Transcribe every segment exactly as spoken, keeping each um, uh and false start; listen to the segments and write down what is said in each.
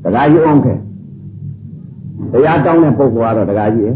တရားကြီးအောင်ခဲ့တရားတောင်းတဲ့ပုဂ္ဂိုလ်ကတော့တရားကြီး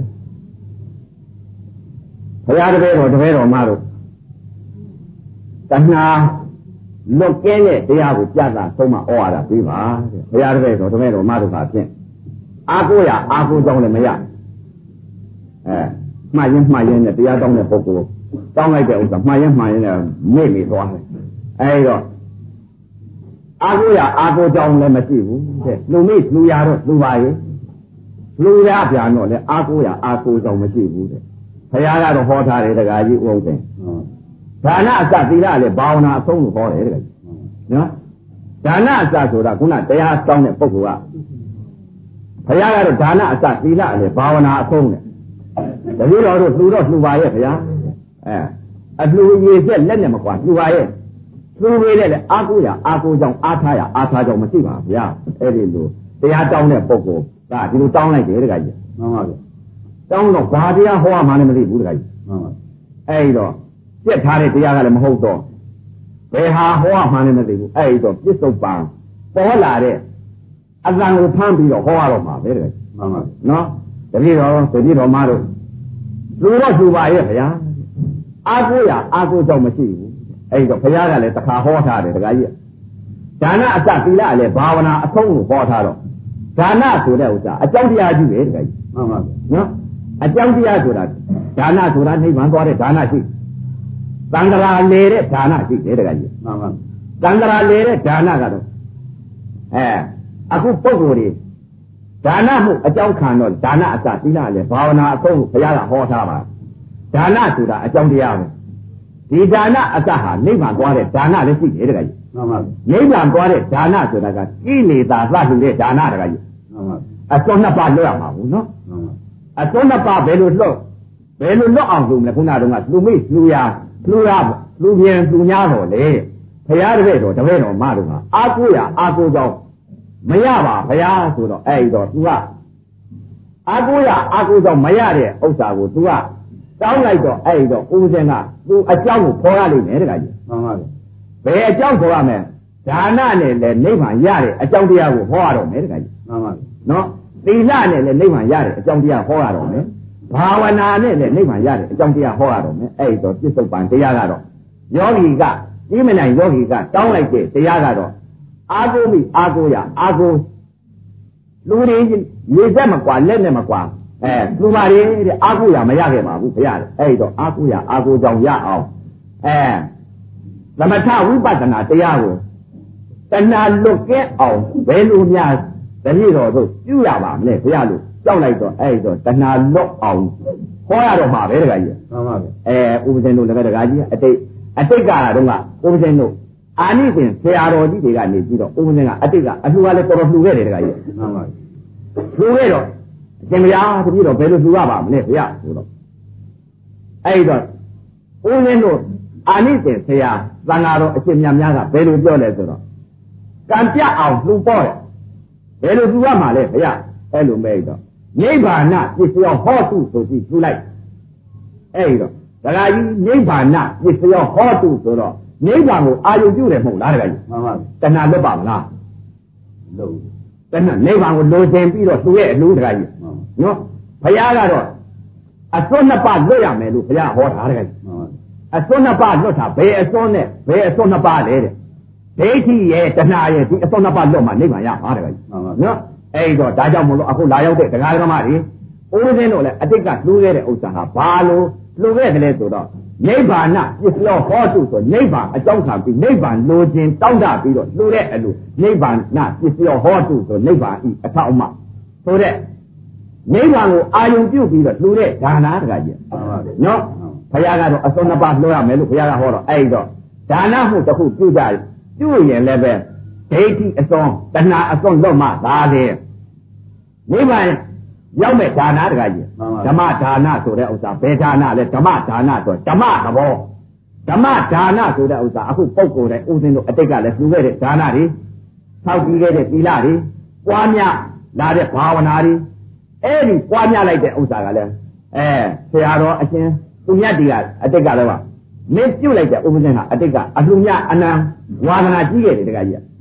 ဘုရားတပည့်တော်တပည့်တော်မတို့တဏှာလွတ်ကဲတဲ့တရားကိုကြတာဆုံးမဩဝါဒပေးပါတဲ့ဘုရားတပည့်တော်တပည့်တော်မတို့ကဖြင့်အာကိုရအာကိုကြောင့်လည်းမရအဲမှားရင်မှားရင်နဲ့တရားတောင်းတဲ့ပုဂ္ဂိုလ်တောင်းလိုက်တဲ့ဥစ္စာမှားရင်မှားရင်နဲ့မေ့မိသွားတယ်အဲဒီတော့အာကိုရအာကိုကြောင့်လည်းမရှိဘူးတဲ့လူမိလူရတော့လူပါရဲ့လူရပြန်တော့လည်းအာကိုရအာကိုကြောင့်မရှိဘူးတဲ့ဘုရားကတော့ဟောထားတယ်တကားကြီးဥအောင်တယ်ဒါနအစသီလလည်းဘာဝနာအဆုံးလို့ဟောတယ်တကားကြီးနော်ဒါနအစဆိုတာခုနတရားတောင်းတဲ့ပုဂ္ဂိုလ်ကဘုရားကတော့ဒါနအစသီလလည်းဘာဝနာအဆုံးနဲ့တတိတော်တို့လှူတော့လှူပါရဲ့ဘုရားအဲအလှူရည်ချက်လက်နဲ့မကွာလှူပါရဲ့လှူပေးတဲ့လေအာကိုရအာကိုကြောင့်အားထားရအားထားကြောင့်မရှိပါဗျာအဲ့ဒီလိုတရားတောင်းတဲ့ပုဂ္ဂိုလ်ကဒီလိုတောင်းလိုက်တယ်တကားကြီးမှန်ပါဗျာတောင်းတော့ဘာတရားဟောမှလည်းမသိဘူးတခါကြီးမှန်ပါအဲ့တော့ပြက်ထားတဲ့တရားကလည်းမဟုတ်တော့ဘယ်ဟာဟောမှလည်းမသိဘူးအဲ့တော့ပြစ္ဆုတ်ပံပေါ်လာတဲ့အသံကိုဖမ်းပြီးတော့ဟောရတော့မှာပဲတခါကြီးမှန်ပါနော်တပည့်တော်တပည့်တော်မတို့လူတော့လူပါရဲ့ဗျာအာကိုရအာကိုကြောင့်မရှိဘူးအဲ့တော့ဘုရားကလည်းတခါဟောထားတယ်တခါကြီးဒါနအစသီလလည်းဘာဝနာအဆုံးကိုဟောထားတော့ဒါနဆိုတဲ့ဥစ္စာအကြောင်းတရားကြီးပဲတခါကြီးမှန်ပါနော်အကြောင်းတရားဆိုတာဒါနဆိုတာနိဗ္ဗာန်သွားတဲ့ဒါနရှိသံဃာလေတဲ့ဒါနရှိတယ်တခါကြီးမှန်ပါသံဃာလေတဲ့ဒါနကတော့အဲအခုပုဂ္ဂိုလ်တွေဒါနမှုအကြောင်းခံတော့ဒါနအစသီလလည်းဘာဝနာအဆုံးကိုဘုရားကဟောထားပါဒါနဆိုတာအကြောင်းတရားပဲဒီဒါနအစဟာနိဗ္ဗာန်သွားတဲ့ဒါနလည်းရှိတယ်တခါကြီးမှန်ပါနိဗ္ဗာန်သွားတဲ့ဒါနဆိုတာကကိလေသာသတ်လူတဲ့ဒါနတခါကြီးမှန်ပါအစွန်းနှစ်ပါးလွတ်ရမှာဘူးနော်အစွန်းနှစ်ပါးဘယ်လိုလွတ်ဘယ်လိုလွတ်အောင်လုပ်လဲခုနကတော့လူမိလူရလူရလူပြင်းလူညာတော်လေဘုရားတပည့်တော်တပည့်တော်မတို့ကအာကိုရအာကိုကြောင့်မရပါဘုရားဆိုတော့အဲ့ဒီတော့ तू ကအာကိုရအာကိုကြောင့်မရတဲ့ဥစ္စာကို तू ကတောင်းလိုက်တော့အဲ့ဒီတော့ဦးဇင်းက तू အကြောင်းကိုခေါ်ရလိမ့်မယ်တခါကြီးမှန်ပါပြီဘယ်အကြောင်းခေါ်ရမလဲဒါနနဲ့လည်းနိဗ္ဗာန်ရတဲ့အကြောင်းတရားကိုဟောရတော့မယ်တခါကြီးမှန်ပါပြီနော်သီလနဲ့လည်းနိဗ္ဗာန်ရတဲ့အကြောင်းတရားဟောရတော့မယ်ဘာဝနာနဲ့လည်းနိဗ္ဗာန်ရတဲ့အကြောင်းတရားဟောရတော့မယ်အဲ့ဒီတော့ပြစ္ဆုတ်ပံတရားကတော့ယောဂီကဒီမနိုင်ယောဂီကတောင်းလိုက်တဲ့တရားကတော့အာကိုမိအာကိုရအာကိုလူတွေရေသက်မကွာလက်နဲ့မကွာအဲလူပါတွေတဲ့အာကိုရမရခဲ့ပါဘူးဘုရားအဲ့ဒီတော့အာကိုရအာကိုကြောင့်ရအောင်အဲသမထဝိပဿနာတရားကိုတဏှာလွတ်ကဲအောင်ဘယ်လိုများတတိတော်တို့ပြုရပါမလဲဘုရားလို့ကြောက်လိုက်တော့အဲ့ဒီတော့တဏှာလွတ်အောင်ဟောရတော့မှာပဲတခါကြီးမှန်ပါဗျအဲဥပဇင်းတို့လည်းတခါကြီးအတိတ်အတိတ်ကတုန်းကဥပဇင်းတို့အာနိသင်ဆရာတော်ကြီးတွေကနေပြီးတော့ဥပဇင်းကအတိတ်ကအလှူကလည်းတော်တော်လှူခဲ့တယ်တခါကြီးမှန်ပါလှူခဲ့တော့အရှင်ဘုရားတပည့်တော်ဘယ်လိုလှူရပါမလဲဘုရားဆိုတော့အဲ့ဒီတော့ဥပဇင်းတို့အာနိသင်ဆရာသံဃာတော်အရှင်မြတ်များကဘယ်လိုပြောလဲဆိုတော့ကံပြအောင်လှူပေါ်တယ်ဘယ်လိုလှူရမှာလဲဘုရားအဲ့လိုမဲ့တော့နိဗ္ဗာန်ပစ္စယောဟောတုဆိုပြီးလှူလိုက်အဲ့ဒီတော့ဒကာကြီးနိဗ္ဗာန်ပစ္စယောဟောတုဆိုတော့နိဗ္ဗာန်ကိုအာရုံပြုတယ်မဟုတ်လားဒကာကြီးမှန်ပါတဏှာလွတ်ပါမလားလို့တဏှာနိဗ္ဗာန်ကိုလိုချင်ပြီးတော့လှူရဲ့အလှူဒကာကြီးနော်ဘုရားကတော့အစွန်းနှစ်ပါးလွတ်ရမယ်လို့ဘုရားဟောတာဒကာကြီးအစွန်းနှစ်ပါးလွတ်တာဘယ်အစွန်းနဲ့ဘယ်အစွန်းနှစ်ပါးလဲတဲ့ဒိဋ္ဌိရဲ့တဏှာရဲ့ဒီအစွန်းနှစ်ပါးလွတ်မှနိဗ္ဗာန်ရမှာဒကာကြီးနော်အဲ့တော့ဒါကြောင့်မလို့အခုလာရောက်တဲ့တရားဓမ္မတွေဦးဇင်းတို့လည်းအတိတ်ကလှူခဲ့တဲ့ဥစ္စာဟာဘာလို့လှူခဲ့တယ်လဲဆိုတော့နိဗ္ဗာန်ပစ္စယောဟောတုဆိုနိဗ္ဗာန်အကြောင်းခံပြီးနိဗ္ဗာန်လိုချင်တောင်းတပြီးတော့လှူတဲ့အလိုနိဗ္ဗာန်ပစ္စယောဟောတုဆိုနိဗ္ဗာန်ဤအထောက်အမဆိုတဲ့နိဗ္ဗာန်ကိုအာယုံပြုပြီးတော့လှူတဲ့ဒါနတကကြီးနော်ဘုရားကတော့အစွန်းနှစ်ပါးလှူရမယ်လို့ဘုရားကဟောတော့အဲ့တော့ဒါနမှုတစ်ခုပြုကြပြုရင်လည်းပဲဒိဋ္ဌိအစွန်းတဏှာအစွန်းလွတ်မှသာတယ်နိဗ္ဗာန်ရောက်မဲ့ဒါနတကကြီးဓမ္မဒါနဆိုတဲ့ဥစ္စာဘယ်ဒါနလဲဓမ္မဒါနဆိုဓမ္မသဘောဓမ္မဒါနဆိုတဲ့ဥစ္စာအခုပုဂ္ဂိုလ်တဲ့ဥစဉ်တို့အတိတ်ကလည်းလှူခဲ့တဲ့ဒါနတွေထောက်ပြီးခဲ့တဲ့သီလတွေပွားများလာတဲ့ဘာဝနာတွေအဲ့ဒီပွားများလိုက်တဲ့ဥစ္စာကလည်းအဲဆရာတော်အရှင်သူမြတ်တွေကအတိတ်ကလည်းပါမင်းပြုတ်လိုက်တဲ့ဥပဇင်းကအတိတ်ကအလှူမြအနံဝါဒနာကြီးခဲ့တယ်တကကြီးက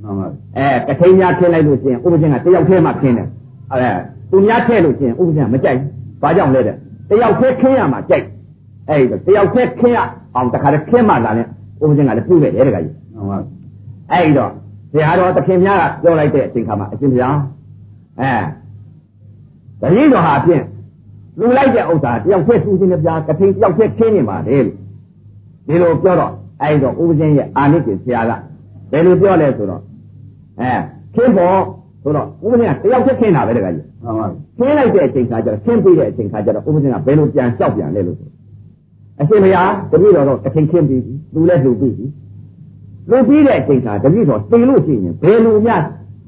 အဲကထိန်များခင်းလိုက်လို့ရှိရင်ဥပဇင်းကတယောက်တည်းမှခင်းတယ်အဲသူများထည့်လို့ရှိရင်ဥပဇင်းကမကြိုက်ဘာကြောင့်လဲတဲ့တယောက်တည်းခင်းရမှာကြိုက်အဲဒီတယောက်တည်းခင်းရအောင်တခါတည်းခင်းမှလာတယ်ဥပဇင်းကလည်းပြုခဲ့တယ်တခါကြီးအဲဒီတော့ဆရာတော်သခင်များကပြောလိုက်တဲ့အချိန်ခါမှာအရှင်ဘုရားအဲတတိတော်ဟာဖြင့်လူလိုက်တဲ့ဥစ္စာတယောက်တည်းသူချင်းပြားကထိန်တယောက်တည်းခင်းနေပါလေဒီလိုပြောတော့အဲဒီတော့ဥပဇင်းရဲ့အာနိကေဆရာကဘယ်လိုပြောလဲဆိုတော့အဲခင်းဖို့ဆိုတော့ဥပဇင်းကတယောက်တည်းခင်းတာပဲတခါကြီးခင်းလိုက်တဲ့အချိန်ခါကျတော့ခင်းပြီးတဲ့အချိန်ခါကျတော့ဥပဇင်းကဘယ်လိုပြန်လျှောက်ပြန်လဲလို့ဆိုအရှင်ဘုရားတတိတော်တော့ကထိန်ခင်းပြီးလူလည်းလူပြီးလူပြီးတဲ့အချိန်ခါတတိတော်သိလို့ရှိရင်ဘယ်လိုများ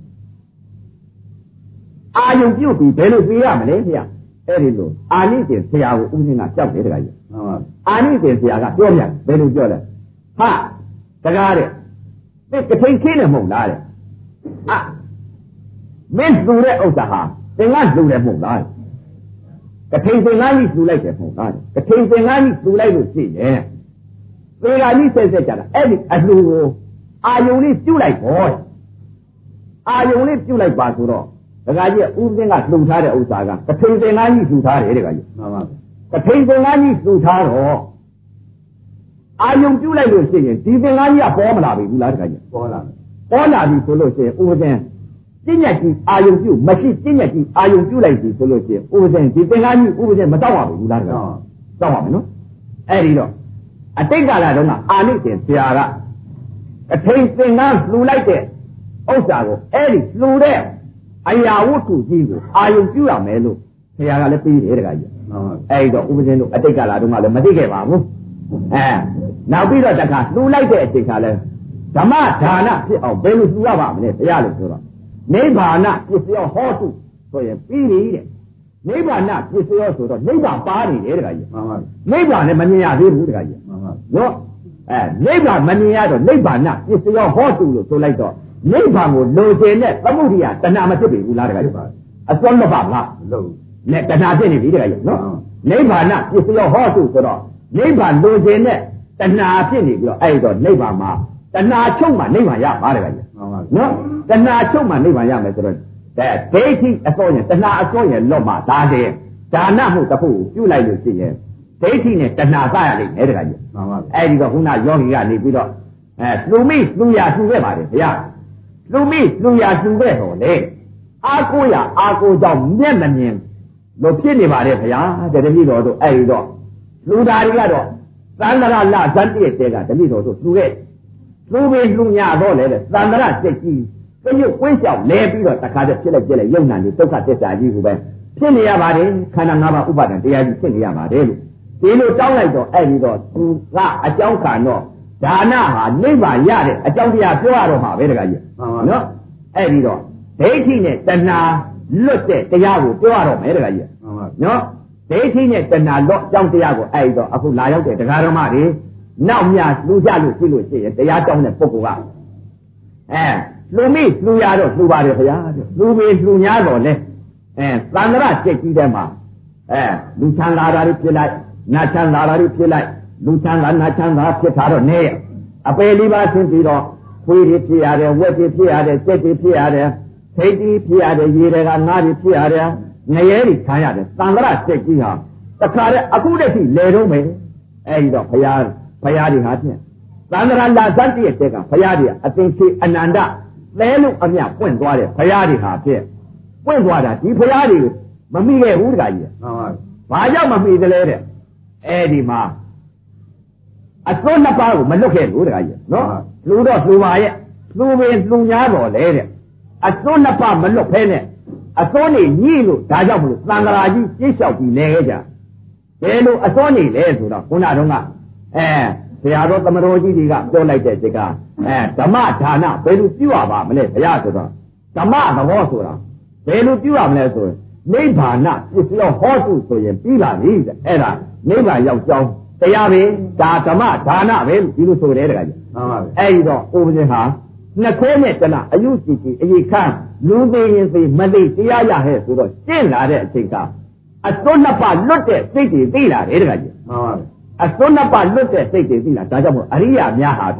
အာယုံပြုတ်ပြီးဘယ်လိုသိရမလဲဖေအဲ့ဒီလိုအာနိသင်ဆရာကိုဥပဇင်းကကြောက်တယ်တခါကြီးအာနိသင်ဆရာကပြောပြဘယ်လိုပြောလဲဟာတကားတဲ့ဒီကထိန်ခင်းနေမဟုတ်လားတဲ့အာမင်းလူတဲ့ဥစ္စာဟာသင်ကလူတယ်မဟုတ်လားကထိန်သင်္ကန်းကြီးလူလိုက်တယ်မဟုတ်လားကထိန်သင်္ကန်းကြီးလူလိုက်လို့ရှိရင်သေဃာကြီးဆက်ဆက်ကြတာအဲ့ဒီအလှကိုအာယုံလေးပြုတ်လိုက်ပေါ့အာယုံလေးပြုတ်လိုက်ပါဆိုတော့ဒကာကြီးဥပဇင်းကလှုပ်ထားတဲ့ဥစ္စာကကထိန်သင်္ကန်းကြီးလှုပ်ထားတယ်ဒကာကြီးမှန်ပါကထိန်သင်္ကန်းကြီးလှုပ်ထားတော့အာယုံပြုတ်လိုက်လို့ရှိရင်ဒီသင်္ကန်းကြီးကပေါ်မလာပြီဘူးလားဒကာကြီးပေါ်လာပေါ်လာပြီဆိုလို့ရှိရင်ဥပဇင်းကျင့်ညက်ကြီးအာယုံပြုတ်မရှိကျင့်ညက်ကြီးအာယုံပြုတ်လိုက်ပြီဆိုလို့ရှိရင်ဥပဇင်းဒီသင်္ကန်းကြီးဥပဇင်းမတောက်ပါဘူးလားဒကာကြီးတောက်ပါမယ်နော်အဲ့ဒီတော့အတိတ်ကာလတုန်းကအာနိသင်ဆရာကအထိန်သင်္ကန်းလှူလိုက်တဲ့ဥစ္စာကိုအဲ့ဒီလှူတဲ့အရာဝတ္ထုကြီးကိုအာယုံပြုရမယ်လို့ဆရာကလည်းပြီးတယ်တခါကြီးအဲ့ဒီတော့ဥပဇင်းတို့အတိတ်ကာလတုန်းကလည်းမသိခဲ့ပါဘူးအဲနောက်ပြီးတော့တခါလှူလိုက်တဲ့အချိန်ကလည်းဓမ္မဒါနဖြစ်အောင်ဘယ်လိုလှူရပါမလဲဘုရားလို့ဆိုတော့နိဗ္ဗာန်ပစ္စယောဟောတုဆိုရင်ပြီးပြီတဲ့နိဗ္ဗာန်ပစ္စယောဆိုတော့နိဗ္ဗာန်ပါနေတယ်တခါကြီးမှန်ပါနိဗ္ဗာန်လည်းမမြင်ရသေးဘူးတခါကြီးမှန်ပါနော်အဲနိဗ္ဗာန်မမြင်ရတော့နိဗ္ဗာန်ပစ္စယောဟောတုလို့ဆိုလိုက်တော့နိဗ္ဗာန်ကိုလိုချင်တဲ့သမုဒိယတဏှာမဖြစ်ပြီဘူးလားတခါကြီးအစွမ်းမပါလားလို့နဲ့တဏှာဖြစ်နေပြီတခါကြီးနော်နိဗ္ဗာန်ပစ္စယောဟောတုဆိုတော့နိဗ္ဗာန်လိုချင်တဲ့တဏှာဖြစ်နေပြီးတော့အဲ့တော့နိဗ္ဗာန်မှာတဏှာချုပ်မှနိဗ္ဗာန်ရပါတခါကြီးနော်တဏှာချုပ်မှနိဗ္ဗာန်ရမယ်ဆိုတော့ဒိဋ္ဌိအစောရင်တဏှာအစောရင်လော့မှာဒါတဲ့ဒါနမှုတစ်ခုပြုလိုက်လို့ရှိရင်ဒိဋ္ဌိနဲ့တဏှာစရလိမ့်မယ်တခါကြီးမှန်ပါအဲ့ဒီတော့ခုနယောဂီကနေပြီးတော့အဲလူမိလူရလူခဲ့ပါတယ်ဗျာလူမိလူရလူခဲ့တော့လေအာကိုရအာကိုကြောင့်မျက်မမြင်လို့ဖြစ်နေပါတယ်ဗျာတဲ့တတိတော်တို့အဲ့ဒီတော့လူသားတွေကတော့သန္တရလဇန်တည့်တဲ့ကတတိတော်တို့လူခဲ့လူပဲလူညာတော့လေသန္တရစိတ်ကြီးတရုပ်ကွင်းလျှောက်လဲပြီးတော့တခါတည်းဖြစ်လိုက်ပြက်လိုက်ယုံနာနေဒုက္ခသစ္စာကြီးကိုပဲဖြစ်နေရပါတယ်ခန္ဓာ၅ပါးဥပါဒံတရားကြီးဖြစ်နေရပါတယ်လို့ဒီလိုတောင်းလိုက်တော့အဲ့ဒီတော့သူကအကြောင်းခံတော့ဒါနဟာနိဗ္ဗာန်ရတဲ့အကြောင်းတရားပြောရတော့မှာပဲတခါကြီးနော်အဲ့ဒီတော့ဒိဋ္ဌိနဲ့တဏှာလွတ်တဲ့တရားကိုပြောရတော့မယ်တခါကြီးနော်ဒိဋ္ဌိနဲ့တဏှာလွတ်အကြောင်းတရားကိုအဲ့ဒီတော့အခုလာရောက်တဲ့တရားဓမ္မတွေနောက်မြလူကြလို့ရှိလို့ရှိရင်တရားတောင်းတဲ့ပုဂ္ဂိုလ်ကအဲလူမိလူရတော့လူပါတယ်ခင်ဗျာလူမေလူညာတော့လေအဲသန္တရစိတ်ကြီးတဲ့မှာအဲလူချမ်းသာတာတွေဖြစ်လိုက်နတ်ချမ်းသာတာတွေဖြစ်လိုက်လူချမ်းသာနတ်ချမ်းသာဖြစ်တာတော့နေအပယ်လေးပါးဆင်းပြီးတော့ခွေးတွေဖြစ်ရတယ်ဝက်တွေဖြစ်ရတယ်စက်တွေဖြစ်ရတယ်ထိတ်တွေဖြစ်ရတယ်ရေတွေကငါးတွေဖြစ်ရတယ်ငရဲတွေခံရတယ်သန္တရစိတ်ကြီးဟာတခါတည်းအခုတည်းကလေတော့မယ်အဲဒီတော့ဘုရားဘုရားတွေဟာဖြင့်သန္တရလာဇတ်တည့်တဲ့ကဘုရားတွေအသိချေအနန္တလဲလို့အမြပွင့်သွားတယ်ဘုရားတွေဟာဖြင့်ပွင့်သွားတာဒီဘုရားတွေမမိခဲ့ဘူးတခါကြီးမှန်ပါဘာကြောင့်မမိသလဲတဲ့အဲဒီမှာအစွန်းနှစ်ပါးကိုမလွတ်ခဲ့ဘူးတခါကြီးနော်လူတော့လူပါရဲ့လူပင်လူညာတော်လဲတဲ့အစွန်းနှစ်ပါးမလွတ်ဖဲနဲ့အစွန်းနေညှိလို့ဒါကြောင့်မလို့သံဃာကြီးပြည့်လျှောက်ပြီးလဲခဲ့ကြဘယ်လိုအစွန်းနေလဲဆိုတော့ခုနတုန်းကအဲဆရာတော်သမတော်ကြီးတွေကပြောလိုက်တဲ့စိတ်ကအဲဓမ္မဒါနဘယ်လိုပြုရပါမလဲဘုရားဆိုတော့ဓမ္မသဘောဆိုတာဘယ်လိုပြုရမလဲဆိုရင်နိဗ္ဗာန်ပစ္စယောဟောတုဆိုရင်ပြီးပါပြီတဲ့အဲ့ဒါနိဗ္ဗာန်ရောက်ကြောင်းတရားပဲဒါဓမ္မဒါနပဲဒီလိုဆိုတယ်တခါကြီးမှန်ပါပြီအဲ့ဒီတော့ဥပဇင်းဟာနှစ်ခွဲနဲ့တနာအယုကြည်ကြည်အရေးခန်းလူသိရင်သိမသိတရားရဟဲ့ဆိုတော့ကျင့်လာတဲ့အချိန်ကအစွန်းနှစ်ပါးလွတ်တဲ့စိတ်တွေသိလာတယ်တခါကြီးမှန်ပါပြီအစွန်းနှစ်ပါးလွတ်တဲ့စိတ်တွေသိလာဒါကြောင့်မို့အရိယာများဟာဖြင့်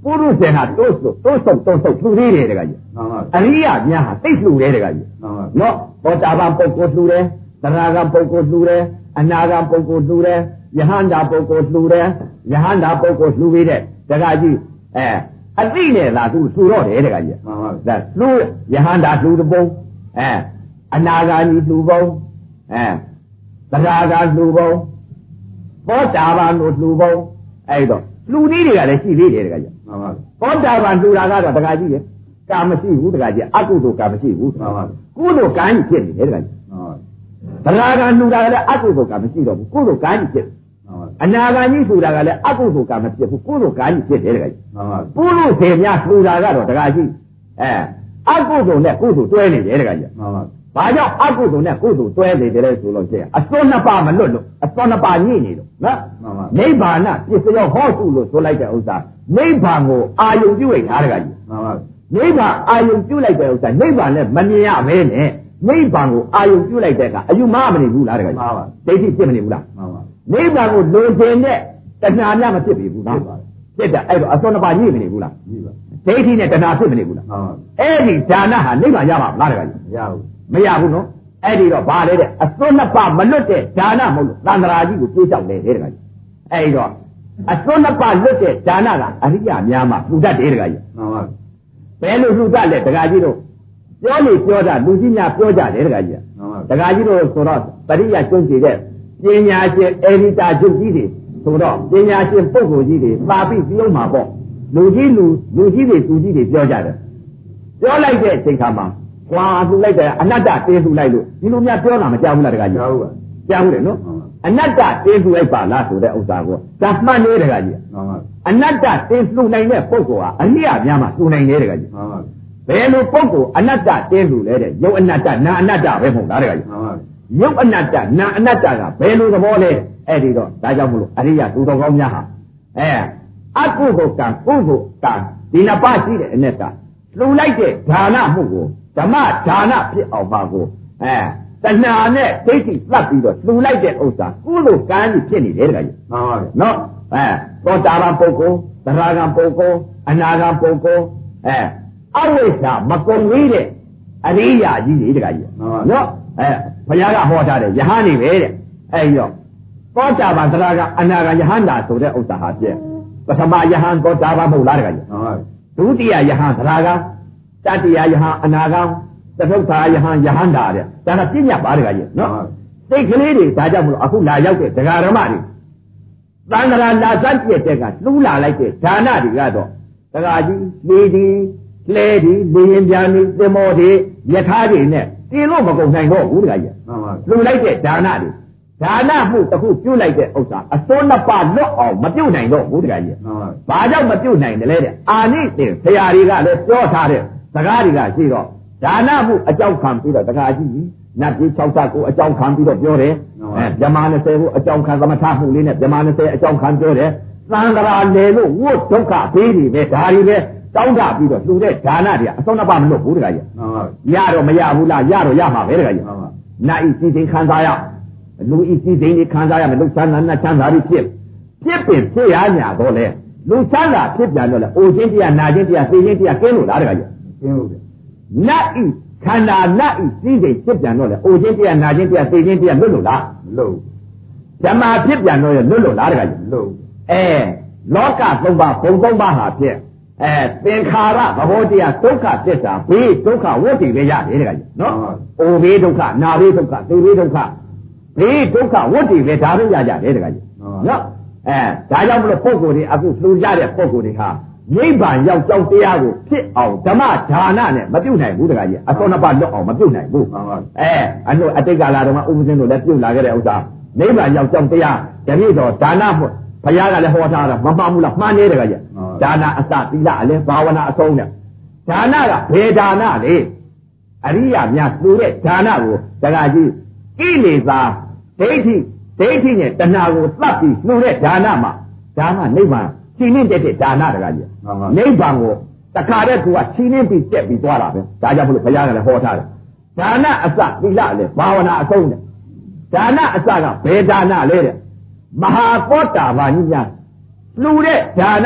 ပုရုဇဉ်ဟာတိုးဆုပ်တိုးဆုပ်တိုးဆုပ်လှူသေးတယ်တကကြီးအရိယာများဟာသိလှူတယ်တကကြီးနော်ဘောတာပန်ပုဂ္ဂိုလ်လှူတယ်သရဂံပုဂ္ဂိုလ်လှူတယ်အနာဂံပုဂ္ဂိုလ်လှူတယ်ယဟန္တာပုဂ္ဂိုလ်လှူတယ်ယဟန္တာပုဂ္ဂိုလ်လှူပြီးတဲ့တကကြီးအဲအသိနဲ့လားသူလှူတော့တယ်တကကြီးမှန်ပါဗျာလှူယဟန္တာလှူတပုံအဲအနာဂါကြီးလှူပုံအဲသရဂံလှူပုံဘောတာပန်တို့လှူပုံအဲ့တော့လှူနည်းတွေကလည်းရှိသေးတယ်တကကြီးမှန်ပါဘောတာပန်လှူတာကတော့တကကြီးရဲ့ကာမရှိဘူးတကကြီးအကုသိုလ်ကာမရှိဘူးမှန်ပါကုသိုလ်ကံကြီးဖြစ်နေတယ်တကကြီးမှန်ပါသရဂံလှူတာကလည်းအကုသိုလ်ကာမရှိတော့ဘူးကုသိုလ်ကံကြီးဖြစ်အနာဂါကြီးလှူတာကလည်းအကုသိုလ်ကာမဖြစ်ဘူးကုသိုလ်ကံကြီးဖြစ်တယ်တကကြီးမှန်ပါပုရုษေများလှူတာကတော့တကကြီးအဲအကုသိုလ်နဲ့ကုသိုလ်တွဲနေတယ်တကကြီးမှန်ပါဘာကြောင့်အကုသိုလ်နဲ့ကုသိုလ်တွဲနေတယ်ဆိုလို့ရှိရင်အစွန်းနှစ်ပါးမလွတ်လို့အစွန်းနှစ်ပါးညှိနေလို့နော်နိဗ္ဗာန်ပစ္စယောဟောစုလို့ဆိုလိုက်တဲ့ဥစ္စာနိဗ္ဗာန်ကိုအာယုံပြုလိုက်တာတကကြီးမှန်ပါနိဗ္ဗာန်အာယုံပြုလိုက်တဲ့ဥစ္စာနိဗ္ဗာန်နဲ့မမြင်ရဘဲနဲ့နိဗ္ဗာန်ကိုအာယုံပြုလိုက်တဲ့အခါအယူမမနေဘူးလားတကကြီးမှန်ပါဒိဋ္ဌိဖြစ်မနေဘူးလားမှန်ပါနိဗ္ဗာန်ကိုလိုချင်တဲ့တဏှာများမဖြစ်ပြီဘူးနော်ဖြစ်တယ်အဲ့တော့အစွန်းနှစ်ပါးညှိမနေဘူးလားညှိပါဒိဋ္ဌိနဲ့တဏှာဖြစ်မနေဘူးလားမှန်ပါအဲ့ဒီဒါနဟာနိဗ္ဗာန်ရပါမလားတကကြီးမရဘူးမရဘူးနော်အဲ့ဒီတော့ဗာလေတဲ့အစွန်းနှစ်ပါးမလွတ်တဲ့ဒါနမဟုတ်လို့သန္တရာကြီးကိုပြေးချောက်တယ်တဲ့တကကြီးအဲ့ဒီတော့အစွန်းနှစ်ပါးလွတ်တဲ့ဒါနကအရိယာများမှာလူတတ်တယ်တကကြီးမှန်ပါဘယ်လိုလူတတ်လဲတကကြီးတို့ပြောနေပြောတာလူကြီးများပြောကြတယ်တကကြီးတကကြီးတို့ဆိုတော့ပရိယကျုံကြည့်တဲ့ပညာရှင်အေဒီတာချုပ်ကြီးတွေဆိုတော့ပညာရှင်ပုဂ္ဂိုလ်ကြီးတွေပါပြီးပြုံးမှာပေါ့လူကြီးလူလူကြီးတွေသူကြီးတွေပြောကြတယ်ပြောလိုက်တဲ့အချိန်ခါမှာကွာလှူလိုက်တဲ့အနတ္တတင်းလှူလိုက်လို့ဒီလိုများပြောတာမကြောက်ဘူးလားတကကြီးကြောက်ပါကြောက်တယ်နော်အနတ္တတင်းလှူလိုက်ပါလားဆိုတဲ့ဥစ္စာကိုဒါမှန်နေတကကြီးအနတ္တတင်းလှူနိုင်တဲ့ပုဂ္ဂိုလ်ဟာအရိယာများမှာလှူနိုင်တယ်တကကြီးဘယ်လိုပုဂ္ဂိုလ်အနတ္တတင်းလှူလဲတဲ့ယုတ်အနတ္တနာအနတ္တပဲမဟုတ်လားတကကြီးယုတ်အနတ္တနာအနတ္တကဘယ်လိုသဘောလဲအဲ့ဒီတော့ဒါကြောင့်မလို့အရိယာသူတော်ကောင်းများဟာအဲအကုသိုလ်ကံကုသိုလ်ကံဒီနှစ်ပါးရှိတဲ့အနက်ကလှူလိုက်တဲ့ဒါနမှုကိုဓမ္မဒါနဖြစ်အောင်ပါကိုအဲတဏှာနဲ့ဒိဋ္ဌိသတ်ပြီးတော့လှူလိုက်တဲ့ဥစ္စာကုသိုလ်ကံကြီးဖြစ်နေတယ်တကကြီးမှန်ပါဗျနော်အဲသောတာပန်ပုဂ္ဂိုလ်သရဂံပုဂ္ဂိုလ်အနာဂံပုဂ္ဂိုလ်အဲအဝိဇ္ဇာမကုန်သေးတဲ့အရိယာကြီးတွေတကကြီးနော်အဲဘုရားကဟောထားတယ်ယဟန်နေပဲတဲ့အဲဒီတော့သောတာပန်သရဂံအနာဂံယဟန္တာဆိုတဲ့ဥစ္စာဟာပြည့်ပထမယဟန်သောတာပန်မဟုတ်လားတကကြီးမှန်ပါဒုတိယယဟန်သရဂံတတိယယဟန်အနာဂံသထုထာယဟန်ယဟန္တာတဲ့ဒါကပြည့်ညတ်ပါတကကြီးနော်စိတ်ကလေးတွေဒါကြောင့်မလို့အခုလာရောက်တဲ့ဒကာဓမ္မတွေသံဃာလာစပြည့်တဲ့ကလှူလာလိုက်တဲ့ဒါနတွေကတော့ဒကာကြီးလေဒီလဲဒီလေရင်ပြန်ဒီသင်္ဘောတွေယထာတွေနဲ့တင်လို့မကုန်နိုင်တော့ဘူးတကကြီးမှန်ပါလှူလိုက်တဲ့ဒါနတွေဒါနမှုတစ်ခုပြုတ်လိုက်တဲ့ဥစ္စာအစွန်းနှစ်ပါးလွတ်အောင်မပြုတ်နိုင်တော့ဘူးတကကြီးမှန်ပါဘာကြောင့်မပြုတ်နိုင်တယ်လဲတဲ့အာနိသင်ဆရာတွေကလည်းပြောထားတဲ့စကားတွေကရှိတော့ဒါနမှုအကြောင်းခံပြီးတော့တခါကြည့်နတ်ကြီး၆ဓာတ်ကိုအကြောင်းခံပြီးတော့ပြောတယ်အဲဗြဟ္မာ၂၀ကိုအကြောင်းခံသမထမှုလေးနဲ့ဗြဟ္မာ၂၀အကြောင်းခံပြောတယ်သံဃာလေလို့ဝတ်ဒုက္ခဘေးတွေပဲဒါတွေပဲတောင်းတပြီးတော့လှူတဲ့ဒါနတွေအစုံနှစ်ပါးမလွတ်ဘူးတခါကြီးရတော့မရဘူးလားရတော့ရမှာပဲတခါကြီးနတ်ဤစီစဉ်ခံစားရလူဤစီစဉ်တွေခံစားရမယ်လူချမ်းသာနတ်ချမ်းသာတွေဖြစ်ဖြစ်ပင်ဖြစ်ရညာတော့လေလူချမ်းသာဖြစ်ပြန်တော့လေအိုခြင်းတရားနာခြင်းတရားသိခြင်းတရားကင်းလို့လားတခါကြီးကင်းလို့ပဲနတ်ဤခန္ဓာနတ်ဤစည်းစိမ်ဖြစ်ပြန်တော့လေအိုခြင်းတရားနာခြင်းတရားသိခြင်းတရားလွတ်လို့လားမလွတ်ဓမ္မဖြစ်ပြန်တော့လေလွတ်လို့လားတခါကြီးမလွတ်အဲလောကသုံးပါးဘုံသုံးပါးဟာဖြစ်အဲသင်္ခါရသဘောတရားဒုက္ခသစ္စာဘေးဒုက္ခဝဋ္ဌိပဲရတယ်တခါကြီးနော်အိုဘေးဒုက္ခနာဘေးဒုက္ခသိဘေးဒုက္ခဘေးဒုက္ခဝဋ္ဌိပဲဒါပဲရကြတယ်တခါကြီးနော်အဲဒါကြောင့်မလို့ပုဂ္ဂိုလ်တွေအခုလှူကြတဲ့ပုဂ္ဂိုလ်တွေဟာနိဗ္ဗာန်ရောက်ကြောင်းတရားကိုဖြစ်အောင်ဓမ္မဒါနနဲ့မပြုတ်နိုင်ဘူးတခါကြီးအစောနှစ်ပါးလွတ်အောင်မပြုတ်နိုင်ဘူးအဲအလို့အတိတ်ကာလတုန်းကဥပဇင်းတို့လည်းပြုတ်လာခဲ့တဲ့ဥစ္စာနိဗ္ဗာန်ရောက်ကြောင်းတရားတပည့်တော်ဒါနမှုဘုရားကလည်းဟောထားတာမမှန်ဘူးလားမှန်နေတခါကြီးဒါနအစသီလအလဲဘာဝနာအဆုံးနဲ့ဒါနကဘယ်ဒါနလဲအရိယာများလှူတဲ့ဒါနကိုတခါကြီးကိလေသာဒိဋ္ဌိဒိဋ္ဌိနဲ့တဏှာကိုသတ်ပြီးလှူတဲ့ဒါနမှာဒါမှနိဗ္ဗာန်ခြိနှင်းတက်တဲ့ဒါနတကားကြီးနိဗ္ဗာန်ကိုတခါတည်းသူကခြိနှင်းပြီးတက်ပြီးသွားတာပဲဒါကြောင့်မလို့ဘုရားကလည်းဟောထားတယ်ဒါနအစသီလလည်းဘာဝနာအဆုံးနဲ့ဒါနအစကဘယ်ဒါနလဲတဲ့မဟာကောတာဘာကြီးများလှူတဲ့ဒါနက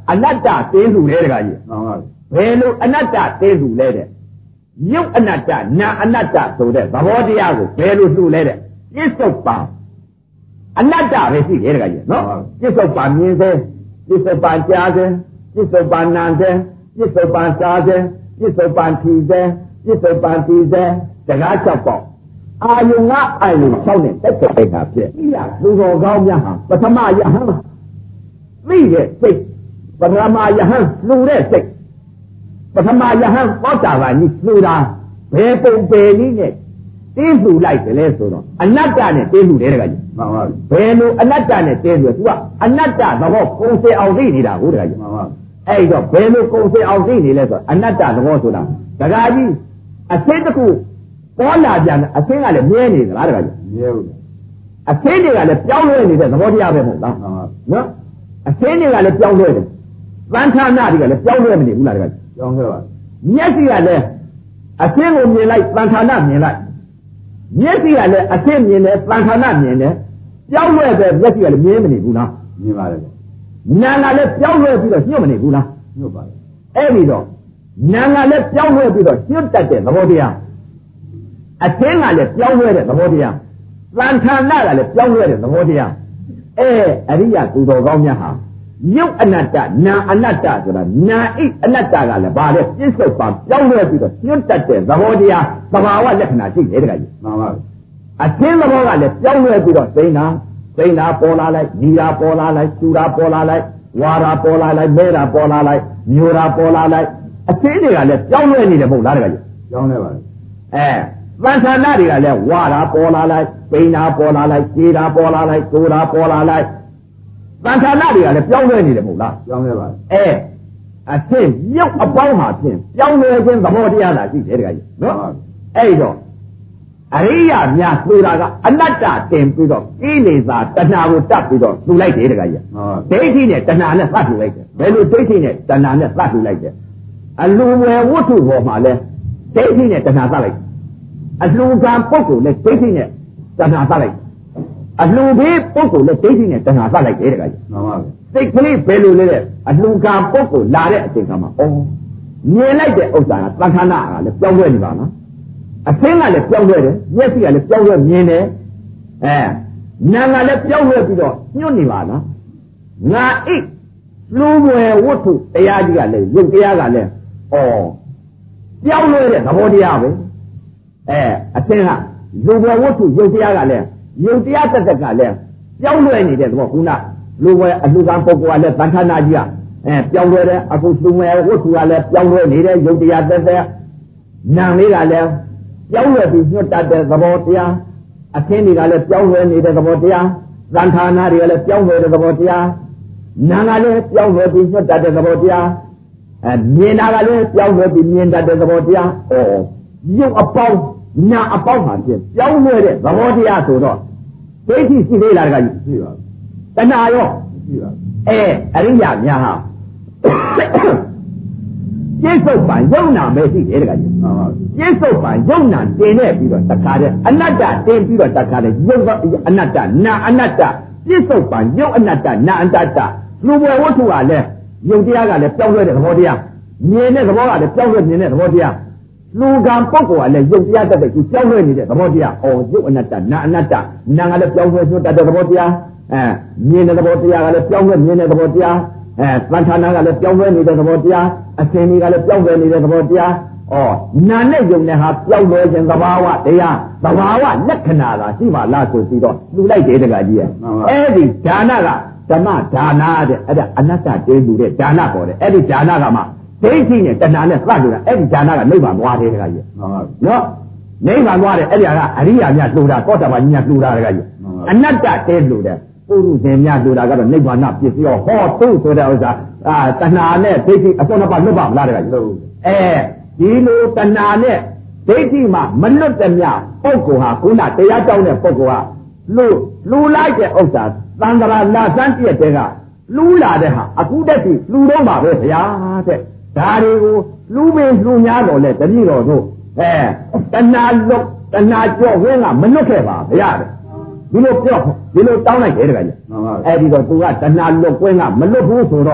အနတ္တတင်းစုလေတကကြီးမှန်ပါဘယ်လိုအနတ္တတင်းစုလဲတဲ့ရုပ်အနတ္တနာအနတ္တဆိုတဲ့သဘောတရားကိုဘယ်လိုစုလဲတဲ့ပြစ္ဆုတ်ပံအနတ္တပဲရှိတယ်တကကြီးနော်ပြစ္ဆုတ်ပံမြင်စေပြစ္ဆုတ်ပံကြားစေပြစ္ဆုတ်ပံနာစေပြစ္ဆုတ်ပံစားစေပြစ္ဆုတ်ပံထီစေပြစ္ဆုတ်ပံတီစေတကား၆ပေါက်အာယုံကအာယုံ၆နဲ့တက်တဲ့အိတ်တာဖြစ်ဤရလူတော်ကောင်းများဟာပထမယဟန်သိတဲ့စိတ်ပထမယဟန်လူတဲ့စိတ်ပထမယဟန်ပောတာပါကြီးလူတာဘယ်ပုံပေနည်းနဲ့တင်းစုလိုက်တယ်လဲဆိုတော့အနတ္တနဲ့တင်းစုတယ်တကကြီးမှန်ပါဘယ်လိုအနတ္တနဲ့တင်းစု तू ကအနတ္တသဘောကိုယ်စေအောင်သိနေတာဟုတ်တကကြီးမှန်ပါအဲ့တော့ဘယ်လိုကိုယ်စေအောင်သိနေလဲဆိုတော့အနတ္တသဘောဆိုတာတကကြီးအသိတခုပေါ်လာပြန်အသိကလည်းမြဲနေသလားတကကြီးမြဲဘူးအသိတွေကလည်းပြောင်းလဲနေတဲ့သဘောတရားပဲမဟုတ်လားမှန်ပါနော်အသိတွေကလည်းပြောင်းလဲတယ်သံဌာနတွေကလည်းပြောင်းလဲမနေဘူးလားတကကြီးပြောင်းလဲပါမျက်စိကလည်းအသိကိုမြင်လိုက်သံဌာနမြင်လိုက်မျက်စိကလည်းအသိမြင်တယ်သံဌာနမြင်တယ်ပြောင်းလဲတဲ့မျက်စိကလည်းမြင်မနေဘူးလားမြင်ပါတယ်နာကလည်းပြောင်းလဲပြီးတော့ညှို့မနေဘူးလားညှို့ပါတယ်အဲ့ဒီတော့နာကလည်းပြောင်းလဲပြီးတော့ညှို့တတ်တဲ့သဘောတရားအသိကလည်းပြောင်းလဲတဲ့သဘောတရားသံဌာနကလည်းပြောင်းလဲတဲ့သဘောတရားအဲအရိယသူတော်ကောင်းများဟာယုတ်အနတ္တနာအနတ္တဆိုတာနာဣအနတ္တကလည်းဘာလဲပြစ္ဆုတ်ပါပြောင်းလဲပြီးတော့ညှို့တတ်တဲ့သဘောတရားသဘာဝလက္ခဏာရှိတယ်တကကြီးမှန်ပါဘူးအသိသဘောကလည်းပြောင်းလဲပြီးတော့သိနေတာသိနေတာပေါ်လာလိုက်ညီတာပေါ်လာလိုက်ကျူတာပေါ်လာလိုက်ဝါတာပေါ်လာလိုက်မဲတာပေါ်လာလိုက်မျိုးတာပေါ်လာလိုက်အသိတွေကလည်းပြောင်းလဲနေတယ်မဟုတ်လားတကကြီးပြောင်းလဲပါလေအဲသံဌာနတွေကလည်းဝါတာပေါ်လာလိုက်ပိန်တာပေါ်လာလိုက်ကြေတာပေါ်လာလိုက်ကိုတာပေါ်လာလိုက်သံဌာနတွေကလည်းပြောင်းလဲနေတယ်မဟုတ်လားပြောင်းလဲပါအဲအသိရုပ်အပေါင်းမှာဖြင့်ပြောင်းလဲခြင်းသဘောတရားသာရှိတယ်တကကြီးနော်အဲ့တော့အရိယာများဆိုတာကအနတ္တတင်ပြီးတော့ကိလေသာတဏှာကိုတတ်ပြီးတော့လှူလိုက်တယ်တကကြီးဒိဋ္ဌိနဲ့တဏှာနဲ့သတ်လှူလိုက်တယ်ဘယ်လိုဒိဋ္ဌိနဲ့တဏှာနဲ့သတ်လှူလိုက်တယ်အလူဝယ်ဝတ္ထုပေါ်မှာလဲဒိဋ္ဌိနဲ့တဏှာသတ်လိုက်အလှူကံပုဂ္ဂိုလ်နဲ့ဒိဋ္ဌိနဲ့တဏှာသတ်လိုက်အလှူဘေးပုဂ္ဂိုလ်နဲ့ဒိဋ္ဌိနဲ့တဏှာသတ်လိုက်တယ်တကကြီးမှန်ပါဗျစိတ်ကလေးဘယ်လိုလဲတဲ့အလှူကံပုဂ္ဂိုလ်လာတဲ့အချိန်ကမှအော်မြင်လိုက်တဲ့ဥစ္စာကသံဌာနကလည်းပြောင်းလဲနေပါလားအသင်းကလည်းပြောင်းလဲတယ်မျက်စိကလည်းပြောင်းလဲမြင်တယ်အဲနာကလည်းပြောင်းလဲပြီးတော့ညှို့နေပါလားငါအိတ်လူဝယ်ဝတ္ထုတရားကြီးကလည်းရုပ်တရားကလည်းဩပြောင်းလဲတဲ့သဘောတရားပဲအဲအသင်းကလူဝယ်ဝတ္ထုရုပ်တရားကလည်းရုပ်တရားတက်တက်ကလည်းပြောင်းလဲနေတဲ့သဘောခုနလူဝယ်အလူကံပုဂ္ဂိုလ်ကလည်းသံဌာနကြီးကအဲပြောင်းလဲတယ်အခုလူဝယ်ဝတ္ထုကလည်းပြောင်းလဲနေတဲ့ရုပ်တရားတက်တက်နာလေးကလည်းပြောင်းလဲပြီးညှို့တတ်တဲ့သဘောတရားအသင်းတွေကလည်းပြောင်းလဲနေတဲ့သဘောတရားသံဌာနတွေကလည်းပြောင်းလဲတဲ့သဘောတရားနာကလည်းပြောင်းလဲပြီးညှို့တတ်တဲ့သဘောတရားအဲမြင်တာကလည်းပြောင်းလဲပြီးမြင်တတ်တဲ့သဘောတရားဩရုပ်အပေါင်းနာအပေါင်းမှာဖြစ်ပြောင်းလဲတဲ့သဘောတရားဆိုတော့ဒိဋ္ဌိရှိသေးလားတကကြီးရှိပါဘူးတဏှာရောရှိပါဘူးအဲအရိယာများဟာပြစ္ဆုတ်ပံယုံနာပဲရှိတယ်တကကြီးမှန်ပါဘူးပြစ္ဆုတ်ပံယုံနာတင်နေပြီးတော့တခါတည်းအနတ္တတင်ပြီးတော့တခါတည်းယုံအနတ္တနာအနတ္တပြစ္ဆုတ်ပံယုံအနတ္တနာအနတ္တလူဝယ်ဝတ္ထုကလည်းယုံတရားကလည်းပြောင်းလဲတဲ့သဘောတရားမြင်တဲ့သဘောကလည်းပြောင်းလဲမြင်တဲ့သဘောတရားလူကံပုဂ္ဂိုလ်ကလည်းယုံတရားတတ်တဲ့သူပြောင်းလဲနေတဲ့သဘောတရားအော်ယုံအနတ္တနာအနတ္တနာကလည်းပြောင်းလဲညွတ်တတ်တဲ့သဘောတရားအဲမြင်တဲ့သဘောတရားကလည်းပြောင်းလဲမြင်တဲ့သဘောတရားအဲသံဌာနကလည်းပြောင်းလဲနေတဲ့သဘောတရားအစဉ်တွေကလည်းပြောင်းလဲနေတဲ့သဘောတရားဩနာနဲ့ယုံနဲ့ဟာပြောင်းလဲခြင်းသဘာဝတရားသဘာဝလက္ခဏာသာရှိမှလားဆိုပြီးတော့လူလိုက်တယ်တကကြီးရဲ့အဲ့ဒီဒါနကဓမ္မဒါနတဲ့အဲ့ဒါအနတ္တတေးလူတဲ့ဒါနပေါ်တယ်အဲ့ဒီဒါနကမှဒိဋ္ဌိနဲ့တဏှာနဲ့စကြတာအဲ့ဒီဒါနကနိဗ္ဗာန်သွားတယ်တကကြီးနော်နိဗ္ဗာန်သွားတယ်အဲ့ဒီကအရိယာများလှူတာကောတဘာကြီးများလှူတာတကကြီးအနတ္တတေးလူတဲ့ပုရုဇဉ်များလှူတာကတော့နိဗ္ဗာန်ပစ္စည်းရောဟောသူ့ဆိုတဲ့ဥစ္စာအာတဏှာနဲ့ဒိဋ္ဌိအစောနှစ်ပါးလွတ်ပါမလားတကကြီးအဲဒီလိုတဏှာနဲ့ဒိဋ္ဌိမှာမလွတ်တဲ့မြပုဂ္ဂိုလ်ဟာခုနတရားကြောင်းတဲ့ပုဂ္ဂိုလ်ဟာလူလူလိုက်တဲ့ဥစ္စာသံဃာလာစမ်းပြည့်တဲ့ကလူလာတဲ့ဟာအခုတည်းကလူတော့မှာပဲဗျာတဲ့ဒါတွေကိုလူမင်းလူများတော်လဲတတိတော်တို့အဲတဏှာလွတ်တဏှာကြော့ဝင်းကမလွတ်ခဲ့ပါဗျာတဲ့ဒီလိုပြောဒီလိုတောင်းလိုက်တယ်တကကြီးအဲ့ဒီတော့သူကတဏှာလွတ်ဝင်းကမလွတ်ဘူးဆိုတော့ဩ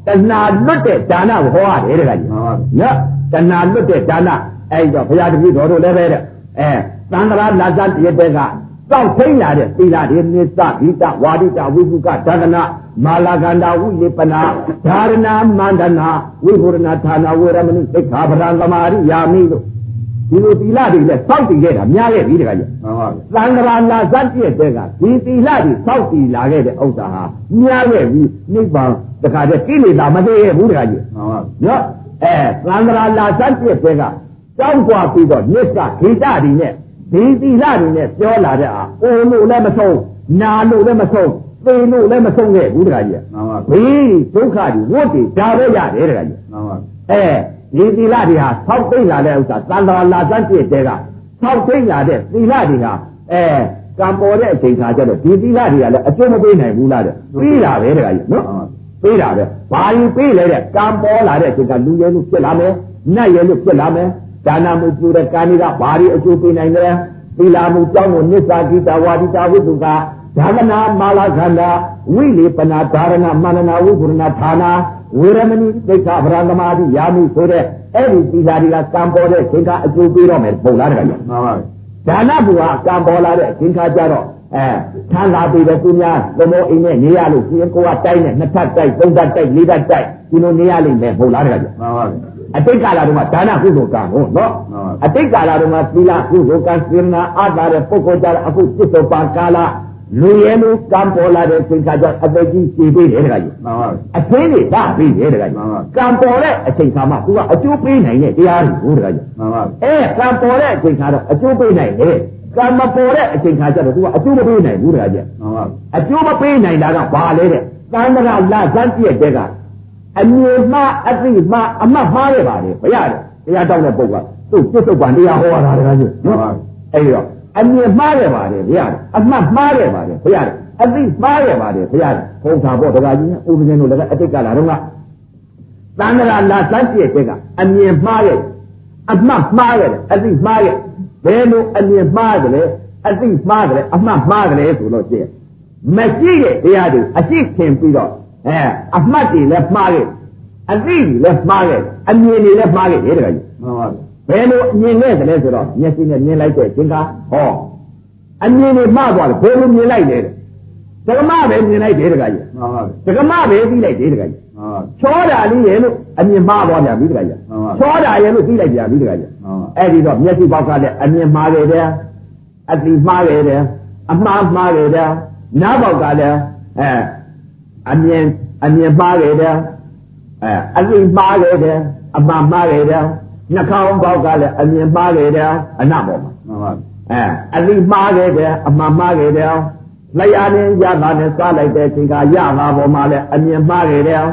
တဏှာလွတ်တဲ့ဒါနကိုဟောရတယ်တကကြီးနော်တဏှာလွတ်တဲ့ဒါနအဲ့တော့ဘုရားတပည့်တော်တို့လည်းပဲတဲ့အဲသံဃာလာဇတ်တရတဲ့ကစောင့်ထိန်လာတဲ့သီလတွေနိစ္စဂိတဝါဒိတဝိပုကဒါကနာမာလာကန္တာဝိလေပနာဓာရဏမန္တနာဝိဟောရဏဌာနဝေရမဏိသိက္ခာပဒံသမာရိယာမိလို့ဒီလိုသီလတွေလည်းစောင့်တည်ခဲ့တာများခဲ့ပြီတကကြီးမှန်ပါဗျသံဃာလာဇတ်တရတဲ့ကဒီသီလတွေစောင့်တည်လာခဲ့တဲ့ဥစ္စာဟာများခဲ့ပြီနိဗ္ဗာန်တခါတည်းကိလေသာမသေးခဲ့ဘူးတကကြီးမှန်ပါနော်အဲသံဃာလာဇတ်တရတဲ့ကကြောင်းကွာပြီးတော့နိစ္စဂိတတွေနဲ့ဒီသီလတွေနဲ့ပြောလာတဲ့အာအိုလို့လည်းမဆုံးနာလို့လည်းမဆုံးသေလို့လည်းမဆုံးခဲ့ဘူးတခါကြီးမှန်ပါဘေးဒုက္ခတွေဝတ်တွေဒါပဲရတယ်တခါကြီးမှန်ပါအဲဒီသီလတွေဟာဆောက်သိမ့်လာတဲ့ဥစ္စာသံဃာလာဇတ်တဲ့တဲကဆောက်သိမ့်လာတဲ့သီလတွေဟာအဲကံပေါ်တဲ့အချိန်ခါကျတော့ဒီသီလတွေကလည်းအကျိုးမပေးနိုင်ဘူးလားတဲ့ပေးတာပဲတခါကြီးနော်ပေးတာပဲဘာရင်ပေးလဲတဲ့ကံပေါ်လာတဲ့အချိန်ကလူရဲလို့ဖြစ်လာမယ်နတ်ရဲလို့ဖြစ်လာမယ်ဒါနမှုပြုတဲ့ကာဏိကဘာတွေအကျိုးပေးနိုင်လဲသီလမှုကြောင့်ကိုနိစ္စဂိတဝါဒိတဝိသုကဒါကနာမာလာခန္ဓာဝိလေပနာဓာရဏမန္တနာဝိပုရဏဌာနာဝေရမဏိသိက္ခာပဒံသမာဓိယာမိဆိုတဲ့အဲ့ဒီသီလတွေကကံပေါ်တဲ့အချိန်ကအကျိုးပေးတော့မယ်ပုံလားတကယ်မှန်ပါဘူးဒါနမှုဟာကံပေါ်လာတဲ့အချိန်ခါကျတော့အဲထမ်းလာပြီးတော့သူများသမုံအိမ်နဲ့နေရလို့ရှင်ကိုကတိုက်နဲ့နှစ်ထပ်တိုက်သုံးထပ်တိုက်လေးထပ်တိုက်ဒီလိုနေရလိမ့်မယ်ပုံလားတကယ်မှန်ပါဘူးအတိတ်ကာလတုန်းကဒါနကုသိုလ်ကံဟုတ်နော်အတိတ်ကာလတုန်းကသီလကုသိုလ်ကံစေနာအားတာတဲ့ပုဂ္ဂိုလ်ကြတော့အခုပြစ္ဆုတ်ပံကာလလူရဲလူကံပေါ်လာတဲ့ချိန်ခါကျအသက်ကြီးရှည်ပေးတယ်တခါကြီးမှန်ပါဘူးအသေးတွေဒါပြီးတယ်တခါကြီးကံပေါ်တဲ့အချိန်ခါမှာသူကအကျိုးပေးနိုင်တဲ့တရားတွေဟုတ်တခါကြီးမှန်ပါဘူးအဲကံပေါ်တဲ့အချိန်ခါတော့အကျိုးပေးနိုင်တယ်ကံမပေါ်တဲ့အချိန်ခါကျတော့သူကအကျိုးမပေးနိုင်ဘူးတခါကြီးမှန်ပါဘူးအကျိုးမပေးနိုင်တာကဘာလဲတဲ့သံဃာလာဇတ်ပြည့်တဲ့ကအမြင်မှအသိမှအမှတ်မှားရပါလေဘုရားတရားတောင်းတဲ့ပုဂ္ဂိုလ်ကသူ့ပြစ္ဆုတ်ပံတရားဟောတာတခါကြီးနော်အဲ့တော့အမြင်မှားရပါတယ်ဘုရားအမှတ်မှားရပါတယ်ဘုရားအသိမှားရပါတယ်ဘုရားဘုံသာပေါ့တခါကြီးဥပဇင်းတို့လည်းအတိတ်ကလာတော့ကသံဃာလာဇတ်ပြည့်တဲ့ကအမြင်မှားရအမှတ်မှားရတယ်အသိမှားရဘယ်လိုအမြင်မှားတယ်လဲအသိမှားတယ်အမှတ်မှားတယ်ဆိုလို့ရှိရင်မရှိတဲ့တရားတွေအရှိခင်ပြီးတော့အဲအမှတ်တွေလည်းမှားခဲ့အသိတွေလည်းမှားခဲ့အမြင်တွေလည်းမှားခဲ့တယ်တခါကြီးမှန်ပါဗျဘယ်လိုအမြင်နဲ့တည်းဆိုတော့မျက်စိနဲ့မြင်လိုက်တဲ့သင်္ကာဟောအမြင်တွေမှားသွားတယ်ဘယ်လိုမြင်လိုက်လဲဒကမပဲမြင်လိုက်တယ်တခါကြီးမှန်ပါဗျဒကမပဲသိလိုက်တယ်တခါကြီးမှန်ပါချောတာလေးရဲ့လို့အမြင်မှားသွားပြန်ပြီတခါကြီးမှန်ပါချောတာရဲ့လို့သိလိုက်ပြန်ပြီတခါကြီးမှန်ပါအဲ့ဒီတော့မျက်စိပေါက်ကလည်းအမြင်မှားခဲ့တယ်အသိမှားခဲ့တယ်အမှားမှားခဲ့တယ်နားပေါက်ကလည်းအဲအမြင်အမြင်မှားခဲ့တယ်အဲအသိမှားခဲ့တယ်အမှားမှားခဲ့တယ်နှာခေါင်းပေါက်ကလည်းအမြင်မှားခဲ့တယ်အနပေါ်မှာမှန်ပါအဲအသိမှားခဲ့တယ်အမှားမှားခဲ့တယ်လျာနဲ့ရတာနဲ့စားလိုက်တဲ့အချိန်ကရတာပေါ်မှာလည်းအမြင်မှားခဲ့တယ်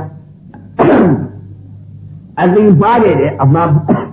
အသိမှားခဲ့တယ်အမှား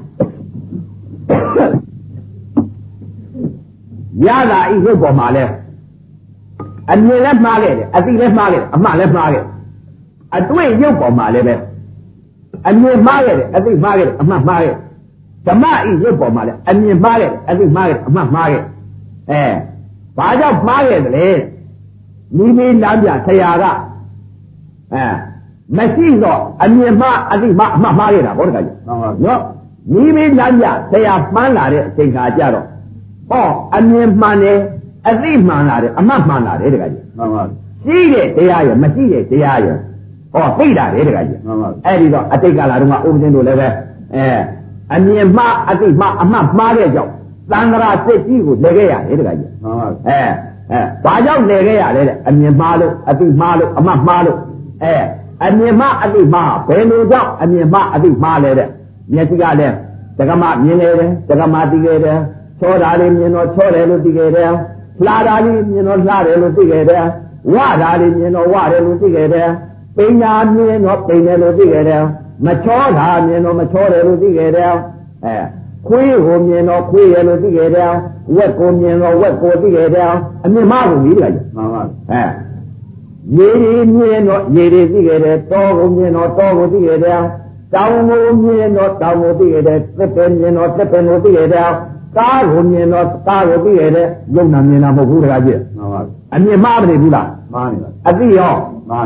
ရတာဤရုပ်ပေါ်မှာလည်းအမြင်လည်းမှားခဲ့တယ်အသိလည်းမှားခဲ့တယ်အမှားလည်းမှားခဲ့အတွေ့ရုပ်ပေါ်မှာလည်းပဲအမြင်မှားခဲ့တယ်အသိမှားခဲ့တယ်အမှားမှားခဲ့ဓမ္မဤရုပ်ပေါ်မှာလည်းအမြင်မှားခဲ့တယ်အသိမှားခဲ့တယ်အမှားမှားခဲ့အဲဘာကြောင့်မှားခဲ့တယ်လဲမိမိလမ်းပြဆရာကအဲမရှိတော့အမြင်မှားအသိမှားအမှားမှားခဲ့တာဘောတကကြီးနော်မိမိလမ်းပြဆရာမှန်းလာတဲ့အချိန်ခါကျတော့ဟောအမြင်မှန်တယ်အသိမှန်လာတယ်အမှားမှန်လာတယ်တကကြီးမှန်ပါရှိတဲ့တရားရမရှိတဲ့တရားရဟောသိတာလေတကကြီးမှန်ပါအဲ့ဒီတော့အတိတ်ကလာတော့ဥပဇင်းတို့လည်းပဲအဲအမြင်မှားအသိမှားအမှတ်မှားတဲ့ကြောင့်သံဃာစိတ်ကြီးကိုလဲခဲ့ရတယ်တကကြီးမှန်ပါအဲအဲဘာကြောင့်လဲခဲ့ရလဲတဲ့အမြင်မှားလို့အသိမှားလို့အမှတ်မှားလို့အဲအမြင်မှားအသိမှားဘယ်လိုကြောင့်အမြင်မှားအသိမှားလဲတဲ့မျက်စိကလည်းတက္ကမမြင်နေတယ်တက္ကမသိခဲ့တယ်ချောတာလေးမြင်တော့ချောတယ်လို့သိခဲ့တယ်လှတာလေးမြင်တော့လှတယ်လို့သိခဲ့တယ်ဝတာလေးမြင်တော့ဝတယ်လို့သိခဲ့တယ်ပိညာမြင်တော့ပိတယ်လို့သိခဲ့တယ်မချောတာမြင်တော့မချောတယ်လို့သိခဲ့တယ်အဲခွေးကိုမြင်တော့ခွေးရလို့သိခဲ့တယ်ဝက်ကိုမြင်တော့ဝက်ကိုသိခဲ့တယ်အမြင်မှားကိုကြီးတယ်မှန်ပါအဲရေရီမြင်တော့ရေရီသိခဲ့တယ်တောကိုမြင်တော့တောကိုသိခဲ့တယ်တောင်ကိုမြင်တော့တောင်ကိုသိခဲ့တယ်သစ်ပင်မြင်တော့သစ်ပင်ကိုသိခဲ့တယ်ကားကိုမြင်တော့ကားကိုသိခဲ့တယ်ရုပ်နာမြင်တာမဟုတ်ဘူးတကားကြီးမှန်ပါအမြင်မှားမနေဘူးလားမှားနေပါအသိရောမှားနေပါ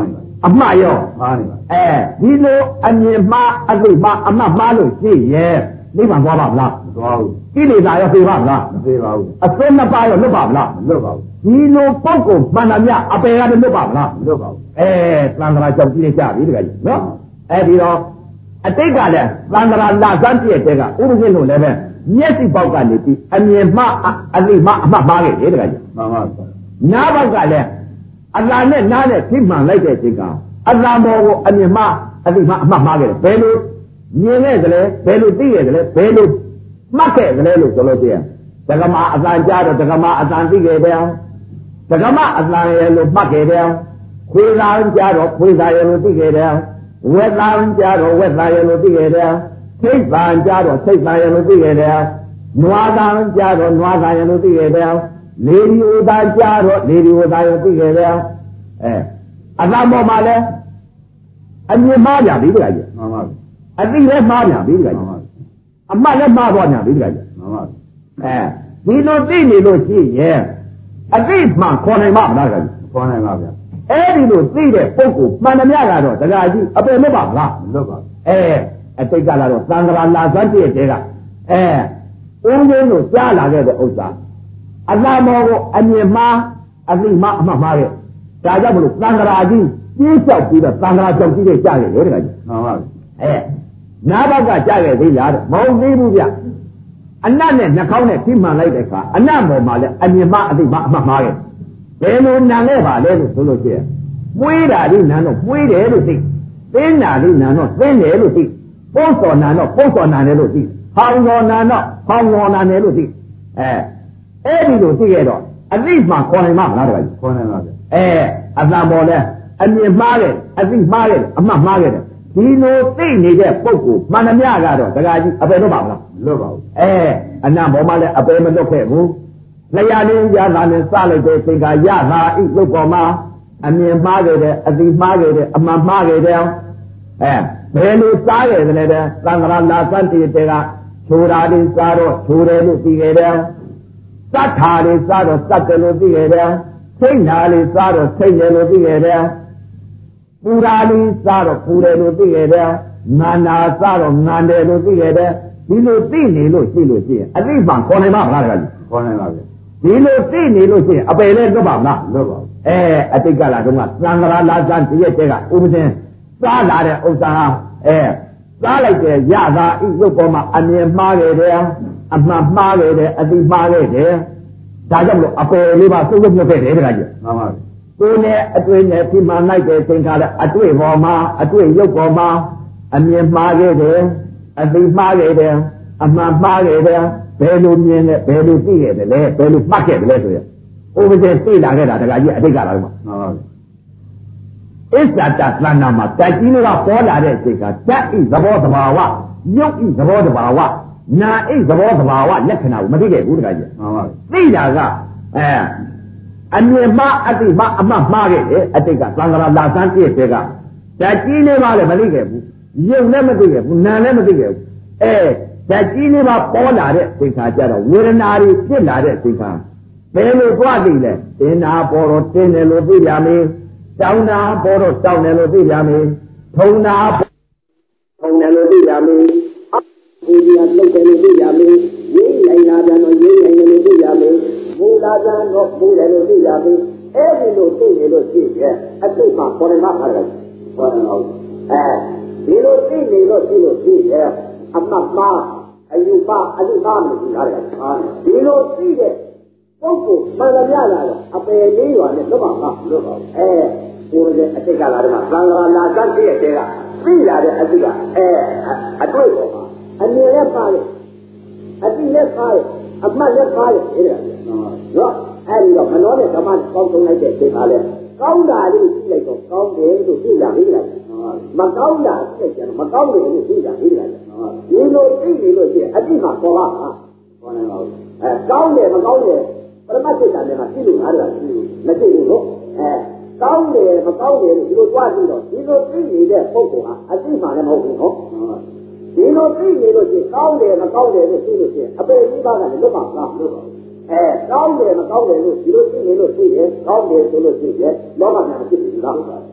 အမှားရောမှားနေပါအဲဒီလိုအမြင်မှားအသိမှားအမှတ်မှားလို့ရှိရဲ့နိဗ္ဗာန်သွားပါမလားမသွားဘူးကိလေသာရောသိပါမလားမသိပါဘူးအစွန်းနှစ်ပါးရောလွတ်ပါမလားမလွတ်ပါဘူးဒီလိုပုဂ္ဂိုလ်မှန်သမျှအပေကလည်းလွတ်ပါမလားမလွတ်ပါဘူးအဲသံဃာကြောင့်ကြည့်နေကြပြီတခါကြီးနော်အဲဒီတော့အတိတ်ကလည်းသံဃာလာစမ်းပြည့်တဲ့ကဥပဇင်းတို့လည်းပဲမျက်စိပေါက်ကနေပြီးအမြင်မှအသိမှအမှတ်မှားခဲ့တယ်တခါကြီးမှန်ပါပါနားပေါက်ကလည်းအလာနဲ့နားနဲ့ဖိမှန်လိုက်တဲ့အချိန်ကအလာမောကိုအမြင်မှအသိမှအမှတ်မှားခဲ့တယ်ဘယ်လိုမြင်ခဲ့ကြလဲဘယ်လိုသိခဲ့ကြလဲဘယ်လိုမှတ်ခဲ့ကြလဲလို့ဆိုလို့ရှိရင်ဒကမအတန်ကြားတော့ဒကမအတန်သိခဲ့တယ်ဒကမအတန်ရဲ့လို့မှတ်ခဲ့တယ်ခွေသာကြားတော့ခွေသာရဲ့လို့သိခဲ့တယ်ဝက်သာကြားတော့ဝက်သာရဲ့လို့သိခဲ့တယ်ထိတ်သာကြားတော့ထိတ်သာရဲ့လို့သိခဲ့တယ်နွားသာကြားတော့နွားသာရဲ့လို့သိခဲ့တယ်လေဒီဝသာကြားတော့လေဒီဝသာရဲ့သိခဲ့တယ်အဲအတန်ပေါ်မှာလဲအမြင်မှားကြပြီတခါကြီးမှန်ပါပြီအသိလည်းမှားကြပြီတခါကြီးအမှတ်လည်းမှားသွားကြပြီတခါကြီးမှန်ပါပြီအဲဒီလိုသိနေလို့ရှိရဲ့အသိမှန်ခေါ်နိုင်မှာမလားတခါကြီးခေါ်နိုင်ပါဗျာအဲဒီလိုသိတဲ့ပုဂ္ဂိုလ်မှန်သမျှကတော့တခါကြီးအပယ်မပါလားမလွတ်ပါဘူးအဲအတိတ်ကလာတော့သံဃာလာစမ်းပြည့်တဲ့ကအဲဦးရင်းတို့ကြားလာခဲ့တဲ့ဥစ္စာအလားမောကိုအမြင်မှားအသိမှအမှတ်မှားရဲ့ဒါကြောင့်မလို့သံဃာကြီးပြင်းလျှောက်ပြီးတော့သံဃာကြောင့်ကြီးတဲ့ကြားခဲ့လေတခါကြီးမှန်ပါပြီအဲနားဘက်ကကြားခဲ့သေးလားမဟုတ်သေးဘူးဗျအနတ်နဲ့နှာခေါင်းနဲ့ဖိမှန်လိုက်တဲ့အခါအနတ်ပေါ်မှာလည်းအမြင်မှအသိမှအမှတ်မှားရဲ့ဘယ်လိုနံလဲပါလဲလို့ဆိုလို့ရှိရင်ပွေးတာဒီနံတော့ပွေးတယ်လို့သိသင်းတာဒီနံတော့သင်းတယ်လို့သိပိုးစော်နံတော့ပိုးစော်နံတယ်လို့သိဟောင်းစော်နံတော့ဟောင်းစော်နံတယ်လို့သိအဲအဲ့ဒီလိုသိရတော့အသိမှခေါ်နိုင်မှာမလားတခါကြီးခေါ်နိုင်ပါဗျအဲအသံပေါ်လဲအမြင်မှားတယ်အသိမှားတယ်အမှတ်မှားတယ်ဒီလိုသိနေတဲ့ပုဂ္ဂိုလ်မှန်သမျှကတော့တခါကြီးအပယ်တော့ပါမလားမလွတ်ပါဘူးအဲအနတ်ပေါ်မှာလည်းအပယ်မလွတ်ခဲ့ဘူးလျာလေးရတာနဲ့စလိုက်တဲ့သင်္ခါရတာဤလုတ်ပေါ်မှာအမြင်မှားခဲ့တယ်အသိမှားခဲ့တယ်အမှန်မှားခဲ့တယ်အဲဘယ်လိုစားခဲ့တယ်လဲတဲ့သံဃာလာစံတည်တဲ့ကချိုးတာလေးစားတော့ချိုးတယ်လို့သိခဲ့တယ်စတ်ထာလေးစားတော့စတ်တယ်လို့သိခဲ့တယ်စိတ်နာလေးစားတော့စိတ်တယ်လို့သိခဲ့တယ်ပူရာလေးစားတော့ပူတယ်လို့သိခဲ့တယ်ငါနာစားတော့ငါတယ်လို့သိခဲ့တယ်ဒီလိုသိနေလို့ရှိလို့ရှိရင်အသိမှန်ခေါ်နိုင်မှာမလားတခါကြီးခေါ်နိုင်ပါဗျဒီလိုသိနေလို့ရှိရင်အပယ်လည်းလွတ်ပါမလားလွတ်ပါဘူးအဲအတိတ်ကလာတော့ကသံဃာလာစံတည့်ရဲ့တဲ့ကဥပဒေစားလာတဲ့ဥစ္စာဟာအဲစားလိုက်တဲ့ရတာဤရုပ်ပေါ်မှာအမြင်မှားခဲ့တယ်အမှန်မှားခဲ့တယ်အသိမှားခဲ့တယ်ဒါကြောင့်လို့အပယ်လေးပါသုံးလို့မြတ်ခဲ့တယ်တခါကြီးမှန်ပါပြီကိုယ်နဲ့အတွေ့နဲ့ဒီမှာလိုက်တဲ့သင်္ခါရအတွေ့ပေါ်မှာအတွေ့ရုပ်ပေါ်မှာအမြင်မှားခဲ့တယ်အသိမှားခဲ့တယ်အမှန်မှားခဲ့တယ်ဘယ်လိုမြင်လဲဘယ်လိုသိခဲ့တယ်လဲဘယ်လိုမှတ်ခဲ့တယ်လဲဆိုရင်ဥပဒေသိလာခဲ့တာတခါကြီးအတိတ်ကလာတော့မှမှန်ပါပြီအစ္ဆတသဏ္ဍာန်မှာတက်ကြီးကပေါ်လာတဲ့အချိန်ကတက်ဤသဘောတဘာဝရုပ်ဤသဘောတဘာဝနာဤသဘောတဘာဝလက္ခဏာကိုမသိခဲ့ဘူးတခါကြီးမှန်ပါပြီသိတာကအဲအမြင်မှအတိမှအမှတ်မှားခဲ့တယ်အတိတ်ကသံဃာလာစမ်းပြည့်တဲ့ကတက်ကြီးလေးပါလည်းမသိခဲ့ဘူးရုပ်လည်းမသိခဲ့ဘူးနာလည်းမသိခဲ့ဘူးအဲတက်ကြီးလေးပါပေါ်လာတဲ့အချိန်ခါကျတော့ဝေဒနာတွေဖြစ်လာတဲ့အချိန်ခါဘယ်လိုသွားသိလဲတင်းနာပေါ်တော့တင်းတယ်လို့သိကြမယ်တောင်းနာပေါ်တော့တောင်းတယ်လို့သိကြမယ်ထုံနာထုံတယ်လို့သိကြမယ်ဒီဒီအလုပ်တယ်လို့သိကြမယ်ရေးရိုင်းလာပြန်တော့ရေးရိုင်းတယ်လို့သိကြမယ်မူလာပြန်တော့မူတယ်လို့သိကြမယ်အဲဒီလိုသိနေလို့ရှိရဲ့အတိတ်မှာပေါ်နေမှာခါတယ်ပေါ်နေအောင်အဲဒီလိုသိနေလို့ရှိလို့ရှိရဲ့အမှတ်မှာအယူပါအလူပါလို့ဒီကားတယ်ဒီလိုသိတဲ့ပုဂ္ဂိုလ်မှန်သမျှလာတော့အပယ်လေးရွာနဲ့လွတ်ပါမှာလွတ်ပါဘူးအဲကိုယ်ရဲ့အတိတ်ကလာတော့သံဃာလာစတဲ့တဲ့ကသိလာတဲ့အတိတ်ကအဲအတွေ့ပေါ်မှာအမြင်နဲ့ပါတယ်အတိနဲ့ပါတယ်အမှတ်နဲ့ပါတယ်ဒီလိုနော်အဲဒီတော့မနောနဲ့ဓမ္မကောင်းဆုံးလိုက်တဲ့ဒီကားလဲကောင်းတာလေးကြည့်လိုက်တော့ကောင်းတယ်လို့သိလာပြီလားမကောင်းတာသိကြတော့မကောင်းတယ်လို့သိလာပြီလားဒီလိုသိနေလို့ရှိရင်အတိတ်မှာပေါ်ပါမှာပေါ်နေပါဘူးအဲကောင်းတယ်မကောင်းတယ်ပရမတ်စိတ်ဓာတ်နဲ့မှသိလို့အားရတာမသိဘူးဟုတ်အဲကောင်းတယ်မကောင်းတယ်လို့ဒီလိုကြွားပြီးတော့ဒီလိုသိနေတဲ့ပုဂ္ဂိုလ်ဟာအတိတ်မှာလည်းမဟုတ်ဘူးဟုတ်ဒီလိုသိနေလို့ရှိရင်ကောင်းတယ်မကောင်းတယ်လို့သိလို့ရှိရင်အပေကြီးပါကလည်းလွတ်ပါလားလွတ်ပါအဲကောင်းတယ်မကောင်းတယ်လို့ဒီလိုသိနေလို့သိတယ်ကောင်းတယ်ဆိုလို့သိတယ်လောကမှာဖြစ်ပြီလားဒီ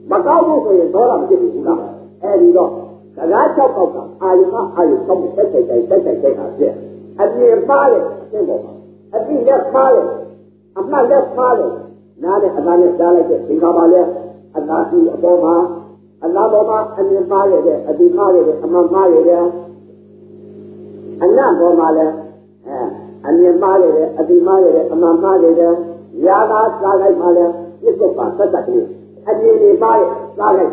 mà cao vô rồi đó là cái gì đó em đi đó cái gái cháu cao cả ai mà ai không một cái cái cái cái cái cái nào chứ anh đi phá lên cái bộ anh đi lép phá lên anh mà lép phá lên nãy anh anh ấy ra lại cái gì cả mà lên anh nói gì bộ mà anh nói bộ mà anh đi phá lên đấy anh đi phá lên đấy anh mà phá lên đấy anh nói bộ mà lên anh đi phá lên đấy anh đi phá lên đấy anh mà phá lên đấy giá đã ra lại mà lên cái số phá tất cả đi anh đi phá lên ra lại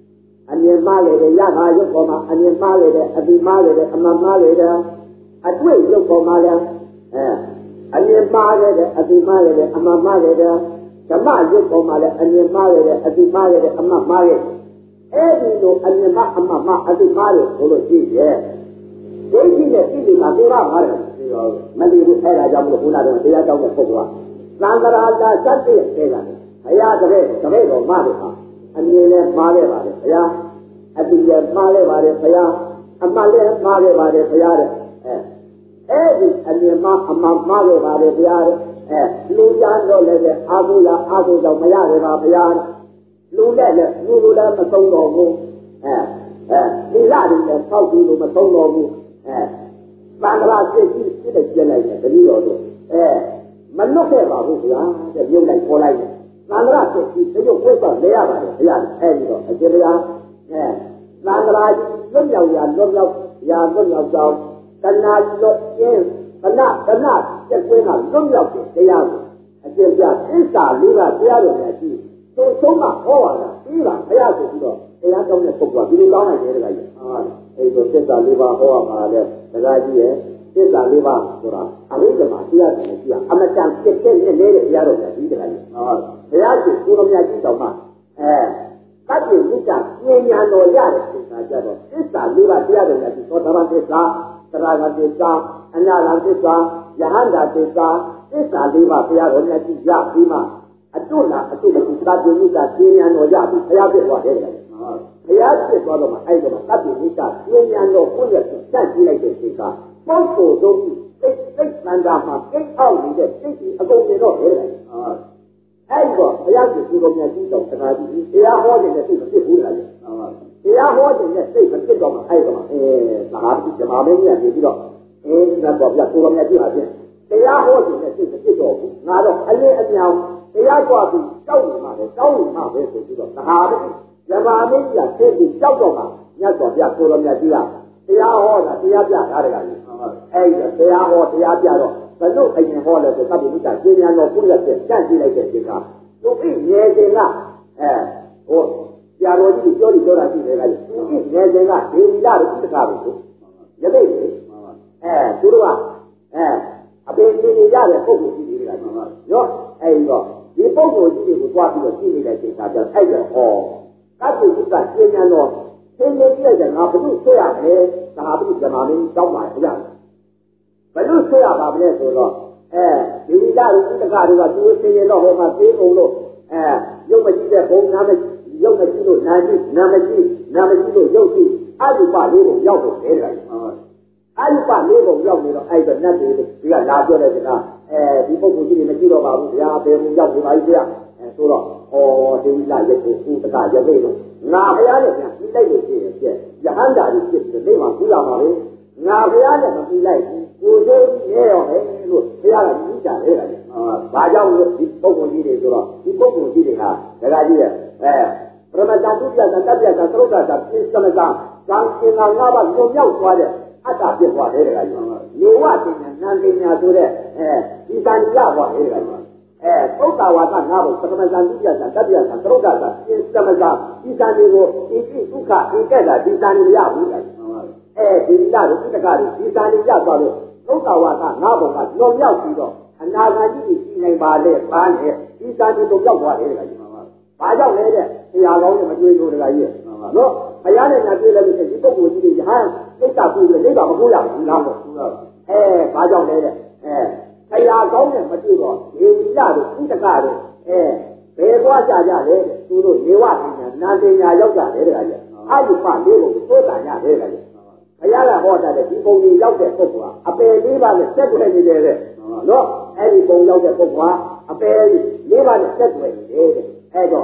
anh em máလေတဲ့ရတာရုပ်ပေါ်မှာအမြင်မှားလေတဲ့အဒီမှားလေတဲ့အမှန်မှားလေတဲ့အတွေ့ရုပ်ပေါ်မှာလည်းအဲအမြင်မှားလေတဲ့အဒီမှားလေတဲ့အမှန်မှားလေတဲ့ဓမ္မရုပ်ပေါ်မှာလည်းအမြင်မှားလေတဲ့အဒီမှားလေတဲ့အမှန်မှားလေအဲ့ဒီလိုအမြင်မှားအမှန်မှားအဒီမှားလေဆိုလို့ရှိရဲ့ဒိဋ္ဌိနဲ့သိတယ်မှာသိပါမှာလေမလီဘူးအဲ့ဒါကြောင့်မလို့ဘုရားတော်တရားကြောင့်တဲ့ပုဂ္ဂိုလ်ကသံဃာလာစက်တဲ့တဲ့ကလည်းဘုရားတပည့်တပည့်တော်မတွေဟာအမြင်နဲ့မှားခဲ့ပါတယ်ဘုရားအတိရမှားခဲ့ပါတယ်ဘုရားအမှန်လည်းမှားခဲ့ပါတယ်ဘုရားတဲ့အဲအဲ့ဒီအမြင်မှားအမှန်မှားခဲ့ပါတယ်ဘုရားတဲ့အဲလူကြတော့လည်းအာဟုလာအာဟုကြောင့်မရခဲ့ပါဘုရားလူလည်းလည်းလူလူလည်းမသုံးတော်ဘူးအဲအဲဒီလာတွေလည်းဆောက်ပြီးလို့မသုံးတော်ဘူးအဲသံဃာစိတ်ကြီးဖြစ်တဲ့ကျက်လိုက်တယ်တတိတော်တို့အဲမလွတ်ခဲ့ပါဘူးဘုရားတဲ့မြုပ်လိုက်ခေါ်လိုက်တယ်သံဃာစိတ်ကြီးတရုပ်ဝိသလဲရပါတယ်ဘုရားအဲဒီတော့အကျေဘုရားအဲသံဃာကြီးလွတ်မြောက်ရာလွတ်မြောက်ရာလွတ်မြောက်ကြောင်းတဏှာလွတ်ကျင်းကနကနကျက်ကွင်းကလွတ်မြောက်တဲ့တရားကိုအကျေပြသစ္စာလေးပါးတရားတော်များကြီးသို့ဆုံးမဟောပါလားပြီးပါဘုရားဆိုပြီးတော့တရားကြောင့်တဲ့ပုဂ္ဂိုလ်ကဒီလိုကောင်းနိုင်တယ်တခါကြီးဟာအဲဒီတော့သစ္စာလေးပါးဟောရမှာလေတခါကြီးရဲ့သစ္စာလေးပါးဆိုတာအရိဓမ္မတရားတယ်ကြီးအမတန်ဖြစ်တဲ့နေတဲ့တရားတော်များကြီးတခါကြီးဟာဘုရားရှိခိုးတော်များကြီးတောင်မှအဲတတ်ပြဥစ္စာဉာဏ်ဉာဏ်တော်ရတဲ့သစ္စာကြတော့သစ္စာလေးပါးတရားတော်များကြီးသောတာပန်သစ္စာသရဂံသစ္စာအနာဂံသစ္စာယဟန္တာသစ္စာသစ္စာလေးပါးတရားတော်များကြီးရပြီးမှအတုလားအတုမကူတတ်ပြဥစ္စာဉာဏ်ဉာဏ်တော်ရပြီးဘုရားပြည့်သွားတယ်ဘုရားပြည့်သွားတော့မှအဲ့တော့တတ်ပြဥစ္စာဉာဏ်ဉာဏ်တော်ကိုယ်ရဲ့စက်ကြည့်လိုက်တဲ့ချိန်ကပုဂ္ဂိုလ်တို့စိတ်စိတ်သံဃာမှာကိတ်အောက်နေတဲ့စိတ်ကြီးအကုန်နေတော့ဟဲ့အဲ့တော့ဘုရားရှင်ကိုယ်တော်မြတ်ကြီးတော်တရားကြီးတရားဟောတဲ့စိတ်မဖြစ်ဘူးလားတရားဟောတဲ့စိတ်မဖြစ်တော့မှအဲ့တော့အဲသဟာတိဇမာမင်းကြီးကနေပြီးတော့အဲဒီကတော့ပြကိုယ်တော်မြတ်ကြီးဟာဖြင့်တရားဟောတဲ့စိတ်မဖြစ်တော့ဘူးငါတော့အလင်းအမြောင်တရားကြွပြီးတောက်နေမှာပဲတောက်နေမှာပဲဆိုပြီးတော့သဟာတိဇမာမင်းကြီးကသိပြီးတောက်တော့မှမြတ်စွာဘုရားကိုယ်တော်မြတ်ကြီးကတရားဟောတာတရားပြထားတယ်ကကြီးအဲ့ဒါတရားဟောတရားပြတော့ဘလို့အရင်ဟောလဲဆိုသဗ္ဗညုတကျင်းများတော့ကိုယ့်ရဲ့စက်ကြည့်လိုက်တဲ့ဒီကသူအိငယ်စဉ်ကအဲဟိုဆရာတော်ကြီးပြောပြီးပြောတာရှိတယ်ကကြီးသူအိငယ်စဉ်ကဒေဝီလာတို့တခါပဲဆိုရတဲ့လေအဲသူတို့ကအဲအပေကြီးနေရတဲ့ပုဂ္ဂိုလ်ကြီးတွေကကြီးရောအဲ့တော့ဒီပုဂ္ဂိုလ်ကြီးတွေကိုတွားပြီးတော့ကြည့်နေတဲ့ချိန်ကကျအဲ့တော့ဟောသဗ္ဗညုတကျင်းများတော့သင်္ကေတကြည့်တဲ့ငါဘုသူ့ဆွရမယ်သာဘုဇမာမင်းတောင်းပါရရဘယ်လိုဆွရပါမလဲဆိုတော့အဲဒီဝိလာဥဒကတွေကသူအင်းရင်တော့ဟောမှာသိအောင်လို့အဲရုပ်မကြည့်တဲ့ဘုံနာမရုပ်မကြည့်လို့နာကြည့်နာမကြည့်နာမကြည့်လို့ရုပ်ကြည့်အတုပလေးကိုရောက်ဖို့လေတယ်အတုပလေးကိုရောက်နေတော့အဲ့ဒါနတ်တွေဒီကလာပြောတဲ့ကအဲဒီပုဂ္ဂိုလ်ကြီးတွေမကြည့်တော့ပါဘူးဗျာဘယ်လိုရောက်နေပါလိမ့်ဗျာအဲဆိုတော့ဩဒီဝိလာရုပ်ကိုဥဒကရုပ်လေးလို့ငါဘုရားနဲ့ပြန်ပြီးလိုက်လို့ရှိရင်ပြည့်ယဟန္တာကြီးဖြစ်တယ်ဒီမှာကူလာပါလေငါဘုရားနဲ့မပြီးလိုက်ဘူးကိုယ်စိုးကြီးရဲရောပဲလို့ဘုရားကကြီးကြတယ်လေဘာကြောင့်ဒီပုဂ္ဂိုလ်ကြီးတွေဆိုတော့ဒီပုဂ္ဂိုလ်ကြီးတွေကဒကာကြီးရဲ့အဲပရမတ္တသုတ္တသတ္တပြတ်သသုတ္တသပိသမဇာသံသင်္ဃငါးပါးလွန်မြောက်သွားတဲ့အတ္တပြည့်သွားတယ်ဒကာကြီးလေဝတင်ညာနန္ဒင်ညာဆိုတဲ့အဲဒီတန်ကြွသွားတယ်ဒကာကြီးအဲသုတ္တဝါဒငါးပါးပရမတ္တသုတ္တသတ္တပြတ်သသုတ္တသပိသမဇာဒီတန်တွေကိုဣတိဒုက္ခဧကတာဒီတန်တွေရဘူးဒကာကြီးအဲဒီလာတို့ဥဒကတွေဒီတန်တွေရသွားလို့သုတ္တဝါဒငါးပါးကလွန်မြောက်ပြီးတော့အနာဂတ်ကြီးကြီးနိုင်ပါလေပန်းလေဒီတန်တွေတော့ရောက်သွားတယ်ဒကာကြီးဘာကြောင့်လဲတဲ့ဆရာကောင်းနဲ့မတွေ့လို့ဒကာကြီးနော်ဘုရားနဲ့ညာတွေ့လဲလို့ဒီပုဂ္ဂိုလ်ကြီးတွေယဟန်စိတ်တာပြီးလို့လေးပါမကိုရဘူးလားပေါ့အဲဘာကြောင့်လဲတဲ့အဲဆရာကောင်းနဲ့မတွေ့တော့ဒေဝီလာတို့ဥဒကတို့အဲဘယ်သွားကြကြလဲသူတို့နေဝပညာနာပညာရောက်ကြတယ်ဒကာကြီးအာယုပလေးကိုသိုးတန်ရတယ်ဒကာကြီးဘုရားကဟောတာတဲ့ဒီပုံကြီးရောက်တဲ့ပုဂ္ဂိုလ်ကအပယ်လေးပါးနဲ့စက်ွယ်နေတယ်တဲ့နော်အဲ့ဒီပုံရောက်တဲ့ပုဂ္ဂိုလ်ကအပယ်လေးပါးနဲ့စက်ွယ်နေတယ်တဲ့အဲ့တော့အဲ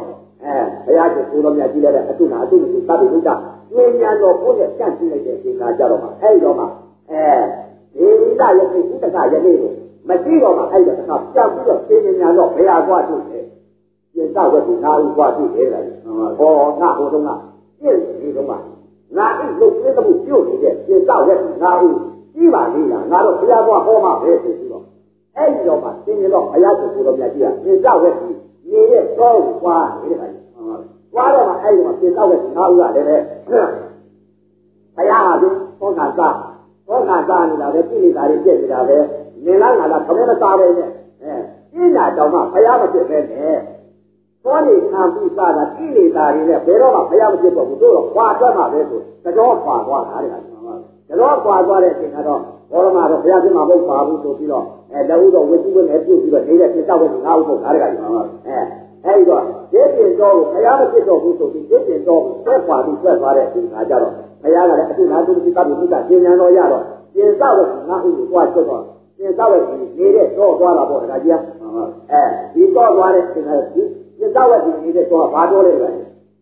ဘုရားရှင်ကိုယ်တော်မြတ်ကြီးလည်းအတုနာအတုမရှိသဗ္ဗညုတဉာဏ်ဉာဏ်တော်ကိုနဲ့ကန့်ကြည့်လိုက်တဲ့အချိန်ကကြတော့မှအဲ့တော့မှအဲဒီလာရဲ့ဥဒကရဲ့လေးကိုမရှိတော့မှအဲ့တော့တစ်ခါကြောက်ပြီးတော့ရှင်းဉာဏ်တော့ဘယ်ဟာကွာတွေ့တယ်ပြင်သောဝက်ကိုငါဥကွာတွေ့တယ်လားဟောငါဟိုတုန်းကပြည့်ဒီတုန်းကငါအိတ်လို့ပြည့်မှုပြုတ်နေတဲ့ပြင်သောဝက်ကိုငါဥကြီးပါလေလားငါတော့ဘုရားကွာဟောမှပဲဆိုပြီးတော့အဲ့ဒီတော့မှရှင်းရင်တော့ဘုရားရှင်ကိုယ်တော်မြတ်ကြီးကပြင်သောဝက်ကိုနေရဲ့တော့ကွာနေတဲ့ခါကျကွာတော့မှအဲ့ဒီမှာပြင်သောဝက်ကိုငါဥကလည်းပဲဘုရားဟာဒီသောကသာသောကသာနေတာပဲပြိလိတာတွေပြည့်နေတာပဲနေလားငါလားခမဲမစားပဲနဲ့အဲပြိလာတော့မှဘုရားမဖြစ်ပဲနဲ့သောနေခံပြီးစားတာပြိလိတာတွေနဲ့ဘယ်တော့မှဘုရားမဖြစ်တော့ဘူးတို့တော့ခွာထွက်မှာပဲဆိုတော့ခွာသွားတာတဲ့ကတော့ခွာသွားတဲ့အချိန်ကတော့ဘောရမတော့ဘုရားဖြစ်မှာမဟုတ်ပါဘူးဆိုပြီးတော့အဲလက်ဦးတော့ဝိသုဝိနဲ့ပြုတ်ပြီးတော့နေတဲ့ပြစ်တော့ပဲငါ့ဥပုပ်တာတဲ့ကကြီးအဲအဲဒီတော့ဒီပြင်တော်ကိုဘုရားမဖြစ်တော့ဘူးဆိုပြီးဒီပြင်တော်ကိုဆွဲခွာပြီးဆွဲသွားတဲ့အချိန်ကကြတော့ဘုရားကလည်းအတုနာတုတိသဗ္ဗညုတဉာဏ်တော်ရတော့ပြင်သောဝက်ငါ့ဥကိုသွားချက်တော့ပြင်သောဝက်နေတဲ့တော့သွားတာပေါ့တခါကြီးအဲဒီတော့သွားတဲ့အချိန်ကဒီပြင်သောဝက်နေတဲ့တော့ဘာတော်လဲလဲ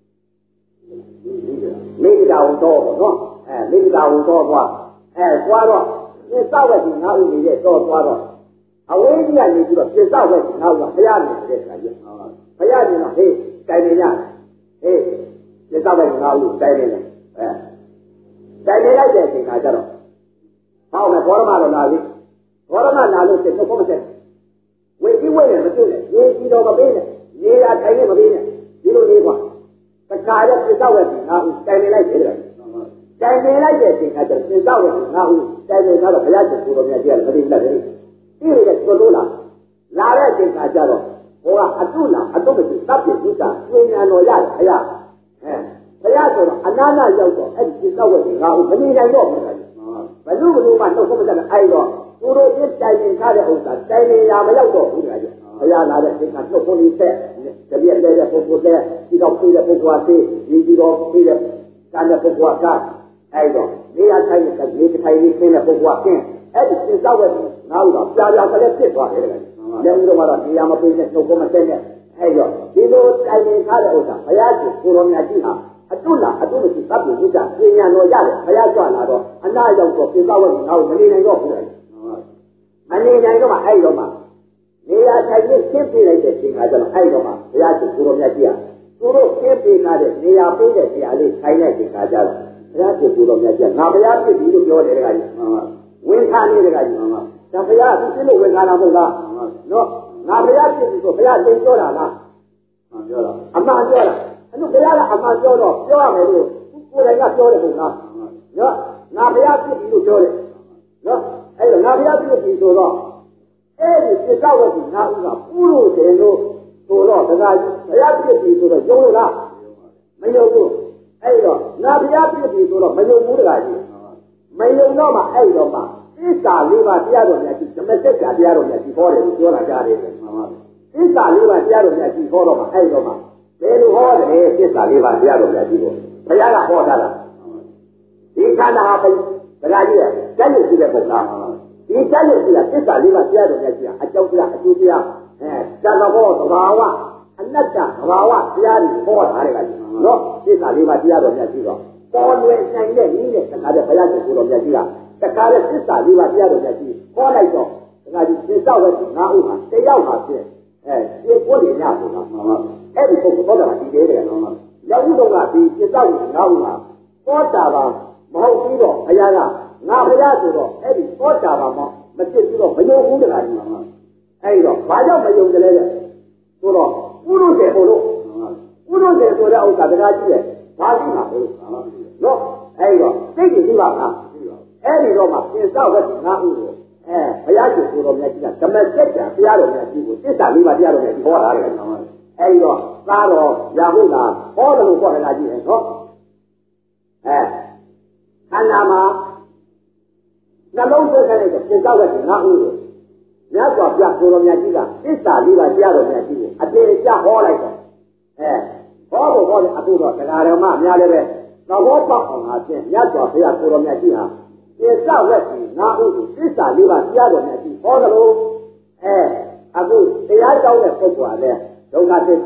မိဂဒာဝတော်ပေါ့နော်အဲမိဂဒာဝတော်သွားအဲသွားတော့ပြင်သောဝက်ငါ့ဥနေတဲ့တော့သွားတော့အဝိဇ္ဇာနေပြီးတော့ပြင်သောဝက်ငါ့ဥကဘုရားနေတဲ့ခါကြီးဘုရားရှင်တော့ဟေးတိုင်နေရဟေးပြင်သောဝက်ငါ့ဥတိုင်နေတယ်အဲတိုင်နေလိုက်တဲ့အချိန်ကကြတော့ဟောမယ်ဘောရမတော့လာပြီဘောရမလာလို့စိတ်တော့မဆက်ဝေကြီးဝဲရမတွေ့နဲ့ရေကြီးတော့မပေးနဲ့ရေရထိုင်နေမပေးနဲ့ဒီလိုလေးကွာတခါရက်ပြစ်တော့ဝဲငါ့ဥတိုင်နေလိုက်တယ်တိုင်နေလိုက်တဲ့အချိန်ကကြတော့ပြစ်တော့ဝဲငါ့ဥတိုင်နေတော့ဘုရားရှင်ကိုယ်တော်မြတ်ကြီးကမသိတတ်တယ်ဒီလိုနဲ့ကိုလို့လာလာတဲ့အချိန်ကကြတော့ဟိုကအတုလားအတုမရှိသဗ္ဗညုတဉာဏ်တော်ရတယ်ဘုရားအဲဘုရားဆိုတော့အနာနာရောက်တော့အဲ့ဒီပြစ်တော့ဝဲငါ့ဥမနေနိုင်တော့ဘူးဘလူဘလူမှနှုတ်ဆုံးမတက်အဲ့တော့သူတို့ပြတိုင်နေထားတဲ့ဥစ္စာတိုင်နေရမရောက်တော့ဘူးတကယ်ကြီးဘုရားလာတဲ့စိတ်ကနှုတ်ဆုံးလေးဆက်တပြည့်တဲ့ပုဂ္ဂိုလ်တဲ့ဒီတော့ပြေးတဲ့ပုဂ္ဂိုလ်အသေးဒီဒီတော့ပြေးတဲ့ကံတဲ့ပုဂ္ဂိုလ်ကအဲ့တော့နေရာထိုင်တဲ့ဒီထိုင်လေးခင်းတဲ့ပုဂ္ဂိုလ်ကင်းအဲ့ဒီစိတ်သောက်တဲ့ငါ့ဥကပြာပြာကလေးဖြစ်သွားတယ်တကယ်လည်းဥဒ္ဓမာတော့နေရာမပြေးနဲ့နှုတ်ဆုံးမတက်နဲ့အဲ့တော့ဒီလိုတိုင်နေထားတဲ့ဥစ္စာဘုရားရှင်ကိုရောမြတ်ကြီးဟာအတုလားအတုမရှိသဗ္ဗညုတဉာဏ်တော်ရတယ်ဘုရားကြွလာတော့အနာရောက်တော့ပြင်သောဝက်ငါ့ကိုမနေနိုင်တော့ဘူးလေမနေနိုင်တော့မှအဲ့တော့မှနေရာထိုင်နေရှင်းပြလိုက်တဲ့ချိန်ကကျတော့အဲ့တော့မှဘုရားရှင်ကိုရောမြတ်ကြီးကသူတို့ရှင်းပြလာတဲ့နေရာပေးတဲ့နေရာလေးထိုင်တဲ့ချိန်ကကျတော့ဘုရားရှင်ကိုရောမြတ်ကြီးကငါဘုရားပြည့်ပြီလို့ပြောတယ်တခါကြီးဝင်ခါနေတခါကြီးဒါဘုရားသူပြည့်လို့ဝင်ခါလာမဟုတ်လားနော်ငါဘုရားပြည့်ပြီဆိုဘုရားသင်ပြောတာလားပြောတာအမှန်ပြောတာအဲ့လိုဘုရားကအမှန်ပြောတော့ပြောရမယ်လို့ကိုယ်တိုင်ကပြောတယ်ဘုရားနော်ငါဘုရားပြည့်ပြီလို့ပြောတယ်နော်အဲ့တော့ငါဘုရားပြည့်ပြီဆိုတော့အဲ့ဒီပြသောဝက်ကြီးငါဥကပူလို့တယ်လို့ဆိုတော့တခါကြီးဘုရားပြည့်ပြီဆိုတော့ယုံလို့လားမယုံဘူးအဲ့တော့ငါဘုရားပြည့်ပြီဆိုတော့မယုံဘူးတခါကြီးမယုံတော့မှအဲ့တော့မှသစ္စာလေးပါးတရားတော်များကြီးဓမ္မစက္ကတရားတော်များကြီးဟောတယ်လို့ပြောတာကြားတယ်မှန်ပါသစ္စာလေးပါးတရားတော်များကြီးဟောတော့မှအဲ့တော့မှဘယ်လိုဟောတယ်သစ္စာလေးပါးတရားတော်များကြီးကိုဘုရားကဟောထားတာဒီခန္ဓာဟာဘုရားကြီးရဲ့ကျက်ရည်ရှိတဲ့ပုံလားဒီကျက်ရည်ရှိတာသစ္စာလေးပါးတရားတော်များကြီးအကြောင်းတရားအကျိုးတရားအဲသတ္တဘောသဘာဝအနတ္တသဘာဝတရားတွေဟောထားတယ်ကကြီးနော်သစ္စာလေးပါးတရားတော်များကြီးတော့ပေါ်လွင်နိုင်တဲ့နည်းနဲ့တခါတည်းဘုရားရှင်ကိုယ်တော်မြတ်ကြီးကတခါတည်းသစ္စာလေးပါးတရားတော်မြတ်ကြီးဟောလိုက်တော့တခါကြီးသစ္စာဝက်ငါးဥဟာတယောက်ဟာဖြစ်အဲဒီကိုယ်ရညပုံလားမှန်ပါအဲ့ဒီပုံပေါ်တာဒီသေးတယ်နော်ရောက်ဥတော်ကဒီသစ္စာဝက်ငါးဥဟာသောတာပန်မဟုတ်ပြီးတော့ဘုရားကငါဘုရားဆိုတော့အဲ့ဒီသောတာပန်မမဖြစ်ပြီးတော့မယုံဘူးတခါကြီးမှအဲ့တော့ဘာကြောင့်မယုံကြလဲတဲ့ဆိုတော့ပုရုษေပို့လို့ပုရုษေဆိုတဲ့ဥစ္စာတခါကြီးရဲ့ဘာသိမှာလို့နော်အဲ့တော့သိကြည့်ကြည့်ပါလားအဲ့ဒီတော့မှသစ္စာဝက်ငါးဥကိုအဲဘုရားရှင်ကိုယ်တော်မြတ်ကြီးကဓမ္မစက္ကဘုရားတော်မြတ်ကြီးကိုသစ္စာလေးပါးတရားတော်မြတ်ကြီးဟောတာလေအဲ့ဒီတော့သားတော်ရာဟုလားဟောတယ်လို့ခေါ်တာကြီးဟဲ့နော်အဲခန္ဓာမှာနှလုံးသွင်းတဲ့သစ္စာဝက်ငါးဥကိုမြတ်စွာဘုရားကိုယ်တော်မြတ်ကြီးကသစ္စာလေးပါးတရားတော်မြတ်ကြီးကိုအတေအကျဟောလိုက်တယ်အဲဟောဖို့ဟောတယ်အခုတော့တရားတော်မှအများလည်းပဲသဘောပေါက်အောင်အားဖြင့်မြတ်စွာဘုရားကိုယ်တော်မြတ်ကြီးဟာသစ္စာဝက်ငါးဥကိုသစ္စာလေးပါးတရားတော်မြတ်ကြီးဟောတယ်လို့အဲအခုတရားကြောင်းတဲ့ပုဂ္ဂိုလ်ကလည်းဒုက္ခသစ္စာ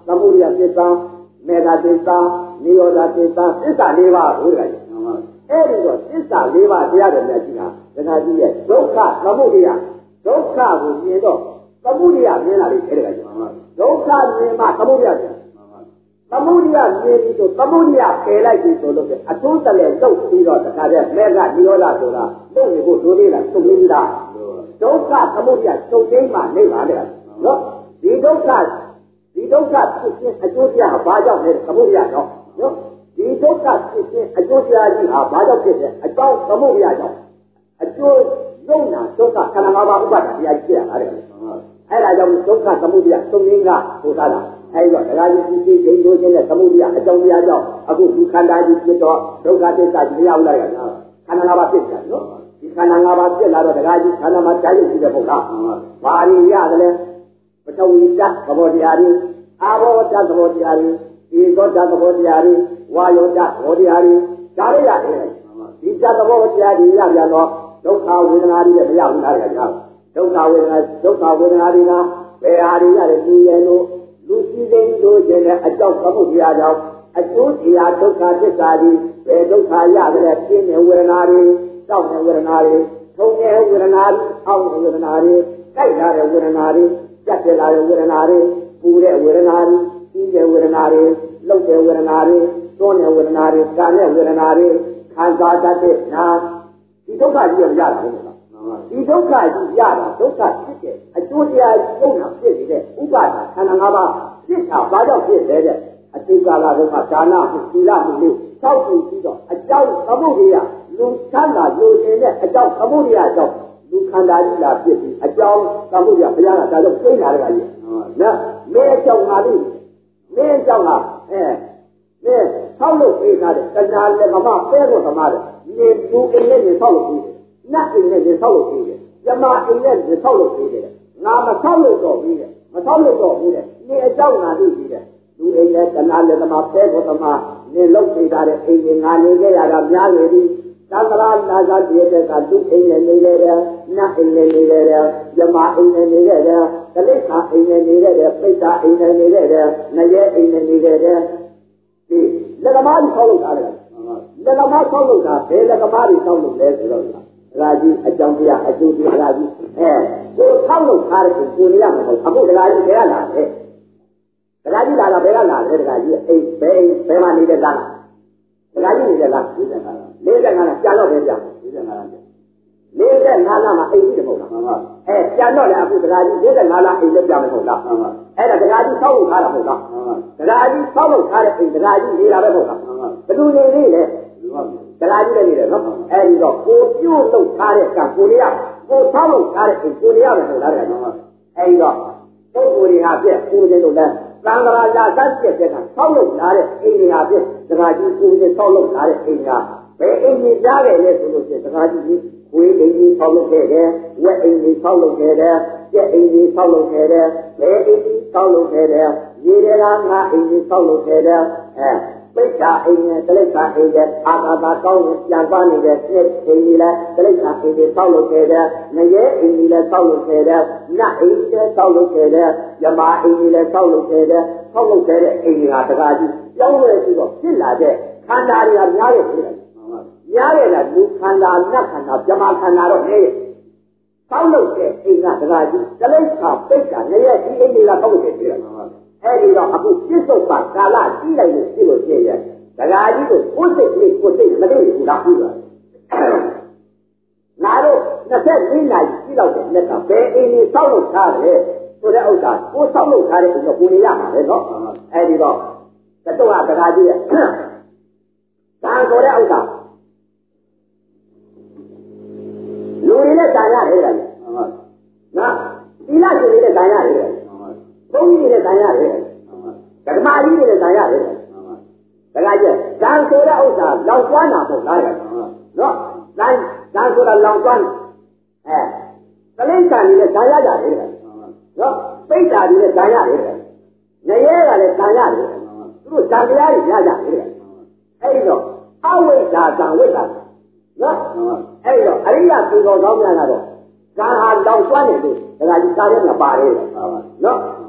သမုဒိယသစ္စာမေဃသစ္စာနိရောဓသစ္စာသစ္စာ၄ပါးကိုတခါကြီးအဲ့ဒီတော့သစ္စာ၄ပါးတရားတော်များကြီးဟာတခါကြီးရဲ့ဒုက္ခသမုဒိယဒုက္ခကိုမြင်တော့သမုဒိယမြင်လာပြီအဲ့ဒါကြီးဒုက္ခမြင်မှသမုဒိယမြင်သမုဒိယမြင်ပြီးတော့သမုဒိယပယ်လိုက်ပြီဆိုလို့အထူးတလည်းတုတ်ပြီးတော့တခါတည်းမေဃနိရောဓဆိုတာတုတ်နေဖို့လိုသေးလားတုတ်သေးလားဒုက္ခသမုဒိယတုတ်သိမ်းမှနေပါလေနော်ဒီဒုက္ခဒီဒုက္ခဖြစ်ခြင်းအကျိုးတရားဘာကြောင့်လဲသမုဒိယတော့နော်ဒီဒုက္ခဖြစ်ခြင်းအကျိုးတရားကြီးဟာဘာကြောင့်ဖြစ်လဲအကြောင်းသမုဒိယကြောင့်အကျိုးယုံနာဒုက္ခခန္ဓာ၅ပါးဥပါဒတရားကြီးဖြစ်ရတာလေအဲ့ဒါကြောင့်ဒုက္ခသမုဒိယသုံးရင်းကဆိုတာလားအဲ့တော့တရားကြီးကြီးကြီးလို့ခြင်းနဲ့သမုဒိယအကြောင်းတရားကြောင့်အခုဒီခန္ဓာကြီးဖြစ်တော့ဒုက္ခသစ္စာကြီးမရောက်လာရတာခန္ဓာ၅ပါးဖြစ်တယ်နော်ဒီခန္ဓာ၅ပါးဖြစ်လာတော့တရားကြီးခန္ဓာမှာတရားကြီးရှိတယ်ပေါ့လားဘာရည်ရတယ်လဲပထဝီဓာတ်သဘောတရားတွေအာဘောဓာတ်သဘောတရားတွေဒီသောဓာတ်သဘောတရားတွေဝါယောဓာတ်သဘောတရားတွေဒါတွေရတယ်ဒီဓာတ်သဘောတရားတွေရပြန်တော့ဒုက္ခဝေဒနာတွေလည်းမရဘူးလားကြလားဒုက္ခဝေဒနာဒုက္ခဝေဒနာတွေကဘယ်ဟာတွေရတယ်ဒီရဲ့လို့လူရှိသိလို့ခြင်းနဲ့အကြောင်းသမုဒိယကြောင့်အကျိုးတရားဒုက္ခသစ္စာကြီးဘယ်ဒုက္ခရတယ်ပြင်းတဲ့ဝေဒနာတွေတောက်တဲ့ဝေဒနာတွေထုံတဲ့ဝေဒနာတွေအောင့်တဲ့ဝေဒနာတွေကြိုက်လာတဲ့ဝေဒနာတွေကြက်တဲ့လာတဲ့ဝေဒနာတွေပူတဲ့ဝေဒနာတွေကြီးတဲ့ဝေဒနာတွေလှုပ်တဲ့ဝေဒနာတွေတွန်းတဲ့ဝေဒနာတွေကာတဲ့ဝေဒနာတွေခံစားတတ်တဲ့နာဒီဒုက္ခကြီးရရတာမဟုတ်လားဒီဒုက္ခကြီးရတာဒုက္ခဖြစ်တဲ့အကျိုးတရားကျုံတာဖြစ်နေတဲ့ဥပါဒခန္ဓာ၅ပါးဖြစ်တာဘာကြောင့်ဖြစ်လဲတဲ့အတိကာလဒုက္ခဒါနမှုသီလမှုလေးတောက်ပြီးပြီးတော့အကြောင်းသမုဒိယလူချမ်းသာလူရှင်တဲ့အကြောင်းသမုဒိယကြောင့်လူခန္ဓာကြီးလာဖြစ်ပြီးအကြောင်းသမုဒိယဘုရားကဒါကြောင့်သိလာတယ်ကကြီးနော်မဲကြောင့်ငါလေးမဲကြောင့်ငါအဲမဲဆောက်လို့ပေးထားတယ်တဏှာလည်းမမပဲဖို့သမားတယ်နေလူအိမ်နဲ့နေဆောက်လို့ပေးတယ်နတ်အိမ်နဲ့နေဆောက်လို့ပေးတယ်ယမအိမ်နဲ့နေဆောက်လို့ပေးတယ်ငါမဆောက်လို့တော့ပေးတယ်မဆောက်လို့တော့ပေးတယ်နေအကြောင်းငါသိပြီးတယ်လူအိမ်နဲ့တဏှာလည်းသမားပဲဖို့သမားနေလောက်ပေးထားတဲ့အိမ်ကြီးငါနေခဲ့ရတာများလေပြီသံဃာနာဇာတည်းတဲ့ကသူအိမ်နဲ့နေလေတယ်နတ်အိမ်နဲ့နေလေတယ်ယမအိမ်နဲ့နေလေတယ်ကလိခာအိမ်နဲ့နေလေတယ်ပိဋ္ဌာအိမ်နဲ့နေလေတယ်နရဲအိမ်နဲ့နေလေတယ်ဒီလက်ကမားကြီးဆောက်လို့တာလေလက်ကမားဆောက်လို့တာဘယ်လက်ကမားကြီးဆောက်လို့လဲဆိုတော့ဒါကြီးအကြောင်းတရားအကျိုးတရားကြီးအဲကိုဆောက်လို့ထားတဲ့ကိုကိုရမှာမဟုတ်အခုဒါကြီးဘယ်ကလာလဲဒါကြီးလာတာဘယ်ကလာလဲဒါကြီးအိမ်ဘယ်ဘယ်မှာနေတဲ့လားဒါကြီးနေတဲ့လား၄၅လား၄၅လားကြာတော့ပဲကြာ၄၅လား၄၅လားမှာအိမ်ကြီးတယ်မဟုတ်လားအဲကြာတော့လေအခုဒါကြီး၄၅လားအိမ်လည်းကြာမဟုတ်လားအဲ့ဒါဒါကြီးဆောက်လို့ထားတာမဟုတ်လားဒါကြီးဆောက်လို့ထားတဲ့အိမ်ဒါကြီးနေတာပဲမဟုတ်လားဘယ်သူနေနေလဲဒါကြီးလည်းနေတယ်နော်အဲဒီတော့ကိုပြုတ်လို့ထားတဲ့ကကိုရကိုဆောက်လို့ထားတဲ့အိမ်ကိုရမယ်မဟုတ်လားအဲဒီတော့ပုဂ္ဂိုလ်တွေဟာပြည့်ကိုခြင်းလို့လဲသံဃာလာသတ်ပြတဲ့ကဆောက်လို့ထားတဲ့အိမ်တွေဟာပြည့်ဒါကြီးကိုခြင်းဆောက်လို့ထားတဲ့အိမ်ကဘယ်အိမ်ကြီးကြားတယ်လဲဆိုလို့ရှိရင်ဒါကြီးဝေးအိမ်ကြီးဆောက်လုပ်ခဲ့တယ်ဝက်အိမ်ကြီးဆောက်လုပ်ခဲ့တယ်ကျက်အိမ်ကြီးဆောက်လုပ်ခဲ့တယ်ဘဲအိမ်ကြီးဆောက်လုပ်ခဲ့တယ်ရေတွေကငါအိမ်ကြီးဆောက်လုပ်ခဲ့တယ်အဲပိဋ္ဌာအိမ်နဲ့တိဋ္ဌာအိမ်နဲ့အာသာသာကောင်းပြန်သွားနေတဲ့ပြည့်အိမ်ကြီးလဲတိဋ္ဌာအိမ်ကြီးဆောက်လုပ်ခဲ့တယ်ငရဲအိမ်ကြီးလဲဆောက်လုပ်ခဲ့တယ်နတ်အိမ်ကြီးလဲဆောက်လုပ်ခဲ့တယ်ယမအိမ်ကြီးလဲဆောက်လုပ်ခဲ့တယ်ဆောက်လုပ်ခဲ့တဲ့အိမ်ကြီးဟာတကားကြီးကျောင်းလဲပြီးတော့ဖြစ်လာတဲ့ခန္ဓာတွေကများရဲ့ဖြစ်တယ်များရဲ့လားလူခန္ဓာနတ်ခန္ဓာဗြဟ္မာခန္ဓာတော့နေရဲ့ဆောက်လုပ်တဲ့အိမ်ကတကားကြီးတိဋ္ဌာပိဋ္ဌာငရဲဒီအိမ်ကြီးကဆောက်လုပ်ခဲ့တယ်အဲဒီတော့အခုပြစ္ဆုတ်ပါကာလကြီးလိုက်လို့ပြလို့ပြည့်ရဲ့ဒကာကြီးကိုကိုယ်စိတ်ကလေးကိုယ်စိတ်မလို့ဘူးလားပြီးပါငါတို့နှစ်ဆက်လေးနာရီကြီးလောက်တဲ့လက်ကဘယ်အိမ်ကြီးဆောက်လို့ထားတယ်ဆိုတဲ့ဥစ္စာကိုဆောက်လို့ထားတဲ့အိမ်ကိုကိုနေရမှာပဲနော်အဲဒီတော့တတုကဒကာကြီးရဲ့ဒါဆိုတဲ့ဥစ္စာလူတွေနဲ့တန်ရတယ်လေနော်သီလရှင်တွေနဲ့တန်ရတယ်ဘုန်းကြီးတွေနဲ့တန်ရတယ်ဓမ္မကြီးတွေနဲ့တန်ရတယ်ဒါကကျဇန်ဆိုတဲ့ဥစ္စာလောင်ကျွမ်းတာမဟုတ်လားနော်ဇန်ဇန်ဆိုတာလောင်ကျွမ်းအဲသလိ္ဆာကြီးနဲ့တန်ရကြတယ်နော်ပိဋ္ဌာကြီးနဲ့တန်ရတယ်နရဲကလည်းတန်ရတယ်သူတို့ဇန်တရားတွေရကြတယ်အဲဒီတော့အဝိဇ္ဇာဇံဝိဇ္ဇာနော်အဲဒီတော့အရိယသူတော်ကောင်းများကတော့ဇန်ဟာလောင်ကျွမ်းနေလို့ဒါကကြီးစားရဲမပါတယ်နော်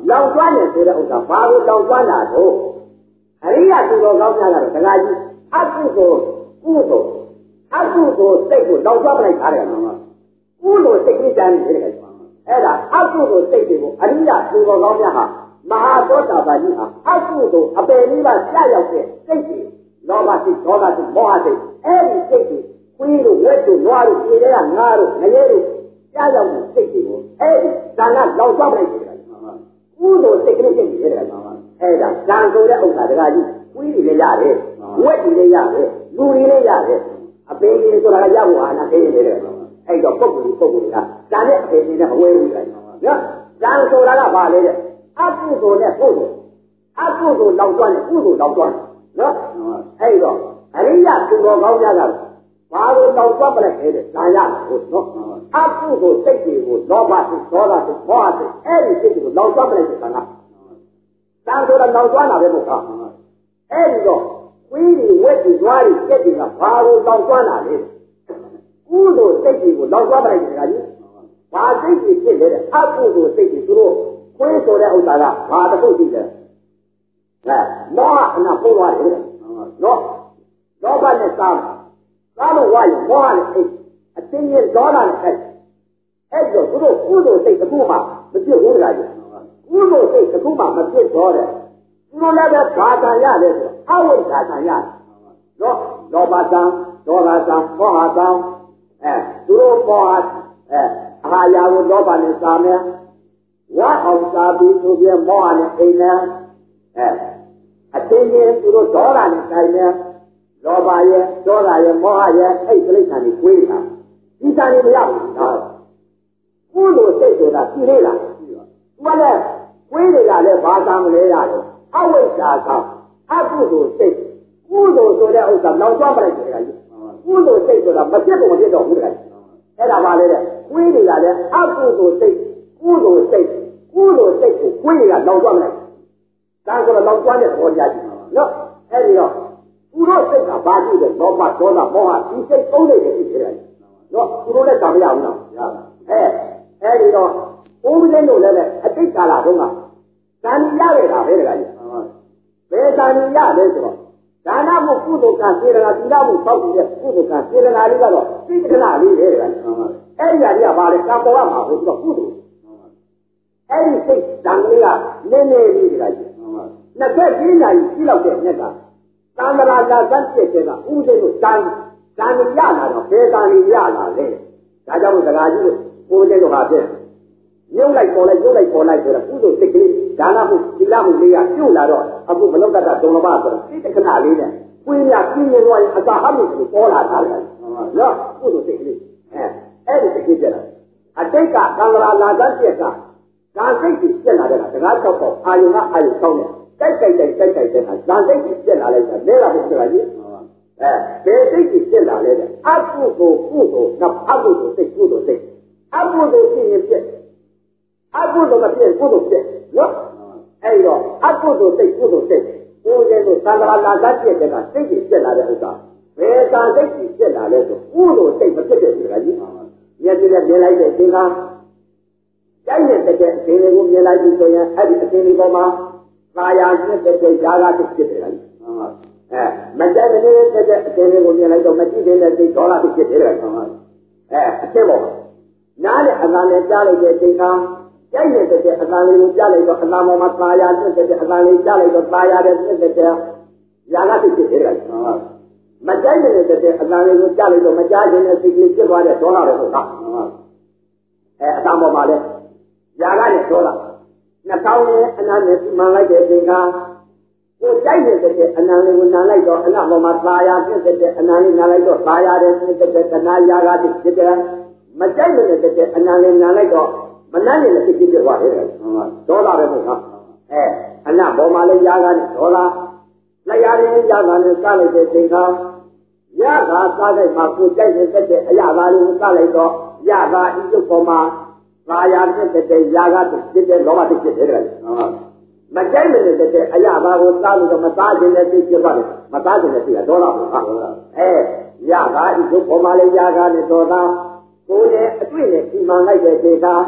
လောက်ကျွမ်းနေဆိုတဲ့ဥစ္စာဘာကိုလောက်ကျွမ်းတာတော့အရိယသူတော်ကောင်းများကတော့ဒကာကြီးအကုသိုလ်ကုသိုလ်အကုသိုလ်စိတ်ကိုလောက်ကျွမ်းပလိုက်တာတယ်နော်ကုသိုလ်စိတ်ကြီးတန်းနေတယ်အဲ့ဒါအကုသိုလ်စိတ်တွေကိုအရိယသူတော်ကောင်းများဟာမဟာသောတာပန်ကြီးဟာအကုသိုလ်အပေလေးပါကြာရောက်တဲ့စိတ်တွေလောဘစိတ်ဒေါသစိတ်မောဟစိတ်အဲ့ဒီစိတ်တွေခွေးတို့ဝက်တို့နွားတို့ခြေတွေကငါးတို့ငရဲတို့ကြာရောက်တဲ့စိတ်တွေကိုအဲ့ဒီဒါနလောက်ကျွမ်းပလိုက်တယ်ကုသိုလ်စိတ်ကလေးဖြစ်နေတယ်ကွာအဲ့ဒါဇံဆိုတဲ့ဥစ္စာတကားကြီးဝိရိလည်းရတယ်ဝက်တွေလည်းရတယ်လူတွေလည်းရတယ်အပေကြီးဆိုတာကရဖို့ဟာနာသိနေတယ်အဲ့တော့ပုဂ္ဂိုလ်ပုဂ္ဂိုလ်ကဇံနဲ့အပေကြီးနဲ့အဝဲဘူးတယ်နော်ဇံဆိုတာကဘာလဲတဲ့အကုသိုလ်နဲ့ကုသိုလ်အကုသိုလ်လောက်ကျွမ်းတယ်ကုသိုလ်လောက်ကျွမ်းနော်အဲ့တော့အရိယသူတော်ကောင်းများကဘာလို့လောက်ကျွမ်းပလဲခဲ့တယ်ဇံရဖို့နော်အကုသိုလ်စိတ်တွေကိုလောဘစိတ်ဒေါသစိတ်မောဟစိတ်အဲ့ဒီစိတ်တွေကိုလောက်ကျွမ်းပလိုက်တဲ့ခါကတန်ဆိုတာလောက်ကျွမ်းတာပဲမဟုတ်လားအဲ့ဒီတော့ဝိရိဝက်တွေဓွားတွေစက်တွေကဘာလို့လောက်ကျွမ်းတာလဲကုသိုလ်စိတ်တွေကိုလောက်ကျွမ်းပလိုက်တဲ့ခါကြီးဘာစိတ်တွေဖြစ်လဲတဲ့အကုသိုလ်စိတ်တွေသူတို့ခွေးဆိုတဲ့ဥစ္စာကဘာတစ်ခုရှိတယ်အဲမောဟအနာပိုးသွားတယ်နော်လောဘနဲ့စားစားလို့ဝါရင်မောဟနဲ့အိတ်အတင်းကြီးဒေါသနဲ့အဲ့အဲ့တော့သူတို့ကုသိုလ်စိတ်တစ်ခုမှမဖြစ်ဘူးလားကြီးကုသိုလ်စိတ်တစ်ခုမှမဖြစ်တော့တယ်သူတို့လည်းပဲဘာသာရတယ်ဆိုအဝိဇ္ဇာသာရတယ်နော်လောဘသံဒေါသသံမောဟသံအဲသူတို့မောဟအဲအာဟာရကိုလောဘနဲ့စားမယ်ဝါအောင်စားပြီးသူပြမောဟနဲ့အိမ်နဲ့အဲအတင်းကြီးသူတို့ဒေါသနဲ့ဆိုင်မယ်လောဘရဲ့ဒေါသရဲ့မောဟရဲ့အဲ့ဒီလိမ့်ခံပြီးကိုးတာဒီစာနေမရဘူးနော်ကုသိုလ်စိတ်ဆိုတာပြည့်လေလားသူကလည်းကိုးတွေကလည်းဘာသာမလဲရတယ်အဝိဇ္ဇာကအကုသိုလ်စိတ်ကုသိုလ်ဆိုတဲ့ဥစ္စာနောက်သွားပလိုက်တယ်ကကြီးကုသိုလ်စိတ်ဆိုတာမဖြစ်ဘူးမဖြစ်တော့ဘူးကကြီးအဲ့ဒါပါလေတဲ့ကိုးတွေကလည်းအကုသိုလ်စိတ်ကုသိုလ်စိတ်ကုသိုလ်စိတ်ကိုကိုးတွေကနောက်သွားပလိုက်ဒါဆိုတော့နောက်သွားတဲ့ပေါ်ကြကြီးနော်အဲ့ဒီတော့သူတို့စိတ်ကဘာကြည့်လဲလောဘဒေါသမောဟဒီစိတ်သုံးနေတယ်ဖြစ်တယ်နော်သူတို့လည်းကြောင်မရဘူးနော်ရပါအဲအဲဒီတော့ဘုန်းကြီးတို့လည်းအတိတ်ကာလတုန်းကဇာတိရခဲ့တာပဲတခါကြီးဘယ်ဇာတိရလဲဆိုတော့ဒါနမှုကုသိုလ်ကစေတနာသီလမှုပေါက်တဲ့ကုသိုလ်ကစေတနာလေးကတော့စိတ်ကနာလေးပဲတခါကြီးအဲဒီဟာကြီးကဘာလဲကံပေါ်ရမှာဘုရားကုသိုလ်အဲဒီစိတ်ဇံကလေးကနည်းနည်းလေးတခါကြီးနှစ်သက်ပြင်းနိုင်ရှိလောက်တဲ့မြက်ကသံဃာလာဇတ်ပြည့်တဲ့ကဥဒိတို့ဇံဇာတိရလာတော့ဘယ်ဇာတိရလာလဲဒါကြောင့်စကားကြီးတို့ကိုယ်ကျတော့ဟာဖြင့်ရုပ်လိုက်ပေါ်လိုက်ရုပ်လိုက်ပေါ်လိုက်ဆိုတော့ကုသိုလ်စိတ်ကလေးဒါနမှုသီလမှုလေးကပြုတ်လာတော့အခုဘလောကတ္တဒုံလဘဆိုတော့စိတ်တခဏလေးနဲ့ပွင့်ရပြင်းနေတော့အစာဟမှုကိုပေါ်လာတာလေနော်ကုသိုလ်စိတ်ကလေးအဲအဲ့ဒီစိတ်ကလေးကျတော့အတိတ်ကသံဃာလာဇတ်ပြက်ကဇာစိတ်ကြီးပြက်လာတဲ့ကစကား၆ပေါ့အာယုံကအာယုံဆောင်းတယ်တိုက်တိုက်တိုက်တိုက်တိုက်တဲ့ကဇာစိတ်ကြီးပြက်လာလိုက်တာလဲလာဖို့ဆိုတာကြီးအဲဘယ်စိတ်ကြီးဖြစ်လာလဲတဲ့အကုသိုလ်ကုသိုလ်နောက်အကုသိုလ်စိတ်ကုသိုလ်စိတ်အကုသိုလ်ဖြစ်ရင်ဖြစ်အကုသိုလ်မဖြစ်ကုသိုလ်ဖြစ်နော်အဲ့တော့အကုသိုလ်စိတ်ကုသိုလ်စိတ်ကိုယ်ရဲ့လို့သံဃာလာဇတ်ပြည့်တဲ့ကစိတ်ကြီးဖြစ်လာတဲ့ဥစ္စာဘယ်သာစိတ်ကြီးဖြစ်လာလဲဆိုကုသိုလ်စိတ်မဖြစ်တဲ့ဒီကကြီးမျက်စိနဲ့မြင်လိုက်တဲ့အချိန်ကကြိုက်နေတဲ့အချိန်လေးကိုမြင်လိုက်ပြီဆိုရင်အဲ့ဒီအချိန်လေးပေါ်မှာသာယာဖြစ်တဲ့ຢာကဖြစ်ဖြစ်တယ်ကကြီးအဲမကြတဲ့နေတဲ့တဲ့အချိန်လေးကိုမြင်လိုက်တော့မကြည့်တဲ့စိတ်ဒေါသဖြစ်ဖြစ်တယ်ကောင်အဲအချက်ပေါ်နားနဲ့အသာနဲ့ကြားလိုက်တဲ့အချိန်ကကြိုက်နေတဲ့အသာလေးကိုကြားလိုက်တော့အသာပေါ်မှာသာယာဖြစ်တဲ့အသာလေးကြားလိုက်တော့သာယာတဲ့ဖြစ်တဲ့ຢာကဖြစ်ဖြစ်တယ်ကောင်မကြိုက်နေတဲ့အသာလေးကိုကြားလိုက်တော့မကြားခြင်းနဲ့စိတ်ကလေးဖြစ်သွားတဲ့ဒေါသပဲဟုတ်လားအဲအသာပေါ်မှာလဲຢာကနဲ့ဒေါသနှစ်ပေါင်းနဲ့အနာနဲ့မှန်လိုက်တဲ့အချိန်ကကိုကြိုက်နေတဲ့အနံလေးကိုနာလိုက်တော့အနပေါ်မှာသာယာဖြစ်တဲ့အနံလေးနာလိုက်တော့သာယာတဲ့ဖြစ်တဲ့ကနာယာကဖြစ်တဲ့မကြိုက်နေတဲ့အနံလေးနာလိုက်တော့မနှမ်းနေတဲ့ဖြစ်ဖြစ်သွားတယ်ဒေါသပဲမဟုတ်လားအဲအနပေါ်မှာလည်းယာကနဲ့ဒေါသလက်ရည်ယာကနဲ့စားလိုက်တဲ့ချိန်ခါယာကစားလိုက်မှကိုကြိုက်နေတဲ့အရာသားလေးကိုစားလိုက်တော့ယာကဤရုပ်ပေါ်မှာသာယာဖြစ်တဲ့ယာကဖြစ်တဲ့လောဘဖြစ်ဖြစ်တယ်မကြိုက်နေတဲ့အရာဘာကိုစားလို့တော့မစားခြင်းနဲ့သိဖြစ်ပါလေမစားခြင်းနဲ့သိတာဒေါသပေါ့ဟာအဲရကားဒီဘုံပေါ်မှာလေရကားနဲ့ဒေါသကိုယ်နဲ့အတွေ့နဲ့ဒီမှန်လိုက်တဲ့ဒေတာ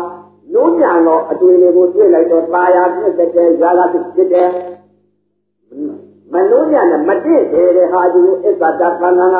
နိုးညာတော့အတွေ့တွေကိုတွေ့လိုက်တော့ตาယာဖြစ်တဲ့ຢာကဖြစ်တယ်မနိုးညာနဲ့မတည့်တယ်တဲ့ဟာဒီကိုအစ္ဆဒခန္ဓာက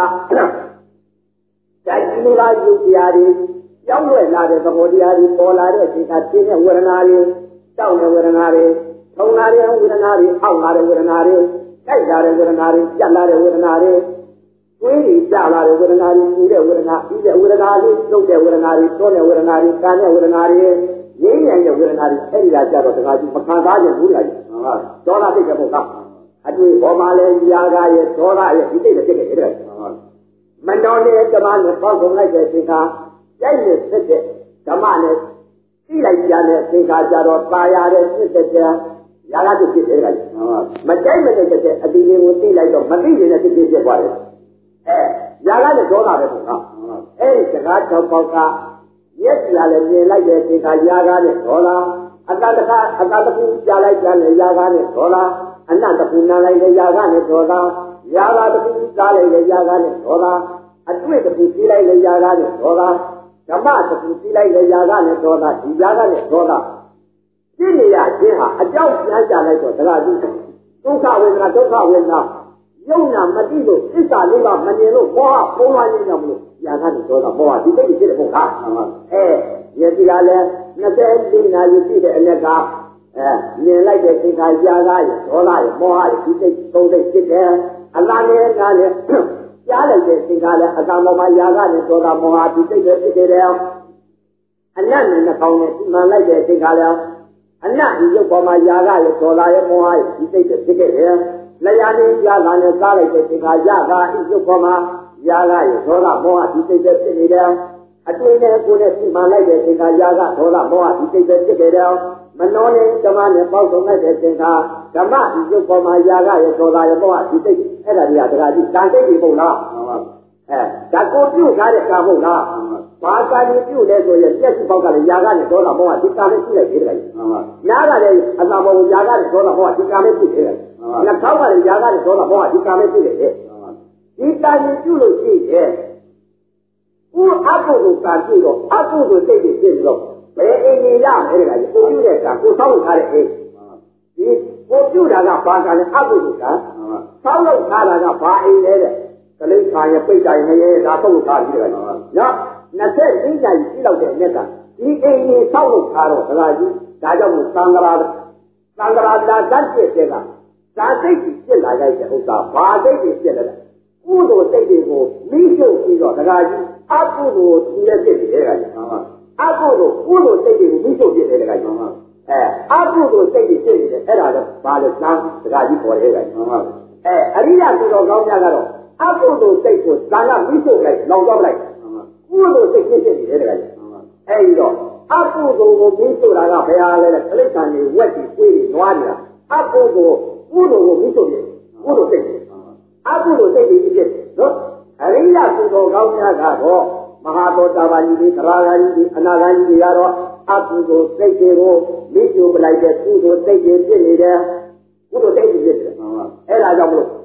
တိုက်ကြီးလာယူတရားတွေကြောက်ရွံ့လာတဲ့သဘောတရားတွေပေါ်လာတဲ့ဒီကပြင်းတဲ့ဝေဒနာတွေတောက်တဲ့ဝေဒနာတွေထုံလာတဲ့ဝေဒနာတွေအောက်လာတဲ့ဝေဒနာတွေကြိုက်လာတဲ့ဝေဒနာတွေကြက်လာတဲ့ဝေဒနာတွေတွေးပြီးကြလာတဲ့ဝေဒနာတွေပူတဲ့ဝေဒနာပြီးတဲ့ဝေဒနာတွေတုတ်တဲ့ဝေဒနာတွေတောတဲ့ဝေဒနာတွေကာတဲ့ဝေဒနာတွေငြိမ်းရတဲ့ဝေဒနာတွေအဲ့ဒီကကြတော့တခါကြီးမခံစားခြင်းဘူးလားဟုတ်ဒေါသသိတဲ့ပုဂ္ဂိုလ်အတွေ့ပေါ်မှာလဲຢာကရဲ့ဒေါသရဲ့ဒီသိတဲ့ဖြစ်နေတယ်မတော်တဲ့ဓမ္မနဲ့ပေါင်းစုံလိုက်တဲ့သင်္ခါကြိုက်နေဖြစ်တဲ့ဓမ္မနဲ့သိလိုက်ကြတဲ့သင်္ခါကြတော့ตาရတဲ့ဖြစ်တဲ့ຢာကဖြစ်ဖြစ်တယ်ကမကြိုက်မတဲ့အတိလေးကိုသိလိုက်တော့မသိနေတဲ့ဖြစ်ဖြစ်ဖြစ်သွားတယ်အဲຢာကနဲ့ဒေါသပဲပေါ့နော်အဲဒီစကား၆ပေါက်ကရက်ပြလည်းမြင်လိုက်တဲ့သင်္ခါຢာကနဲ့ဒေါသအတ္တတခါအတ္တတခုကြားလိုက်ကြတဲ့ຢာကနဲ့ဒေါသအနတ္တခုနားလိုက်တဲ့ຢာကနဲ့ဒေါသຢာကတခုကြားလိုက်တဲ့ຢာကနဲ့ဒေါသအတွေ့တခုသိလိုက်တဲ့ຢာကနဲ့ဒေါသဓမ္မတခုသိလိုက်တဲ့ຢာကနဲ့ဒေါသဒီຢာကနဲ့ဒေါသသိနေရခြင်းဟာအကြောင်းပြန်ကြလိုက်တော့တရားကြီးဒုက္ခဝေဒနာဒုက္ခဝေဒနာယုံနာမသိလို့သစ္စာလေးပါမမြင်လို့ဘောဟပုံလာခြင်းကြောင့်မလို့ຢာကနဲ့ဒေါသဘောဟာဒီသိဖြစ်တဲ့ပုံကအဲယတိကလည်းနှစ်ဆယ်၄နာရီရှိတဲ့အလက်ကအဲမြင်လိုက်တဲ့သင်္ခါຢာကရဲ့ဒေါသရဲ့မောဟရဲ့ဒီသိသုံးသိဖြစ်တယ်အလားနဲ့ကလည်းကြားလိုက်တဲ့သင်္ခါလည်းအကံပေါ်မှာຢာကနဲ့ဒေါသမောဟဒီသိပဲဖြစ်တယ်အနတ်နဲ့နှောင်းနဲ့ဒီမှန်လိုက်တဲ့သင်္ခါလည်းအနတ်ဒီရုပ်ပေါ်မှာຢာကရဲ့ဒေါသရဲ့မောဟရဲ့ဒီသိပဲဖြစ်တယ်လျာနေຢာကနဲ့စားလိုက်တဲ့သင်္ခါຢာကဒီရုပ်ပေါ်မှာຢာကရဲ့ဒေါသမောဟဒီသိပဲဖြစ်နေတယ်အတွေ့နဲ့ကိုယ်နဲ့ဒီမှန်လိုက်တဲ့သင်္ခါຢာကဒေါသမောဟဒီသိပဲဖြစ်တယ်မနောနဲ့ဓမ္မနဲ့ပေါင်းစုံလိုက်တဲ့သင်္ခါဓမ္မဒီရုပ်ပေါ်မှာຢာကရဲ့ဒေါသရဲ့မောဟဒီသိအဲ့ဒါတွေကတရားကြီးတန်သိပြီမဟုတ်လားအဲဒါကိုပြုတ်ထားတဲ့ကာမဟုတ်လားဘာသာကြီးပြုတ်လဲဆိုရင်ပြည့်စုံပေါက်ကလည်းຢာကနဲ့ဒေါသမောဟဒီကာလေးပြုတ်လိုက်သေးတယ်ညာကလည်းအတ္တမောဟຢာကနဲ့ဒေါသမောဟဒီကာလေးပြုတ်သေးတယ်နှာခေါင်းကလည်းຢာကနဲ့ဒေါသမောဟဒီကာလေးပြုတ်တယ်ဒီကာကြီးပြုတ်လို့ရှိရဲ့ဦးအကုသိုလ်ကံပြုတ်တော့အကုသိုလ်စိတ်တွေဖြစ်တော့ဘယ်အိမ်ကြီးရမယ်တဲ့ကကိုပြုတ်တဲ့ကံကိုဆောက်ထားတဲ့အိမ်ဒီကိုပြုတ်တာကဘာကလဲအကုသိုလ်ကံဆောက်လုပ်ထားတာကဘာအိမ်လဲတဲ့ကလေးခါရပိတ်တိုင်းမရဲဒါဆောက်လုပ်ထားပြီးတယ်နော်နှစ်ဆက်သိကြကြီးရှိတော့တဲ့မြက်ကဒီအိမ်ကြီးဆောက်လုပ်ထားတော့ဒကာကြီးဒါကြောင့်မို့သံဃာသံဃာလာတတ်ဖြစ်တဲ့ကဇာစိတ်ကြီးဖြစ်လာတဲ့ဥစ္စာဘာစိတ်ကြီးဖြစ်လဲကုသိုလ်စိတ်တွေကိုမိရှုပ်ပြီးတော့ဒကာကြီးအကုသိုလ်သူလည်းဖြစ်တယ်ကကြီးအကုသိုလ်ကုသိုလ်စိတ်တွေကိုမိရှုပ်ဖြစ်တယ်ကကြီးအဲအကုသိုလ်စိတ်တွေဖြစ်နေတယ်အဲ့ဒါတော့ဘာလဲသံဒကာကြီးပေါ်တယ်ကကြီးအဲအရိယသူတော်ကောင်းများကတော့အကုသိုလ်စိတ်ကိုသံဃာမိရှုပ်လိုက်လောင်သွားလိုက်ကုသိုလ်စိတ်ဖြစ်ဖြစ်နေတယ်ကကြီးအဲဒီတော့အကုသိုလ်ကိုမိရှုပ်တာကဘယ်ဟာလဲခလိက္ခဏ်တွေဝက်ကြီးပွေးတွေနွားနေတာအကုသိုလ်ကုသိုလ်ကိုမိရှုပ်တယ်ကုသိုလ်စိတ်အကုသိုလ်စိတ်တွေဖြစ်တယ်နော်အရိယသူတော်ကောင်းများကတော့မဟာသောတာပန်ကြီးတွေသရဂါကြီးတွေအနာဂါကြီးတွေကတော့အကုသိုလ်စိတ်တွေကိုမိရှုပ်ပလိုက်တဲ့ကုသိုလ်စိတ်တွေဖြစ်နေတယ်ကုသိုလ်စိတ်တွေဖြစ်တယ်အဲ့ဒါကြောင့်မလို့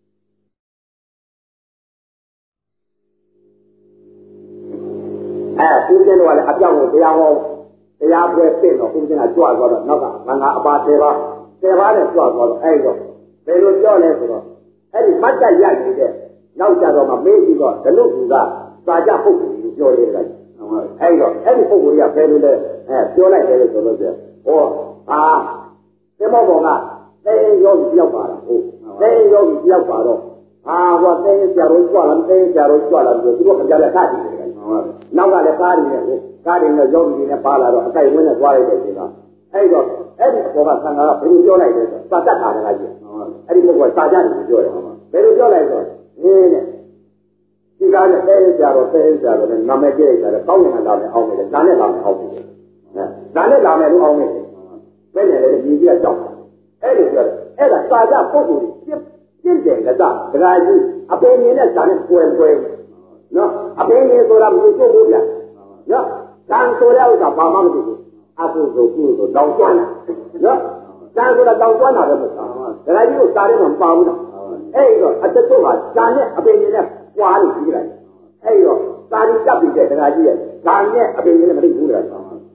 အဲသူကျင်းတော့လည်းအပြောင်းကိုတရားဟောတရားပွဲပြင့်တော့သူကျင်းကကြွသွားတော့နောက်ကငါငါအပါဆယ်ပါဆယ်ပါနဲ့ကြွသွားတော့အဲ့တော့ဘယ်လိုကြောက်လဲဆိုတော့အဲ့ဒီမတ်တက်ရနေတဲ့နောက်ကြတော့မှမေးပြီးတော့ဒလုကူကစာကြပုဂ္ဂိုလ်ကိုပြောရတယ်ကအဲ့တော့အဲ့ဒီပုဂ္ဂိုလ်ကဘယ်လိုလဲအဲပြောလိုက်တယ်ဆိုလို့ပြောဟောဟာသမောဘောကတဲယောဂီပြောက်ပါလားဟုတ်တဲယောဂီပြောက်ပါတော့ဟာဟောတဲဆရာတော်ကြွလာတဲဆရာတော်ကြွလာဆိုသူတို့ကကြားလက်ခတ်တယ်နောက်ကလည်းကားတွေနဲ့ကားတွေနဲ့ယောဂီတွေနဲ့ပါလာတော့အတိုက်ဝင်းနဲ့သွားလိုက်တဲ့အချိန်ကအဲ့တော့အဲ့ဒီအပေါ်ကသံဃာကဘယ်လိုပြောလိုက်လဲဆိုစာတတ်တာတကကြီးအဲ့ဒီပုဂ္ဂိုလ်ကစာကြတယ်ပြောတယ်ဘယ်လိုပြောလိုက်ဆိုနင်းနဲ့ဒီကားနဲ့တဲကြတော့တဲကြတော့နာမည်ကြည့်လိုက်တာကောင်းနေတာလည်းအောင်းနေတယ်ဒါနဲ့လာမယ်အောင်းနေတယ်ဒါနဲ့လာမယ်လို့အောင်းနေတယ်ဘယ်နဲ့လဲဒီကြီးကကြောက်အဲ့လိုပြောတယ်အဲ့ဒါစာကြပုဂ္ဂိုလ်ကြီးပြင့်တယ်ကစားဒကာကြီးအပေမြင်တဲ့ဇာနဲ့ပွဲပွဲနော်အပေမြင်ဆိုတာမသိဘူးဗျာနော်တန်ဆိုတဲ့ဥစ္စာဘာမှမသိဘူးအကုသိုလ်ကုသိုလ်တောင်းကျွမ်းနော်တန်ဆိုတာတောင်းကျွမ်းတာပဲမဟုတ်ဘူးဒကာကြီးကိုစားတယ်မှမပါဘူးနော်အဲ့တော့အတချို့ကဇာနဲ့အပေမြင်တဲ့ပွားလို့ပြီးလိုက်အဲ့တော့စာရီကပ်ပြီးတဲ့ဒကာကြီးရဲ့ဇာနဲ့အပေမြင်နဲ့မသိဘူးလေ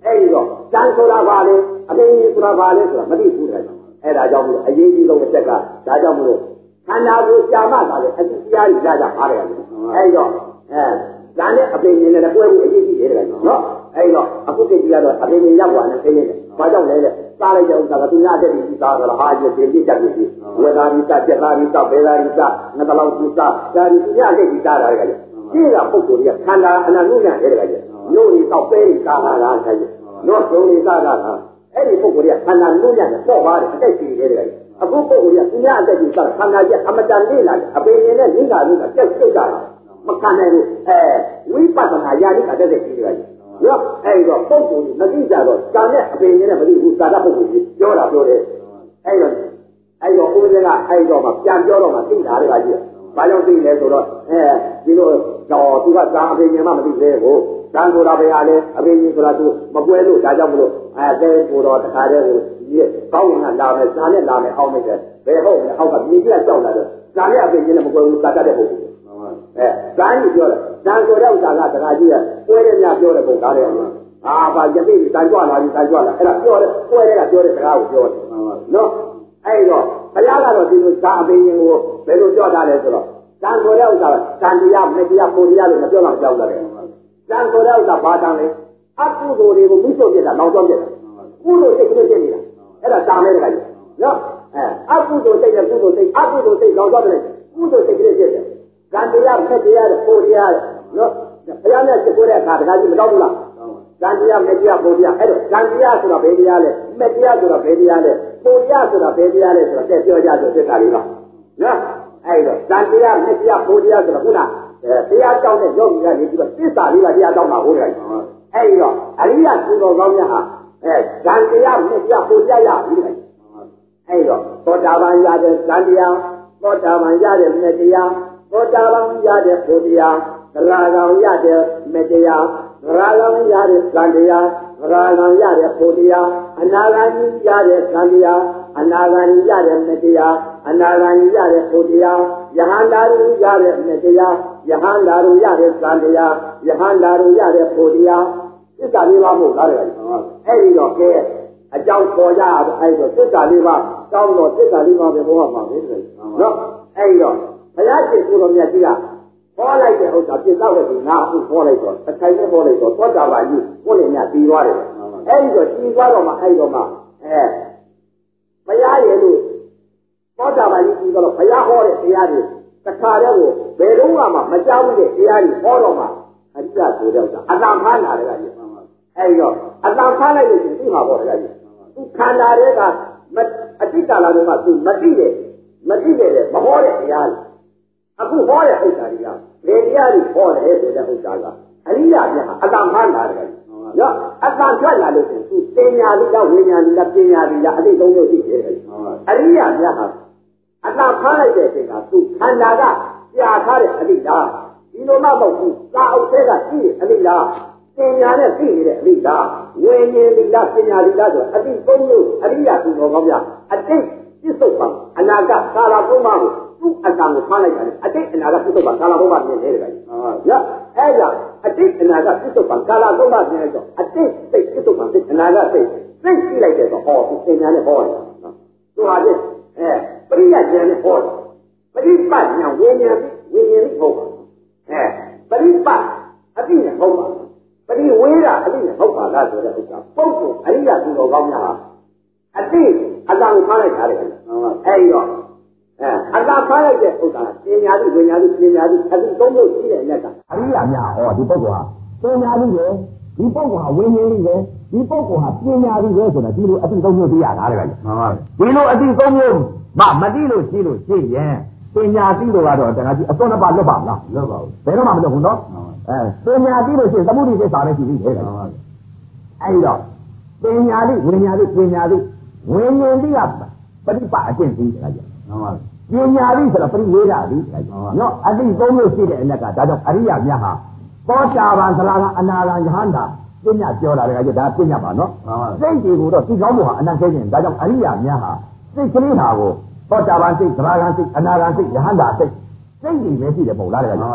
အဲ့ဒီတော့ဇန်ဆိုတာပါလေအပင်ကြီးဆိုတာပါလေဆိုတာမသိဘူးတဲ့အဲ့ဒါကြောင့်မလို့အရေးကြီးဆုံးတစ်ချက်ကဒါကြောင့်မလို့ခန္ဓာကိုကြာမှသာလေအတိတရားကြီးရကြပါလေအဲ့ဒီတော့အဲဒါနဲ့အပင်ကြီးနဲ့တွဲဖို့အရေးကြီးတယ်တဲ့နော်အဲ့တော့အခုကိစ္စကတော့အပင်ကြီးရောက်သွားတယ်သိနေတယ်ဘာကြောင့်လဲတဲ့စားလိုက်တဲ့ဥစ္စာကသူများတဲ့ဒီစားတော့ဟာကျပြင်ပြချက်ကြီးဝေဒာရိစကျက်သားရိစဘေဒါရိစငါတလောက်သူစားဒါဒီသူများတဲ့ဒီစားတာကလေဒီကပုဂ္ဂိုလ်ကြီးခန္ဓာအနန္တညာတဲ့ကလေနို့ဒီတော့ပဲရိစားတာလားခိုင်းနို့ဆုံးရိစားတာလားအဲ့ဒီပုဂ္ဂိုလ်ကြီးခန္ဓာနုညာနဲ့ပေါ့ပါတယ်အတိုက်ရှိတယ်တဲ့ကလေအခုပုဂ္ဂိုလ်ကြီးသူများအတိုက်ကြီးစားခန္ဓာကြီးအမတန်လေးလာအပင်ရင်းနဲ့လိမ့်တာလိမ့်တာပြက်စိတ်တာမခံနိုင်ဘူးအဲဝိပဿနာယာနိကတဲ့တဲ့ကြီးတယ်နော်အဲ့တော့ပုဂ္ဂိုလ်ကြီးမသိကြတော့ဇာနဲ့အပင်ရင်းနဲ့မသိဘူးဇာတပုဂ္ဂိုလ်ကြီးပြောတာပြောတယ်အဲ့တော့အဲ့တော့ဥပဒေကအဲ့တော့မှပြန်ပြောတော့မှသိတာတွေကကြီးဘာကြောင့်သိလဲဆိုတော့အဲဒီလိုတော့သူကဇာအပင်ရင်းမှမသိသေးဘူးဇာဆိုတာဘယ်ဟာလဲအပင်ရင်းဆိုတာသူမပွဲလို့ဒါကြောင့်မလို့အဲတဲကိုတော့တခါတည်းကိုကြီးကောင်းရင်ကလာမယ်ဇာနဲ့လာမယ်အောက်မယ်ဘယ်ဟုတ်လဲအောက်ကမြေကြီးကကြောက်လာတော့ဇာနဲ့အပင်ရင်းနဲ့မပွဲဘူးဇာတတ်တဲ့ပုဂ္ဂိုလ်အဲဇာကြီးပြောတယ်ဇာဆိုတဲ့ဥစ္စာကတခါကြီးကပွဲတဲ့ညပြောတဲ့ပုံကားတယ်အာဘာယသိတန်ကြွလာပြီတန်ကြွလာအဲ့ဒါပြောတယ်ပွဲတဲ့ကပြောတဲ့စကားကိုပြောတယ်နော်အဲ့တော့ဘုရားကတော့ဒီလိုဇာအပင်ရင်ကိုဘယ်လိုပြောတာလဲဆိုတော့ဇာဆိုတဲ့ဥစ္စာကံတရားမတရားပုံတရားလို့မပြောတော့ကြောက်တယ်ဇာဆိုတဲ့ဥစ္စာဘာတန်လဲအကုသိုလ်တွေကိုမိစ္ဆုတ်ပြတာနောက်ကျောင်းပြတာကုသိုလ်စိတ်ကလေးဖြစ်နေတာအဲ့ဒါတာမဲတခါကြီးနော်အဲအကုသိုလ်စိတ်နဲ့ကုသိုလ်စိတ်အကုသိုလ်စိတ်နောက်ကျောင်းတယ်ကုသိုလ်စိတ်ကလေးဖြစ်တယ်ကံတရားမတရားပုံတရားနော်ဘုရားနဲ့ချက်ကိုတဲ့အခါတခါကြီးမတော့ဘူးလားကံတရားမတရားပုံတရားအဲ့တော့ကံတရားဆိုတာဘယ်တရားလဲမတရားဆိုတာဘယ်တရားလဲပုံတရားဆိုတာဘယ်တရားလဲဆိုတော့တက်ပြောကြဆိုသက်တာလေးတော့နော်အဲ့တော့ကံတရားမတရားပုံတရားဆိုတာခုနအဲတရားကြောင့်နဲ့ယောဂီကနေပြီးတော့သစ္စာလေးပါတရားကြောင့်မှာဟိုးတယ်အဲ့ဒီတော့အရိယသူတော်ကောင်းများဟာအဲကံတရားမတရားပုံတရားရပြီလေအဲ့တော့သောတာပန်ရတဲ့ကံတရားသောတာပန်ရတဲ့မတရားသောတာပန်ရတဲ့ဘုရားသရဂံရတဲ့မတရားသရဂံရတဲ့ကံတရားသရဂံရတဲ့ဘုရားအနာဂံရတဲ့ကံတရားအနာဂံရတဲ့မတရားအနာဂံရတဲ့ဘုရားယဟန္တာရရတဲ့မတရားယဟန္တာရရတဲ့ကံတရားယဟန္တာရရတဲ့ဘုရားသစ္စာလေးပါးမဟုတ်လားတဲ့အဲ့ဒီတော့ကဲအကြောင်းပေါ်ကြအဲ့တော့သစ္စာလေးပါးတောင်းတော့သစ္စာလေးပါးပဲဘောမှာပဲနော်အဲ့ဒီတော့ဘုရားရှင်ကိုယ်တော်မြတ်ကြီးကပေါ်လိုက်တဲ့ဥစ္စာပြစ်တော့တဲ့ဒီငါအခုပေါ်လိုက်တော့အတိုင်းနဲ့ပေါ်လိုက်တော့သောတာပန်ကြီးကိုယ်လည်းမြတ်ပြီးသွားတယ်အဲ့ဒီတော့ပြီးသွားတော့မှအဲ့တော့မှအဲဘုရားရဲ့လို့သောတာပန်ကြီးပြီးတော့ဘုရားဟောတဲ့တရားတွေတခါတည်းကိုဘယ်တော့မှမကြောက်တဲ့တရားတွေဟောတော့မှအရိယဆိုတဲ့ဥစ္စာအတန်ဖမ်းလာတယ်ကကြီးအဲ့ဒီတော့အတန်ဖမ်းလိုက်လို့ရှိရင်သိမှာပေါ့တရားကြီးသူခန္ဓာတွေကအတိတ်ကာလတွေမှာသူမသိတယ်မသိတယ်မဟောတဲ့တရားတွေအခုဟောတဲ့ဥစ္စာတွေကဘယ်တရားတွေဟောတယ်ဆိုတဲ့ဥစ္စာကအရိယာပြဟာအတန်ဖမ်းလာတယ်နော်အတန်ထွက်လာလို့ရှိရင်သူပညာလိကဝိညာဉ်လိကပညာလိကအတိတ်သုံးမျိုးရှိတယ်အရိယာပြဟာအတန်ဖမ်းလိုက်တဲ့အချိန်ကသူခန္ဓာကကြာထားတဲ့အတိတ်လားဒီလိုမှမဟုတ်ဘူးသာအုပ်ထဲကရှိအတိတ်လားပညာနဲ့သိနေတဲ့အတိတ်လားဝိညာဉ်လိကပညာလိကဆိုအတိတ်သုံးမျိုးအရိယာသူတော်ကောင်းပြအတိတ်ပြစ္ဆုတ်ပါအနာဂတ်ကာလသုံးပါးကိုသူ့အတန်ကိုဖမ်းလိုက်တာလေအတိတ်အနာဂတ်ပြစ္ဆုတ်ပါကာလသုံးပါးမြင်နေတယ်ကောင်နော်အဲ့ဒါအတိတ်အနာဂတ်ပြစ္ဆုတ်ပါကာလသုံးပါးမြင်လိုက်တော့အတိတ်စိတ်ပြစ္ဆုတ်ပါအနာဂတ်စိတ်စိတ်ရှိလိုက်တယ်ဆိုဟောသူသင်ညာနဲ့ဟောတယ်နော်သူဟာချင်းအဲပရိယဉာဏ်နဲ့ဟောတယ်ပရိပတ်ဉာဏ်ဝိညာဉ်ဝိညာဉ်ဟုတ်ပါအဲပရိပတ်အတိနဲ့ဟုတ်ပါပရိဝေဒအတိနဲ့ဟုတ်ပါလားဆိုတဲ့ဥစ္စာပုဂ္ဂိုလ်အရိယသူတော်ကောင်းများဟာအတိအတန်ဖမ်းလိုက်တာလေအဲ့ဒီတော့အဲအတန်ဖမ်းလိုက်တဲ့ဥစ္စာပညာတိဝိညာတိပညာတိအတိသုံးမျိုးရှိတဲ့အနက်ကအရိယာများဟောဒီပုဂ္ဂိုလ်ဟာပညာတိပဲဒီပုဂ္ဂိုလ်ဟာဝိညာဉ်တိပဲဒီပုဂ္ဂိုလ်ဟာပညာတိပဲဆိုတာဒီလိုအတိသုံးမျိုးသိရတာလေဗျာမှန်ပါပြီဒီလိုအတိသုံးမျိုးမမတိလို့ရှိလို့ရှိရင်ပညာတိလို့ကတော့တခါကြီးအစွန်းနှစ်ပါးလွတ်ပါမလားလွတ်ပါဘူးဘယ်တော့မှမလွတ်ဘူးနော်အဲပညာတိလို့ရှိရင်သမုဒိသစ္စာနဲ့ရှိပြီလေမှန်ပါပြီအဲ့တော့ပညာတိဝိညာတိပညာတိဝိညာဉ်တိကပฏิပတ်အကျင့်ကြီးတခါကြီးမှန်ပါပြီပညာတိဆိုတာပရိဝေဒတိတခါကြီးနော်အတိသုံးမျိုးရှိတဲ့အနက်ကဒါကြောင့်အရိယာမြတ်ဟာသောတာပန်သလာကအနာဂံယဟန္တာပညာပြောတာတခါကြီးဒါပညာပါနော်စိတ်တွေကိုတော့သိကောင်းဖို့ဟာအနန္တခြင်းဒါကြောင့်အရိယာမြတ်ဟာစိတ်ကလေးဟာကိုသောတာပန်စိတ်သလာကံစိတ်အနာဂံစိတ်ယဟန္တာစိတ်စိတ်ကြီးပဲရှိတယ်မဟုတ်လားတခါကြီး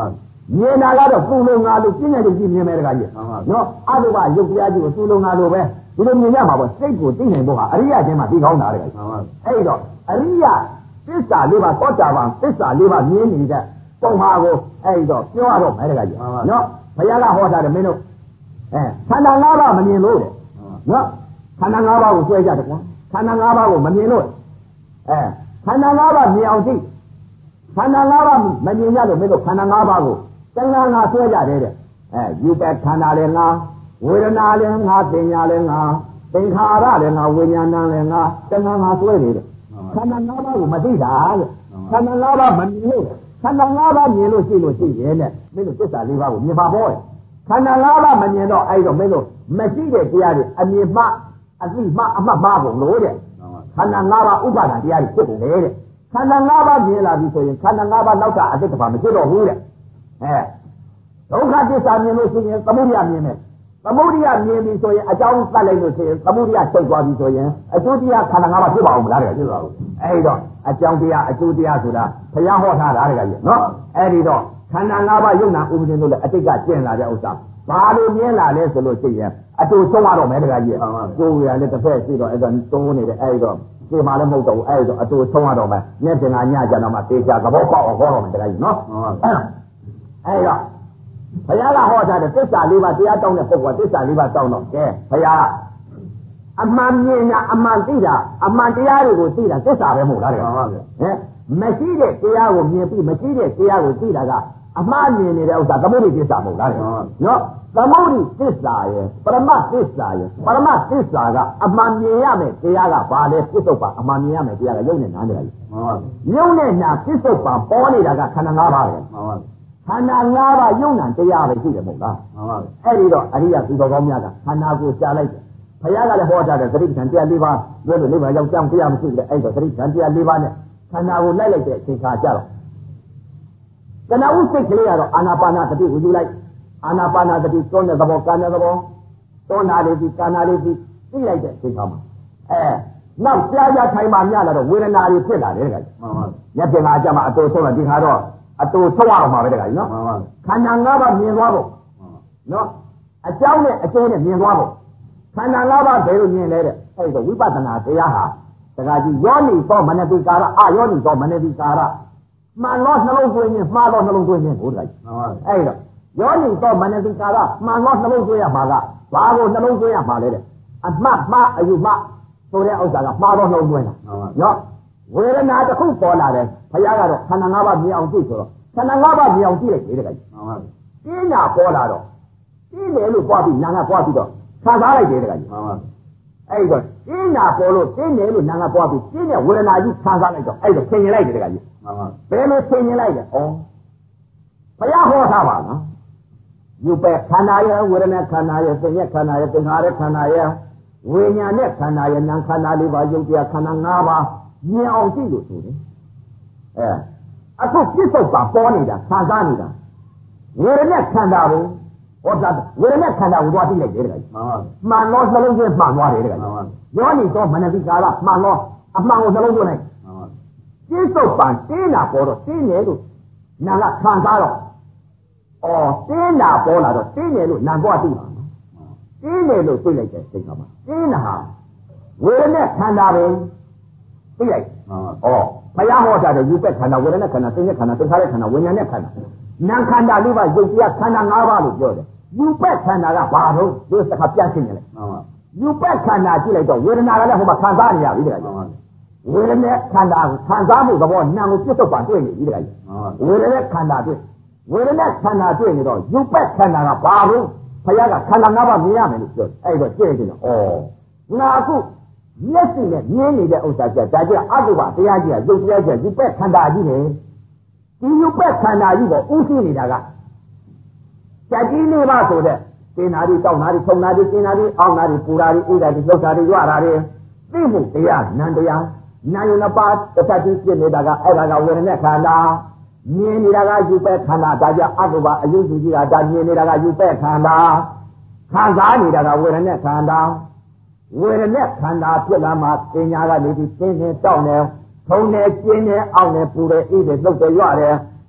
မြင်တာကတော့သူ့လုံးငါလို့ပြင်းတဲ့ကြည့်မြင်မယ်တခါကြီးနော်အတုပရုပ်တရားကြီးကိုသူ့လုံးငါလို့ပဲဒီလိုမြင်ရမှာပေါ့စိတ်ကိုသိနိုင်ဖို့ဟာအရိယချင်းမှသိကောင်းတာတခါကြီးအဲ့တော့အရိယသစ္စာလေးပါသောတာပန်သစ္စာလေးပါမြင်နေတဲ့ပုံဟာကိုအဲ့တော့ပြောရတော့မယ်တခါကြီးနော်ဘုရားကဟောတာတယ်မင်းတို့အဲခန္ဓာ၅ပါးမမြင်လို့တဲ့နော်ခန္ဓာ၅ပါးကိုဆွဲကြတယ်ကွာခန္ဓာ၅ပါးကိုမမြင်လို့အဲခန္ဓာ၅ပါးမြင်အောင်ကြည့်ခန္ဓာ၅ပါးမမြင်ရလို့မင်းတို့ခန္ဓာ၅ပါးကိုတဏှာငါဆွဲကြတယ်တဲ့အဲယူပက်ခန္ဓာလည်းငါဝေဒနာလည်းငါပညာလည်းငါသင်္ခါရလည်းငါဝိညာဏလည်းငါတဏှာငါဆွဲနေတယ်ခန္ဓာ၅ပါးကိုမသိတာတဲ့ခန္ဓာ၅ပါးမမြင်လို့ခန္ဓာ၅ပါးမြင်လို့ရှိလို့ရှိရဲ့နဲ့မင်းတို့သစ္စာ၄ပါးကိုမြင်ပါပေါ့ခန္ဓာ၅ပါးမမြင်တော့အဲ့တော့မင်းတို့မရှိတဲ့တရားတွေအမြင်မှအသိမှအမှတ်မှပုံလို့တဲ့ခန္ဓာ၅ပါးဥပါဒံတရားတွေဖြစ်ပုံလေတဲ့ခန္ဓာ၅ပါးမြင်လာပြီဆိုရင်ခန္ဓာ၅ပါးနောက်တာအတိတ်တစ်ပါးမဖြစ်တော့ဘူးတဲ့အဲဒုက္ခသစ္စာမြင်လို့ရှိရင်သမုဒယမြင်မယ်သမုဒယမြင်ပြီဆိုရင်အကြောင်းသတ်လိုက်လို့ရှိရင်သမုဒယချုပ်သွားပြီဆိုရင်အကျိုးတရားခန္ဓာ၅ပါးဖြစ်ပါအောင်မလားတဲ့ဖြစ်ပါဘူးအဲ့တော့အကြောင်းတရားအကျိုးတရားဆိုတာဘုရားဟောထားတာတဲ့ကကြီးနော်အဲ့ဒီတော့ခန္ဓာ၅ပါးယုံနာဥပဒေလို့လည်းအတိတ်ကကျင့်လာတဲ့ဥစ္စာဘာလို့မြင်လာလဲဆိုလို့ရှိရင်အတူဆုံးရတော့မယ်တကကြီးကိုယ်ရလည်းတစ်ဖက်ရှိတော့အဲ့တော့သုံးနေတယ်အဲ့တော့ဒီမှာလည်းမဟုတ်တော့ဘူးအဲ့တော့အတူဆုံးရတော့မယ်မျက်တင်ကညကြတော့မှတေချာသဘောပေါက်အောင်ဟောတော့မယ်တကကြီးနော်အဲ့တော့ဘုရားကဟောထားတဲ့သစ္စာလေးပါးတရားတောင်းတဲ့ပုဂ္ဂိုလ်သစ္စာလေးပါးတောင်းတော့ကဲဘုရားအမှန်မြင်တာအမှန်သိတာအမှန်တရားတွေကိုသိတာသစ္စာပဲမဟုတ်လားတဲ့ဟမ်မရှိတဲ့တရားကိုမြင်ပြီးမရှိတဲ့တရားကိုသိတာကအမှားမြင်နေတဲ့ဥစ္စာသမုဒိသစ္စာမဟုတ်လားနော်သမုဒိသစ္စာရဲ့ပရမသစ္စာရဲ့ပရမသစ္စာကအမှန်မြင်ရမယ်တရားကဘာလဲပြစ္ဆုတ်ပါအမှန်မြင်ရမယ်တရားကယုံနဲ့နာနေတာကြီးယုံနဲ့နာပြစ္ဆုတ်ပါပေါ်နေတာကခန္ဓာ၅ပါးပဲခန္ဓာ၅ပါးယုံနာတရားပဲရှိတယ်မဟုတ်လားအဲ့ဒီတော့အရိယသူတော်ကောင်းများကခန္ဓာကိုရှားလိုက်တယ်ဘုရားကလည်းဟောထားတယ်သတိပဋ္ဌာန်တရား၄ပါးလို့လို့၄ပါးရောက်ကြောင်းတရားမရှိဘူးလေအဲ့တော့သတိပဋ္ဌာန်တရား၄ပါးနဲ့ခန္ဓာကိုလိုက်လိုက်တဲ့အချိန်ခါကြတော့ကနဦးစိတ်ကလေးကတော့အာနာပါနာတတိကိုယူလိုက်အာနာပါနာတတိသွန်းတဲ့သဘောကံတဲ့သဘောသွန်းတာလေးဒီကံတာလေးဒီသိလိုက်တဲ့အချိန်ခါမှာအဲနောက်ကြားကြထိုင်မှညလာတော့ဝေဒနာတွေဖြစ်လာတယ်တခါကြီးမှန်ပါညက်ပြင်ကအကြမှာအတူဆုံးတော့ဒီခါတော့အတူဆုံးရအောင်ပါပဲတခါကြီးနော်မှန်ပါခန္ဓာ၅ပါးမြင်သွားဖို့နော်အကြောင်းနဲ့အကျိုးနဲ့မြင်သွားဖို့ခန္ဓာ၅ပါးဘယ်လိုမြင်လဲတဲ့အဲ့ဒါဝိပဿနာတရားဟာတခါကြီးယောနိသောမနတိကာရအယောနိသောမနတိကာရမှန်တော့နှလုံးသွင်းခြင်းမှားတော့နှလုံးသွင်းခြင်းကိုတခါကြီးအဲ့တော့ယောနိသောမနတိကာရမှန်တော့နှလုံးသွင်းရမှာကဘာကိုနှလုံးသွင်းရမှာလဲတဲ့အမှတ်မှားအယူမှားဆိုတဲ့ဥစ္စာကမှားတော့နှလုံးသွင်းတာနော်ဝေဒနာတစ်ခုပေါ်လာတယ်ဘုရားကတော့ခန္ဓာ၅ပါးမြင်အောင်ကြည့်ဆိုတော့ခန္ဓာ၅ပါးမြင်အောင်ကြည့်လိုက်လေတခါကြီးပြင်းညာပေါ်လာတော့ပြင်းတယ်လို့ပွားပြီးနာငါပွားပြီးတော့ခံစားလိုက်တယ်တခါကြီးအဲ့တော့ပြင်းညာပေါ်လို့ပြင်းတယ်လို့နာငါပွားပြီးပြင်းတဲ့ဝေဒနာကြီးခံစားလိုက်တော့အဲ့တော့ဆင်ញင်လိုက်တယ်တခါကြီးဘယ်လိုဆင်ញင်လိုက်လဲဩဘုရားဟောထားပါနော်ယူပဲခန္ဓာရဲ့ဝေဒနာခန္ဓာရဲ့သင်္ညက်ခန္ဓာရဲ့သင်္ခါရခန္ဓာရဲ့ဝိညာဉ်နဲ့ခန္ဓာရဲ့နာခန္ဓာလေးပါးယုတ်တရားခန္ဓာ၅ပါးမြင်အောင်ကြည့်လို့ဆိုတယ်အဲအခုပြစ္ဆုတ်ပါပေါ်နေတာခံစားနေတာဝေဒနာခန္ဓာကိုဟောတာဝေဒနာခန္ဓာကိုသွားကြည့်လိုက်တယ်တခါကြီးမှန်တော့နှလုံးသွင်းမှန်သွားတယ်တခါကြီးယောနိသောမနတိကာရမှန်တော့အမှန်ကိုနှလုံးသွင်းလိုက်ပြစ္ဆုတ်ပံတင်းလာပေါ်တော့တင်းတယ်လို့နာကခံစားတော့အော်တင်းလာပေါ်လာတော့တင်းတယ်လို့နာပွားသိပါတင်းတယ်လို့သိလိုက်တဲ့စိတ်ကမှတင်းတာဟာဝေဒနာခန္ဓာပဲသိလိုက်အော်ဘုရားဟောတာတဲ့ယူပက်ခန္ဓာဝေဒနာခန္ဓာသင်္ညက်ခန္ဓာသင်္ခါရခန္ဓာဝိညာဉ်နဲ့ခန္ဓာနာခန္ဓာလေးပါယုတ်တရားခန္ဓာ၅ပါးလို့ပြောတယ်ယူပက်ခန္ဓာကဘာလို့ဒီစကားပြန်ရှင်းနေလဲယူပက်ခန္ဓာကြည့်လိုက်တော့ဝေဒနာကလည်းဟိုမှာခံစားနေရပြီတခါကြီးဝေဒနာခန္ဓာကိုခံစားမှုသဘောနာကိုပြစ္ဆုတ်ပါတွေ့နေပြီတခါကြီးဝေဒနာခန္ဓာတွေ့ဝေဒနာခန္ဓာတွေ့နေတော့ယူပက်ခန္ဓာကဘာလို့ဘုရားကခန္ဓာ၅ပါးမြင်ရမယ်လို့ပြောတယ်အဲ့တော့ကြည့်ကြည့်တော့ဩငါအခုမျက်စိနဲ့မြင်နေတဲ့ဥစ္စာကြဒါကြအတုပတရားကြီးကယုတ်တရားကြီးယူပက်ခန္ဓာကြီးနေဒီယူပက်ခန္ဓာကြီးကိုဥသိနေတာကဇာတိလေးပါဆိုတဲ့သင်္နာတွေတောက်နာတွေထုံနာတွေကျင်နာတွေအောင်းနာတွေပူနာတွေအိဒါတွေလှုပ်တာတွေရွတာတွေသိမှုတရားနံတရားနာယုံနှစ်ပါးတစ်သက်တည်းဖြစ်နေတာကအဲ့ဒါကဝေဒနာခန္ဓာမြင်နေတာကယူပက်ခန္ဓာဒါကြအတုပအယုစုကြီးကဒါမြင်နေတာကယူပက်ခန္ဓာခံစားနေတာကဝေဒနာခန္ဓာဝေဒနာခန္ဓာဖြစ်လာမှပညာကနေပြီးသင်္ခင်းတောက်နေထုံနေကျင်းနေအောင်းနေပူတယ်အိတယ်လှုပ်တယ်ရွတယ်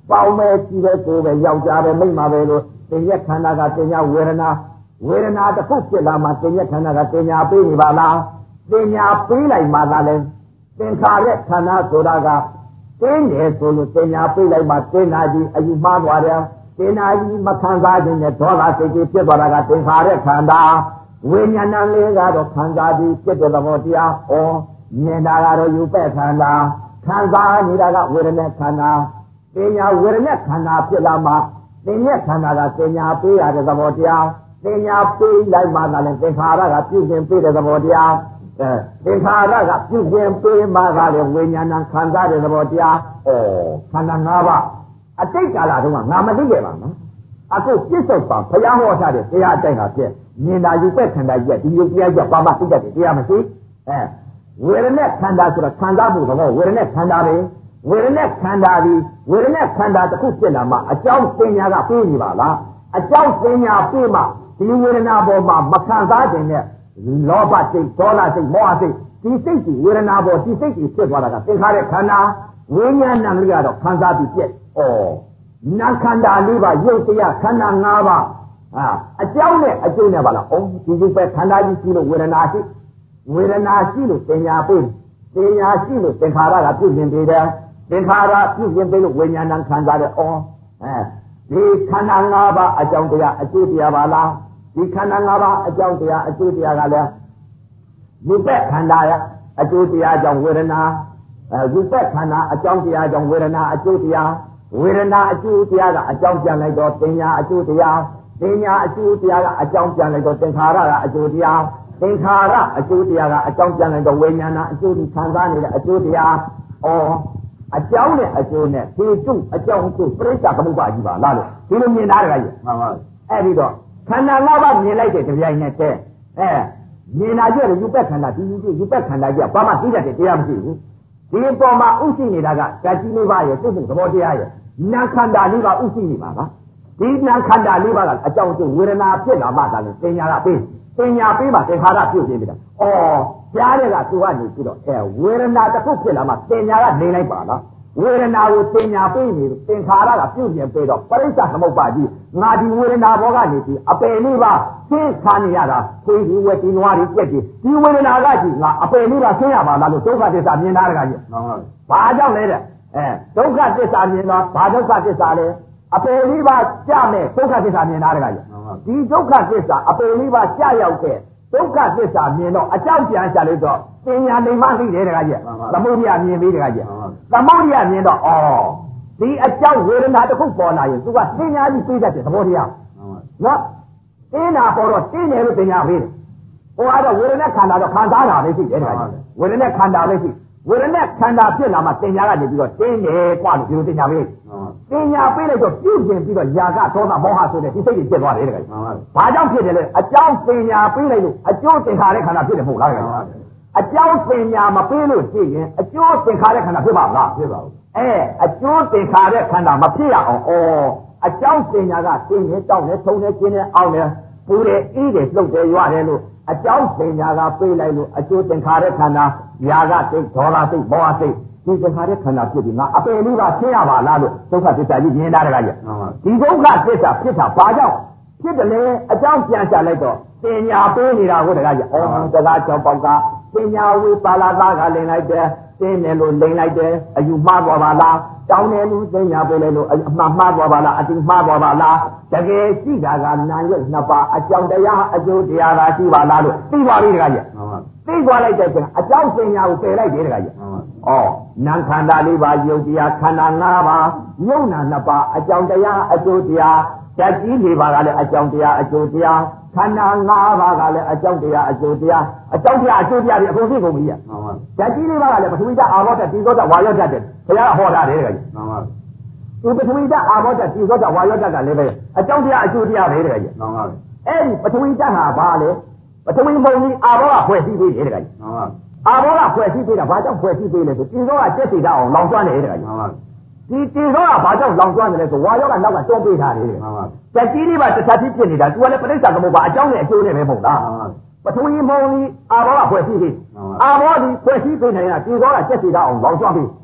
ပေါင်းမဲ့ကြည့်တဲ့ကိုယ်ပဲယောက်ျားပဲမိန်းမပဲလို့သင်ရဲ့ခန္ဓာကတင်ညာဝေဒနာဝေဒနာတစ်ခုဖြစ်လာမှသင်ရဲ့ခန္ဓာကတင်ညာပေးနေပါလားတင်ညာပေးလိုက်မှသာလဲသင်္ခါရခန္ဓာဆိုတာကတင်းတယ်ဆိုလို့တင်ညာပေးလိုက်မှတင်နာကြီးအယူမှားသွားတယ်တင်နာကြီးမခံစားခြင်းနဲ့ဒေါသစိတ်ကြီးဖြစ်သွားတာကသင်္ခါရခန္ဓာဝိညာဏလေးကတော့ခံစားပြီးဖြစ်တဲ့သဘောတရားဩမြင်တာကတော့ယူပဲ့ခန္ဓာခံစားနေတာကဝေဒနာခန္ဓာတင်ညာဝေဒနာခန္ဓာဖြစ်လာမှသင်ရဲ့ခန္ဓာကတင်ညာပေးရတဲ့သဘောတရားတင်ညာပေးလိုက်မှသာလဲသင်္ခါရကပြုခြင်းပေးတဲ့သဘောတရားအဲသင်္ခါရကပြုခြင်းပေးမှသာလဲဝိညာဏခံစားတဲ့သဘောတရားဩခန္ဓာ၅ပါးအတိတ်ကာလတုန်းကငါမသိခဲ့ပါနော်အခုပြစ္ဆုတ်ပါဘုရားဟောထားတဲ့တရားအတိုင်းကဖြစ်မြင်တာယူပဲ့ခန္ဓာကြီးဒီယုတ်တရားကြီးပါမသိတတ်တယ်တရားမရှိအဲဝေဒနာခန္ဓာဆိုတာခံစားမှုသဘောဝေဒနာခန္ဓာပဲဝေဒနာခန္ဓာဒီဝေဒနာခန္ဓာတစ်ခုဖြစ်လာမှအကြောင်းပညာကပြီးနေပါလားအကြောင်းပညာပြီးမှဒီဝေဒနာပေါ်မှာမခံစားခြင်းနဲ့လောဘစိတ်ဒေါသစိတ်မောဟစိတ်ဒီစိတ်ကြီးဝေဒနာပေါ်ဒီစိတ်ကြီးဖြစ်သွားတာကသင်္ခါရခန္ဓာဝိညာဏလေးကတော့ခံစားပြီးပြည့်ဩနာခန္ဓာလေးပါရုပ်တရားခန္ဓာ၅ပါးဟာအကြောင်းနဲ့အကျိုးနဲ့ပါလားဩဒီဒီပဲခန္ဓာကြီးရှိလို့ဝေဒနာရှိဝေဒနာရှိလို့ပညာပေးပညာရှိလို့သင်္ခါရကပြုပြင်ပေးတယ်သင်္ခါရပြုပြင်ပေးလို့ဝိညာဏခံစားတယ်ဩအဲဒီခန္ဓာ၅ပါးအကြောင်းတရားအကျိုးတရားပါလားဒီခန္ဓာ၅ပါးအကြောင်းတရားအကျိုးတရားကလည်းယူပက်ခန္ဓာရဲ့အကျိုးတရားကြောင့်ဝေဒနာအဲယူပက်ခန္ဓာအကြောင်းတရားကြောင့်ဝေဒနာအကျိုးတရားဝေဒနာအကျိုးတရားကအကြောင်းပြန်လိုက်တော့ပညာအကျိုးတရားပညာအကျိုးတရားကအကြောင်းပြန်လိုက်တော့သင်္ခါရကအကျိုးတရားသင်္ခါရအကျိုးတရားကအကြောင်းပြန်လိုက်တော့ဝိညာဏအကျိုးဒီခံစားနေတဲ့အကျိုးတရားဩအကြောင်းနဲ့အကျိုးနဲ့ဒီတုအကြောင်းအကျိုးပြိဿသမုပ္ပါကြီးပါလားလို့ဒီလိုမြင်တာတကကြီးမှန်ပါအဲ့ဒီတော့ခန္ဓာ၅ပါးမြင်လိုက်တဲ့တရားနဲ့တဲ့အဲမြင်လာကြတဲ့ယူပက်ခန္ဓာဒီယူယူပက်ခန္ဓာကြီးကဘာမှသိတတ်တဲ့တရားမရှိဘူးဒီအပေါ်မှာဥရှိနေတာကဓာတ်ကြီးလေးပါးရဲ့သူ့မှုသဘောတရားရဲ့နာခန္ဓာလေးပါးဥရှိနေပါလားဒီနာခန္ဓာလေးပါးကအကြောင်းကျဝေဒနာဖြစ်လာမှသာလေပညာကပေးပညာပေးမှသင်္ခါရပြုတ်ခြင်းပြတာဩကြားတဲ့ကသူကနေပြီးတော့အဲဝေဒနာတစ်ခုဖြစ်လာမှပညာကနေလိုက်ပါလားဝေဒနာကိုပညာပေးနေသင်္ခါရကပြုတ်ခြင်းပေးတော့ပရိစ္ဆသမုပ္ပါကြီးငါဒီဝေဒနာဘောကနေပြီးအပယ်လေးပါသင်္ခါနေရတာခွေးဒီဝက်ဒီနွားဒီပြက်ဒီဒီဝေဒနာကကြီးငါအပယ်လေးပါဆင်းရပါလားလို့ဒုက္ခသစ္စာမြင်တာတကကြီးမှန်ပါဘာကြောင့်လဲတဲ့အဲဒုက္ခသစ္စာမြင်တော့ဘာဒုက္ခသစ္စာလဲအပယ်လေးပါကြမဲ့ဒုက္ခသစ္စာမြင်တာတကကြီးဒီဒုက္ခသစ္စာအပယ်လေးပါကြရောက်တဲ့ဒုက္ခသစ္စာမြင်တော့အကြောင်းပြန်ရှာလိုက်တော့ပညာနေမှသိတယ်တကကြီးသမုဒိယမြင်ပြီးတကကြီးသမုဒိယမြင်တော့ဩဒီအကြောင်းဝေဒနာတစ်ခုပေါ်လာရင်သူကပညာကြီးပြီးတတ်တဲ့သဘောတရားနော်တင်းနာပေါ်တော့တင်းတယ်လို့ပညာပေးတယ်ဟိုကတော့ဝေဒနာခန္ဓာတော့ခံစားတာပဲရှိတယ်တကကြီးဝေဒနာခန္ဓာပဲရှိဝေဒနာခန္ဓာဖြစ်လာမှပညာကနေပြီးတော့တင်းတယ်กว่าလို့ဒီလိုပညာပေးပညာပေးလိုက်တော့ပြုပြင်ပြီးတော့ຢာကဒေါသမောဟဆိုတဲ့ဒီစိတ်တွေဖြစ်သွားတယ်တကကြီးဘာကြောင့်ဖြစ်တယ်လဲအကြောင်းပညာပေးလိုက်လို့အကျိုးသင်္ခါရခန္ဓာဖြစ်တယ်မဟုတ်လားတကကြီးအကြောင်းပညာမပေးလို့ရှိရင်အကျိုးသင်္ခါရခန္ဓာဖြစ်ပါမလားဖြစ်ပါဘူးအဲအကျိုးသင်္ခါရခန္ဓာမဖြစ်ရအောင်ဩအကြောင်းပညာကသင်နေတောင်းနေထုံနေကျင်းနေအောင်နေပူတယ်အေးတယ်လှုပ်တယ်ရွရတယ်လို့အကြောင်းပညာကပေးလိုက်လို့အကျိုးသင်္ခါရခန္ဓာຢာကစိတ်ဒေါသစိတ်မောဟစိတ်ဒီသင်္ခါရခန္ဓာဖြစ်ပြီးငါအပယ်လေးပါဆင်းရပါလားလို့ဒုက္ခသစ္စာကြီးမြင်တာတကကြီးဒီဒုက္ခသစ္စာဖြစ်တာဘာကြောင့်ဖြစ်တယ်လဲအကြောင်းပြန်ချလိုက်တော့ပညာပေးနေတာကိုတကကြီးဩတကားကြောင့်ပေါက်ကပညာဝေပါလာသားကလင်လိုက်တယ်သင်တယ်လို့လိန်လိုက်တယ်အယူမှားသွားပါလားတောင်းတယ်လို့သိညာပေးလိုက်လို့အမှားမှားသွားပါလားအတူမှားသွားပါလားတကယ်ရှိတာကနာရွက်နှစ်ပါးအကြောင်းတရားအကျိုးတရားသာရှိပါလားလို့သိပါပြီတကကြီးသိသွားလိုက်တဲ့အချိန်အကြောင်းပညာကိုပယ်လိုက်တယ်တကကြီးဩနာခန္ဓာလေးပါးယုတ်တရားခန္ဓာ၅ပါးယုံနာနှစ်ပါးအကြောင်းတရားအကျိုးတရားဓာတ်ကြီးလေးပါးကလည်းအကြောင်းတရားအကျိုးတရားခန္ဓာ၅ပါးကလည်းအကြောင်းတရားအကျိုးတရားအကြောင်းတရားအကျိုးတရားတွေအကုန်သိကုန်ပြီဓာတ်ကြီးလေးပါးကလည်းပထဝီဓာတ်အာဘောဓာတ်ဒီသောဓာတ်ဝါယောဓာတ်တဲ့ဘုရားဟောတာတယ်တကကြီးဒီပထဝီဓာတ်အာဘောဓာတ်ဒီသောဓာတ်ဝါယောဓာတ်ကလည်းပဲအကြောင်းတရားအကျိုးတရားပဲတကကြီးအဲ့ဒီပထဝီဓာတ်ဟာဘာလဲပထဝီမုံကြီးအာဘောကဖွဲ့စည်းပေးတယ်တကကြီးအာဘောကဖွဲ့စည်းပေးတာဘာကြောင့်ဖွဲ့စည်းပေးလဲဆိုဒီသောကတက်စီဓာတ်အောင်လောင်ကျွမ်းတယ်တကကြီးဒီဒီသောကဘာကြောင့်လောင်ကျွမ်းတယ်လဲဆိုဝါယောကနောက်ကတွန်းပေးထားတယ်တကကြီးလေးပါတစ်ချက်ဖြစ်နေတာသူကလည်းပဋိစ္စသမုပ္ပါအကြောင်းနဲ့အကျိုးနဲ့ပဲမဟုတ်လားပထဝီမုံကြီးအာဘောကဖွဲ့စည်းပေးအာဘောဒီဖွဲ့စည်းပေးနေတာဒီသောကတက်စီဓာတ်အောင်လောင်ကျွမ်းပေး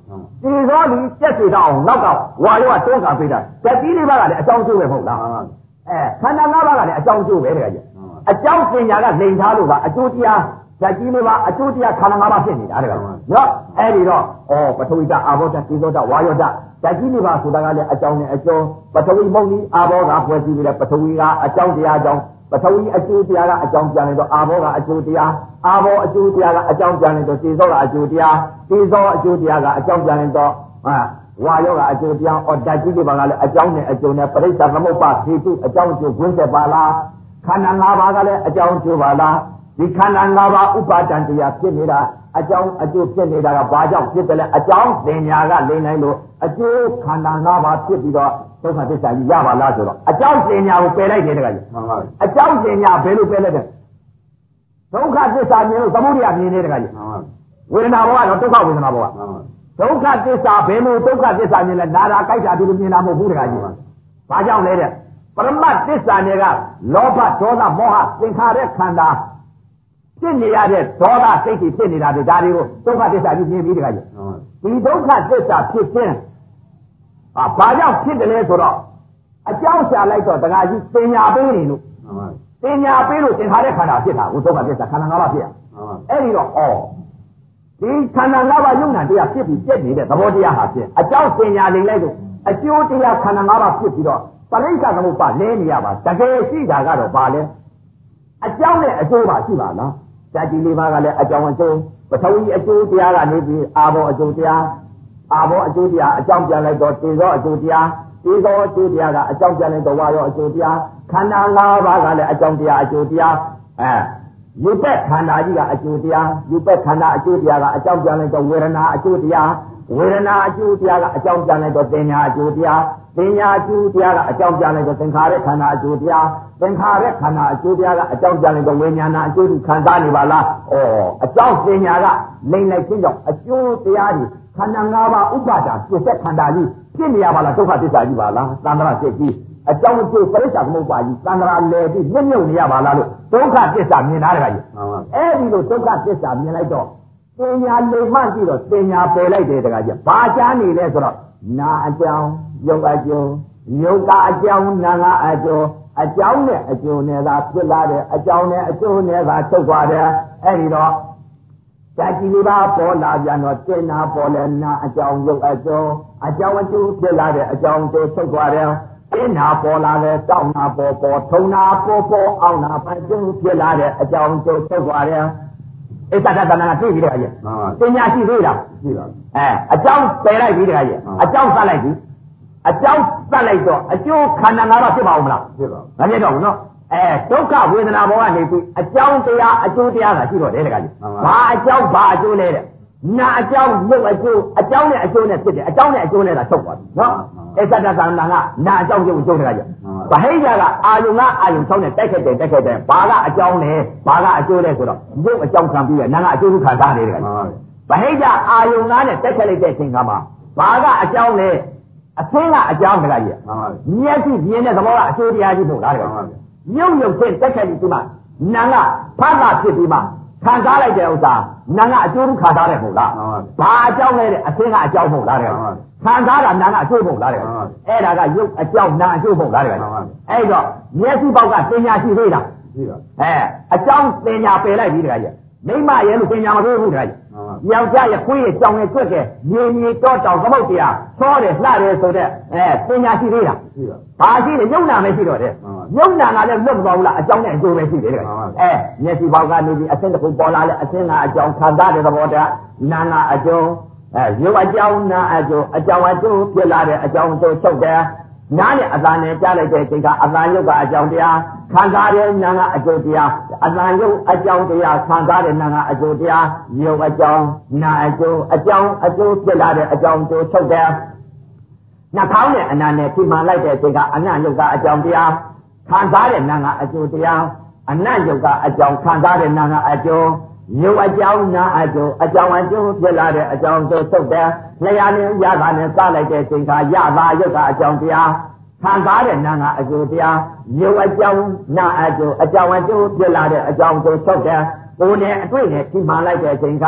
ဒီသောဒီပြက်စီတော့အောင်နောက်ကဝါရောကတွန်းကပေးတာဓာတ်ကြီးလေးပါးကလည်းအကြောင်းကျိုးပဲမဟုတ်လားအဲခန္ဓာ၅ပါးကလည်းအကြောင်းကျိုးပဲတကယ်ကြီးအကြောင်းပညာကလိန်ထားလို့ကအကျိုးတရားဓာတ်ကြီးလေးပါးအကျိုးတရားခန္ဓာ၅ပါးဖြစ်နေတာတကယ်နော်အဲ့ဒီတော့ဩပထဝီဓာတ်အာဘောဓာတ်ဒီသောဓာတ်ဝါရောဓာတ်ဓာတ်ကြီးလေးပါးဆိုတာကလည်းအကြောင်းနဲ့အကျိုးပထဝီမုန်ကြီးအာဘောကဖွဲ့စည်းပြီးတဲ့ပထဝီကအကြောင်းတရားအကြောင်းပထဝီအကျိုးတရားကအကြောင်းပြန်နေတော့အာဘောကအကျိုးတရားအာဘောအကျိုးတရားကအကြောင်းပြန်နေတော့တေဇောကအကျိုးတရားတေဇောအကျိုးတရားကအကြောင်းပြန်နေတော့ဟာဝါယောကအကျိုးတရားဩဓာတ်ကြီးလေးပါကလည်းအကြောင်းနဲ့အကျိုးနဲ့ပရိစ္ဆာသမုပ္ပါဟေတုအကြောင်းအကျိုးခွင့်ဆက်ပါလားခန္ဓာ၅ပါးကလည်းအကြောင်းအကျိုးပါလားဒီခန္ဓာ၅ပါးဥပါဒံတရားဖြစ်နေတာအကြောင်းအကျိုးဖြစ်နေတာကဘာကြောင့်ဖြစ်တယ်လဲအကြောင်းသင်ညာကလိမ့်နိုင်လို့အကျိုးခန္ဓာ၅ပါးဖြစ်ပြီးတော့ဒုက္ခသစ္စာကြီးရပါလားဆိုတော့အကြောင်းသင်ညာကိုပယ်လိုက်တယ်တခါကြီးမှန်ပါဘူးအကြောင်းသင်ညာဘယ်လိုပယ်လိုက်တယ်ဒုက္ခသစ္စာမြင်လို့သမုဒယမြင်နေတခါကြီးမှန်ပါဘူးဝေဒနာဘောကတော့ဒုက္ခဝေဒနာဘောကမှန်ပါဘူးဒုက္ခသစ္စာဘယ်လိုဒုက္ခသစ္စာမြင်လဲနာတာကြိုက်တာဒီလိုမြင်တာမဟုတ်ဘူးတခါကြီးဘာကြောင့်လဲတဲ့ပရမတ်သစ္စာတွေကလောဘဒေါသမောဟသင်္ခါရခန္ဓာဖြစ်နေရတဲ့ဒေါသစိတ်တွေဖြစ်နေတာတွေဒါတွေကိုဒုက္ခသစ္စာကြီးမြင်ပြီးတခါကြီးဒီဒုက္ခသစ္စာဖြစ်ခြင်းအာဘာကြောင့်ဖြစ်တယ်လဲဆိုတော့အကြောင်းရှာလိုက်တော့တခါကြီးပညာပေးနေလို့ပညာပေးလို့သင်္ခါရခန္ဓာဖြစ်တာဟိုဒုက္ခသစ္စာခန္ဓာ၅ပါးဖြစ်ရအဲ့ဒီတော့ဩဒီခန္ဓာ၅ပါးယုံနာတရားဖြစ်ပြီးပြည့်နေတဲ့သဘောတရားဟာဖြစ်အကြောင်းပညာလိမ့်လိုက်လို့အကျိုးတရားခန္ဓာ၅ပါးဖြစ်ပြီးတော့ပရိစ္ဆာသမုပ္ပါလဲနေရပါတကယ်ရှိတာကတော့ဘာလဲအကြောင်းနဲ့အကျိုးပါရှိပါလားဓာတ်ကြီးလေးပါးကလည်းအကြောင်းအကျိုးပထဝီအကျိုးတရားကနေပြီးအာဘောအကျိုးတရားအာဘောအကျိုးတရားအကြောင်းပြန်လိုက်တော့တေဇောအကျိုးတရားတေဇောအကျိုးတရားကအကြောင်းပြန်လိုက်တော့ဝါရောအကျိုးတရားခန္ဓာ၅ပါးကလည်းအကြောင်းတရားအကျိုးတရားအဲယူပက်ခန္ဓာကြီးကအကျိုးတရားယူပက်ခန္ဓာအကျိုးတရားကအကြောင်းပြန်လိုက်တော့ဝေဒနာအကျိုးတရားဝေဒနာအကျိုးတရားကအကြောင်းပြန်လိုက်တော့သင်ညာအကျိုးတရားသင်ညာအကျိုးတရားကအကြောင်းပြန်လိုက်တော့သင်္ခါရခန္ဓာအကျိုးတရားသင်္ခါရခန္ဓာအကျိုးတရားကအကြောင်းပြန်လိုက်တော့ဝိညာဏအကျိုးကိုခံစားနေပါလားဩအကြောင်းသင်ညာကလိမ့်လိုက်ခြင်းကြောင့်အကျိုးတရားကြီးခန္ဓာ၅ပါးဥပါဒာပြည့်တဲ့ခန္ဓာကြီးဖြစ်နေရပါလားဒုက္ခသစ္စာကြီးပါလားသံဃာစိတ်ကြီးအကြောင်းအကျိုးပရိစ္ဆာသမုပ္ပါကြီးသံဃာလေပြီးမြင့်မြုပ်နေရပါလားလို့ဒုက္ခသစ္စာမြင်တာတခါကြီးအဲ့ဒီလိုဒုက္ခသစ္စာမြင်လိုက်တော့ပညာလိမ့်မှကြည့်တော့ပညာပယ်လိုက်တယ်တခါကြီးဘာချားနေလဲဆိုတော့နာအကြောင်းယုတ်အကျိုးယုတ်ကအကြောင်းနာကအကျိုးအကြောင်းနဲ့အကျိုးနဲ့သာဖြစ်လာတယ်အကြောင်းနဲ့အကျိုးနဲ့သာထုတ်သွားတယ်အဲ့ဒီတော့ဓာတ်ကြီးလေးပါပေါ်လာပြန်တော့တင်နာပေါ်လဲနာအကြောင်းယုတ်အကျိုးအကြောင်းအကျိုးဖြစ်လာတဲ့အကြောင်းကိုထုတ်သွားတယ်တင်နာပေါ်လာလဲတောင်းနာပေါ်ပေါ်ထုံနာပေါ်ပေါ်အောင်နာပကျိုးဖြစ်လာတဲ့အကြောင်းကိုထုတ်သွားတယ်ဣသတတနာသိပြီတခါကြီးပညာရှိသေးလားရှိပါအဲအကြောင်းပယ်လိုက်ပြီတခါကြီးအကြောင်းသတ်လိုက်ပြီအကြောင်းသတ်လိုက်တော့အကျိုးခန္ဓာ၅ပါးဖြစ်ပါဦးမလားဖြစ်ပါမဖြစ်တော့ဘူးနော်အဲဒုက္ခဝေဒနာဘောကနေပြီးအကြောင်းတရားအကျိုးတရားကရှိတော့တယ်တခါကြီးဘာအကြောင်းဘာအကျိုးလဲတဲ့နာအကြောင်းရုပ်အကျိုးအကြောင်းနဲ့အကျိုးနဲ့ဖြစ်တယ်အကြောင်းနဲ့အကျိုးနဲ့သာထုတ်သွားပြီနော်ဣသတတနာကနာအကြောင်းရုပ်အကျိုးတခါကြီးဗဟိယကအာယုံကအာယုံဆောင်းနဲ့တိုက်ခတ်တယ်တိုက်ခတ်တယ်ဘာကအကြောင်းလဲဘာကအကျိုးလဲဆိုတော့ရုပ်အကြောင်းခံပြီးရနာကအကျိုးခံစားနေတယ်တခါကြီးဗဟိယအာယုံကနဲ့တိုက်ခတ်လိုက်တဲ့အချိန်ကမှဘာကအကြောင်းလဲအသင်းကအကြောင်းတခါကြီးမျက်စိမြင်တဲ့သဘောကအကျိုးတရားကြီးပို့လားတခါကြီးမြုပ်မြုပ်ချင်းတိုက်ခတ်ပြီးဒီမှာနာကဖတ်တာဖြစ်ပြီးမှခံစားလိုက်တဲ့ဥစ္စာနာကအကျိုးခံစားတယ်မဟုတ်လားဘာအကြောင်းလဲတဲ့အသင်းကအကြောင်းမဟုတ်လားတဲ့ခံစားတာနာကအကျိုးမဟုတ်လားတဲ့အဲ့ဒါကရုပ်အကြောင်းနာအကျိုးမဟုတ်လားတဲ့အဲ့တော့မျက်စိပေါက်ကပညာရှိသေးလားရှိပါအဲအကြောင်းပညာပယ်လိုက်ပြီတခါကြီးမိမရဲ့လို့ပညာမပြောဘူးတခါကြီးယောက်ျားရဲ့ခွေးရဲ့ကြောင်ရဲ့ကြွက်ကဲမြေမြေတော့တောင်သမုတ်တရားသောတယ်လှတယ်ဆိုတဲ့အဲပညာရှိသေးလားရှိပါဘာရှိလဲယုံနာမရှိတော့တဲ့ယုံနာကလည်းလွတ်မသွားဘူးလားအကြောင်းနဲ့အကျိုးပဲရှိတယ်တခါကြီးအဲမျက်စိပေါက်ကနေပြီးအဆင်းတစ်ခုပေါ်လာလဲအဆင်းကအကြောင်းခံစားတဲ့သဘောတရားနာနာအကျိုးအဲရုပ်အကြောင်းနာအကျိုးအကြောင်းအကျိုးဖြစ်လာတဲ့အကြောင်းအကျိုးချုပ်တယ်နားနဲ့အသာနဲ့ကြားလိုက်တဲ့အချိန်ကအသာယုတ်ကအကြောင်းတရားခံစားတဲ့နာကအကျိုးတရားအသာယုတ်အကြောင်းတရားခံစားတဲ့နာကအကျိုးတရားယုတ်အကြောင်းနာအကျိုးအကြောင်းအကျိုးဖြစ်လာတဲ့အကြောင်းအကျိုးချုပ်တယ်နှာခေါင်းနဲ့အနာနဲ့ဖြစ်မှန်လိုက်တဲ့အချိန်ကအနယုတ်ကအကြောင်းတရားခံစားတဲ့နာကအကျိုးတရားအနယုတ်ကအကြောင်းခံစားတဲ့နာကအကျိုးယုတ်အကြောင်းနာအကျိုးအကြောင်းအကျိုးဖြစ်လာတဲ့အကြောင်းအကျိုးထုတ်တယ်လျှာနဲ့ရတာနဲ့စလိုက်တဲ့အချိန်ကရတာယုတ်ကအကြောင်းတရားခံစားတဲ့နာကအကျိုးတရားယုတ်အကြောင်းနာအကျိုးအကြောင်းအကျိုးဖြစ်လာတဲ့အကြောင်းအကျိုးထုတ်တယ်ကိုယ်နဲ့အတွေ့နဲ့ဒီမှန်လိုက်တဲ့အချိန်က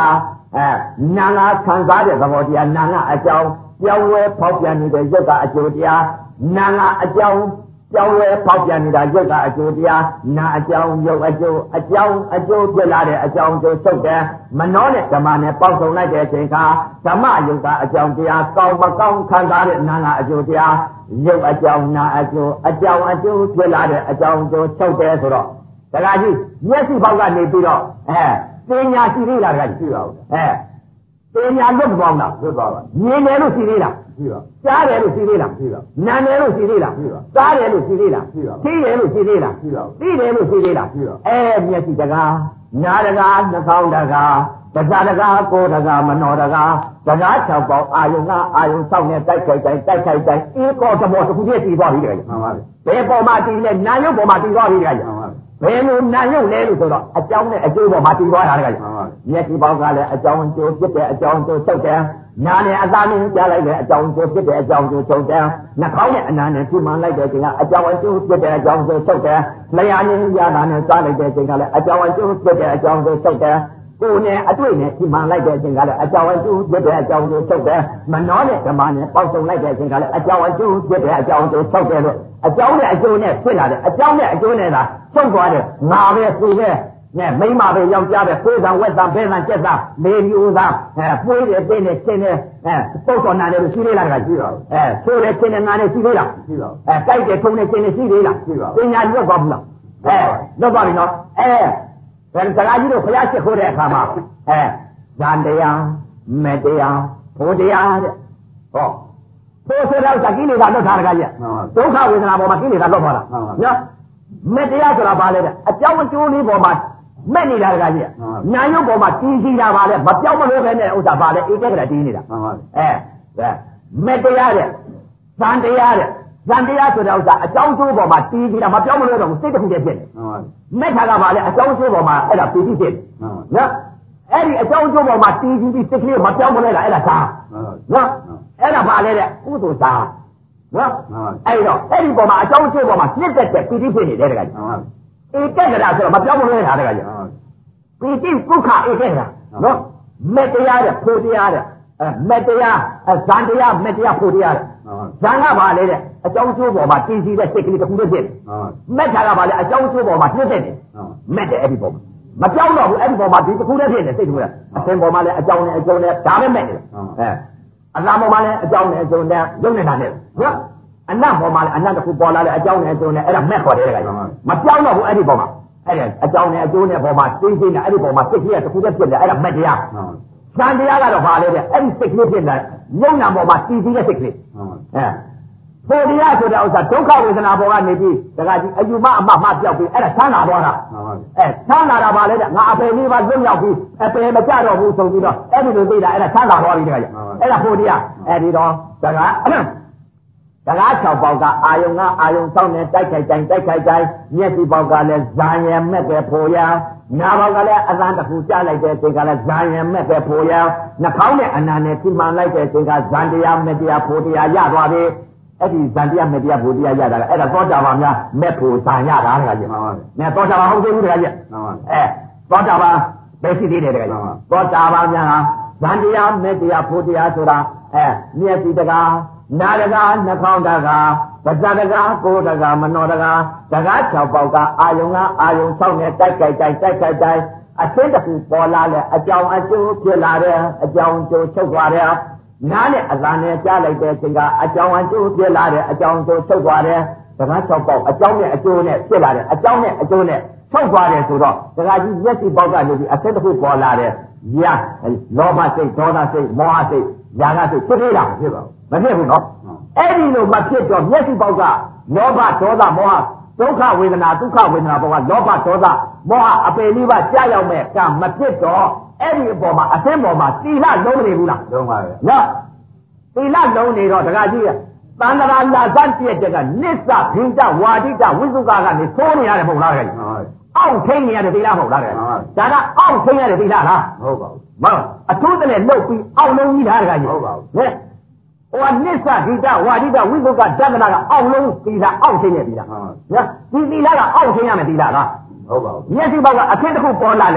အဲနာငါခံစားတဲ့သဘောတရားနာငါအကြောင်းပြောင်းလဲဖောက်ပြန်နေတဲ့ရုပ်ကအကျိုးတရားနာငါအကြောင်းပြောင်းလဲဖောက်ပြန်နေတာရုပ်ကအကျိုးတရားနာအကြောင်းရုပ်အကျိုးအကြောင်းအကျိုးဖြစ်လာတဲ့အကြောင်းကျိုးချုပ်တယ်မနှောနဲ့ဓမ္မနဲ့ပေါင်းစုံလိုက်တဲ့အချိန်ခါဓမ္မယုတ်ကအကြောင်းတရားကောင်းမကောင်းခံစားတဲ့နာငါအကျိုးတရားရုပ်အကြောင်းနာအကျိုးအကြောင်းအကျိုးဖြစ်လာတဲ့အကြောင်းကျိုးချုပ်တယ်ဆိုတော့တခါကြီးမျက်စိပေါက်ကနေပြီးတော့အဲပညာရှိသေးလားတခါကြီးရှိပါဦးအဲပညာလွတ်ပေါင်းလားလွတ်ပါပါမြင်တယ်လို့ရှိသေးလားရှိပါကြားတယ်လို့ရှိသေးလားရှိပါနားတယ်လို့ရှိသေးလားရှိပါစားတယ်လို့ရှိသေးလားရှိပါသိတယ်လို့ရှိသေးလားရှိပါသိတယ်လို့ရှိသေးလားရှိပါအဲမျက်စိတကားနားတကားနှာခေါင်းတကားတကားတကားကိုယ်တကားမနောတကားတကား၆ပေါင်းအာယုံကအာယုံဆောက်နေတိုက်ခိုက်တိုင်းတိုက်ခိုက်တိုင်းအေးကောတမောတစ်ခုတည်းတည်သွားပြီတကယ်မှန်ပါဘယ်ပေါ်မှာတည်လဲနာယုတ်ပေါ်မှာတည်သွားပြီတကယ်မှန်ပါဘယ်လိုနာယုတ်လဲလို့ဆိုတော့အကြောင်းနဲ့အကျိုးပေါ်မှာတည်သွားတာတကယ်မှန်ပါမျက်စိပေါက်ကလည်းအကြောင်းကျိုးဖြစ်တဲ့အကြောင်းကျိုးချုပ်တယ်နာနဲ့အသာနဲ့ကြားလိုက်တဲ့အကြောင်းကျိုးဖြစ်တဲ့အကြောင်းကျိုးချုပ်တယ်နှာခေါင်းနဲ့အနာနဲ့ထိမှန်လိုက်တဲ့အချိန်ကအကြောင်းအကျိုးဖြစ်တဲ့အကြောင်းကျိုးချုပ်တယ်လျှာနဲ့ရတာနဲ့စားလိုက်တဲ့အချိန်ကလည်းအကြောင်းအကျိုးဖြစ်တဲ့အကြောင်းကျိုးချုပ်တယ်ကိုယ်နဲ့အတွေ့နဲ့ဒီမှန်လိုက်တဲ့အချိန်ကလည်းအကြောင်းအကျိုးဖြစ်တဲ့အကြောင်းကိုထုတ်တယ်မနှောနဲ့ဓမ္မနဲ့ပေါက်စုံလိုက်တဲ့အချိန်ကလည်းအကြောင်းအကျိုးဖြစ်တဲ့အကြောင်းကိုထုတ်တယ်လို့အကြောင်းနဲ့အကျိုးနဲ့ဖြစ်လာတယ်အကြောင်းနဲ့အကျိုးနဲ့သာချုပ်သွားတယ်ငါပဲသူပဲနဲ့မိမပဲယောက်ျားပဲကိုယ်ဆံဝက်ဆံဘဲဆံကျက်ဆံလေဒီဦးသားအဲပွေးတယ်တင်းတယ်ချင်းတယ်အဲပုတ်တော်နာတယ်လို့ရှိသေးလားကရှိပါဘူးအဲဆိုးတယ်ချင်းတယ်ငါနဲ့ရှိသေးလားရှိပါဘူးအဲကြိုက်တယ်ထုံတယ်ချင်းတယ်ရှိသေးလားရှိပါဘူးပညာလွတ်သွားဘူးလားအဲလွတ်သွားပြီနော်အဲဒါစကားကြီးတို့ဘုရားရှိခိုးတဲ့အခါမှာအဲဇန်တရားမေတ္တရားဘုရားတဲ့ဟောဘုရားတော့ကိလေသာလွတ်ထားတကားကြီးဒုက္ခဝေဒနာပေါ်မှာကိလေသာလွတ်သွားတာနော်မေတ္တရားဆိုတာဘာလဲတဲ့အကြောင်းအကျိုးလေးပေါ်မှာမဲ့နေတာတကားကြီးညာရုပ်ပေါ်မှာတီးစီတာပါလေမပြောင်းမလို့ပဲနဲ့ဥစ္စာပါလေဧကကရတီးနေတာအဲမေတ္တရားတဲ့ဇန်တရားတဲ့ဇန်တရားဆိုတဲ့ဥစ္စာအကြောင်းကျိုးပေါ်မှာတီးစီတာမပြောင်းမလို့တော့စိတ်တစ်ခုတည်းဖြစ်နေမေတ္တာကပါလေအကြောင်းကျိုးပေါ်မှာအဲ့ဒါပီတိဖြစ်နော်အဲ့ဒီအကြောင်းကျိုးပေါ်မှာတီးစီပြီးစိတ်ကလေးမပြောင်းမလဲတာအဲ့ဒါသာနော်အဲ့ဒါပါလေတဲ့ကုသိုလ်သာနော်အဲ့တော့အဲ့ဒီပေါ်မှာအကြောင်းကျိုးပေါ်မှာနှစ်သက်တဲ့ပီတိဖြစ်နေတယ်တကယ်ဧကကရဆိုတော့မပြောင်းမလဲတာတကယ်ပီတိဒုက္ခဧကကရနော်မေတ္တရားတဲ့ဖို့တရားတဲ့အဲမေတ္တရားဇန်တရားမေတ္တရားဖို့တရားတဲ့ဇန်ကပါလေတဲ့အကြောင်းကျိုးပေါ်မှာတည်စီတဲ့စိတ်ကလေးတစ်ခုတည်းဖြစ်မေတ္တာကပါလေအကြောင်းကျိုးပေါ်မှာနှစ်သက်တယ်မေတ္တာအဲ့ဒီပေါ်မှာမပြောင်းတော့ဘူးအဲ့ဒီပေါ်မှာဒီတစ်ခုတည်းဖြစ်နေစိတ်ကလေးအသင်ပေါ်မှာလည်းအကြောင်းနဲ့အကျိုးနဲ့ဒါပဲမဲ့တယ်အဲအလားပေါ်မှာလည်းအကြောင်းနဲ့အကျိုးနဲ့ရုပ်နေတာနဲ့နော်အနတ်ပေါ်မှာလည်းအနတ်တစ်ခုပေါ်လာတဲ့အကြောင်းနဲ့အကျိုးနဲ့အဲ့ဒါမဲ့ခေါ်တယ်ကမပြောင်းတော့ဘူးအဲ့ဒီပေါ်မှာအဲ့ဒါအကြောင်းနဲ့အကျိုးနဲ့ပေါ်မှာသိသိနဲ့အဲ့ဒီပေါ်မှာစိတ်ကလေးတစ်ခုတည်းဖြစ်တယ်အဲ့ဒါမဲ့တရားဇန်တရားကတော့ဘာလဲတဲ့အဲ့ဒီစိတ်ကလေးဖြစ်တယ်ရုပ်နာပေါ်မှာတည်တည်တဲ့စိတ်ကလေးအဲဖို့တရားဆိုတဲ့ဥစ္စာဒုက္ခဝေဒနာပေါ်ကနေပြီးတခါကြီးအယူမအမမပြောက်ပြီးအဲ့ဒါဆန်းလာသွားတာအဲဆန်းလာတာပါလေတဲ့ငါအပယ်လေးပါလွတ်ရောက်ပြီးအပယ်မကြတော့ဘူးဆိုပြီးတော့အဲ့ဒီလိုသိတာအဲ့ဒါဆန်းလာသွားပြီတခါကြီးအဲ့ဒါဖို့တရားအဲ့ဒီတော့တခါတကား၆ပေါက်ကအာယုံကအာယုံဆောင်းနေတိုက်ခိုက်တိုင်းတိုက်ခိုက်တိုင်းမျက်စိပေါက်ကလည်းဇာယံမဲ့ပဲဖို့ရနာပေါက်ကလည်းအသံတစ်ခုကြားလိုက်တဲ့အချိန်ကလည်းဇာယံမဲ့ပဲဖို့ရနှာခေါင်းနဲ့အနာနဲ့ထိမှန်လိုက်တဲ့အချိန်ကဇန်တရားမဲ့တရားဖို့တရားရသွားပြီအဲ့ဒီဇန်တရားမဲ့တရားဖို့တရားရတာကအဲ့ဒါသောတာပန်များမဲ့ဖို့ဇာရတာတခါကြီးမှန်ပါဘူး။နဲ့သောတာပန်ဟုတ်သေးဘူးတခါကြီးမှန်ပါဘူး။အဲသောတာပန်ပဲရှိသေးတယ်တခါကြီးသောတာပန်များဇန်တရားမဲ့တရားဖို့တရားဆိုတာအဲမျက်စိတကားနာတကားနှာခေါင်းတကားပါးစပ်တကားကိုယ်တကားမနောတကားတကား၆ပေါက်ကအာယုံကအာယုံဆောက်နေတိုက်ကြိုက်တိုင်းတိုက်ကြိုက်တိုင်းအသင်းတစ်ခုပေါ်လာတဲ့အကြောင်းအကျိုးဖြစ်လာတဲ့အကြောင်းကျိုးချုပ်သွားတယ်နားနဲ့အသာနဲ့ကြားလိုက်တဲ့အချိန်ကအကြောင်းအကျိုးဖြစ်လာတဲ့အကြောင်းကျိုးချုပ်သွားတယ်တကား၆ပေါက်အကြောင်းနဲ့အကျိုးနဲ့ဖြစ်လာတဲ့အကြောင်းနဲ့အကျိုးနဲ့ချုပ်သွားတယ်ဆိုတော့တကားကြီးမျက်စိပေါက်ကနေပြီးအသင်းတစ်ခုပေါ်လာတဲ့ရာလောဘစိတ်ဒေါသစိတ်မောဟစိတ်ຢာကစိတ်ဖြစ်နေတာဖြစ်ပါဘူးမဖြစ်ဘူးနော်အဲ့ဒီလိုမဖြစ်တော့မျက်စိပေါက်ကလောဘဒေါသမောဟဒုက္ခဝေဒနာဒုက္ခဝေဒနာပေါ်ကလောဘဒေါသမောဟအပယ်လေးပါကြာရောက်မဲ့ကမဖြစ်တော့အဲ့ဒီအပေါ်မှာအသင်းပေါ်မှာသီလလုံးနေဘူးလားလုံးပါပဲနော်သီလလုံးနေတော့တခါကြီးသန္တရာလာဇန်ပြည့်တဲ့ကနစ္စဘိန္ဒဝါဒိတဝိသုကာကနေသိုးနေရတယ်မဟုတ်လားတခါကြီးအောက်ထိန်နေရတဲ့သီလမဟုတ်လားတခါကြီးဒါကအောက်ထိန်ရတဲ့သီလလားမဟုတ်ပါဘူးမဟုတ်အထူးတည်းလှုပ်ပြီးအောက်လုံးကြီးလားတခါကြီးဟုတ်ပါဘူးဟဲ့ဟိုနစ္စဒိတဝါဒိတဝိသုကဓမ္မနာကအောက်လုံးသီလအောက်ထိန်ရသီလနော်ဒီသီလကအောက်ထိန်ရမယ်သီလလားဟုတ်ပါဘူးမျက်စိဘောက်ကအခင်းတစ်ခုပေါ်လာလဲ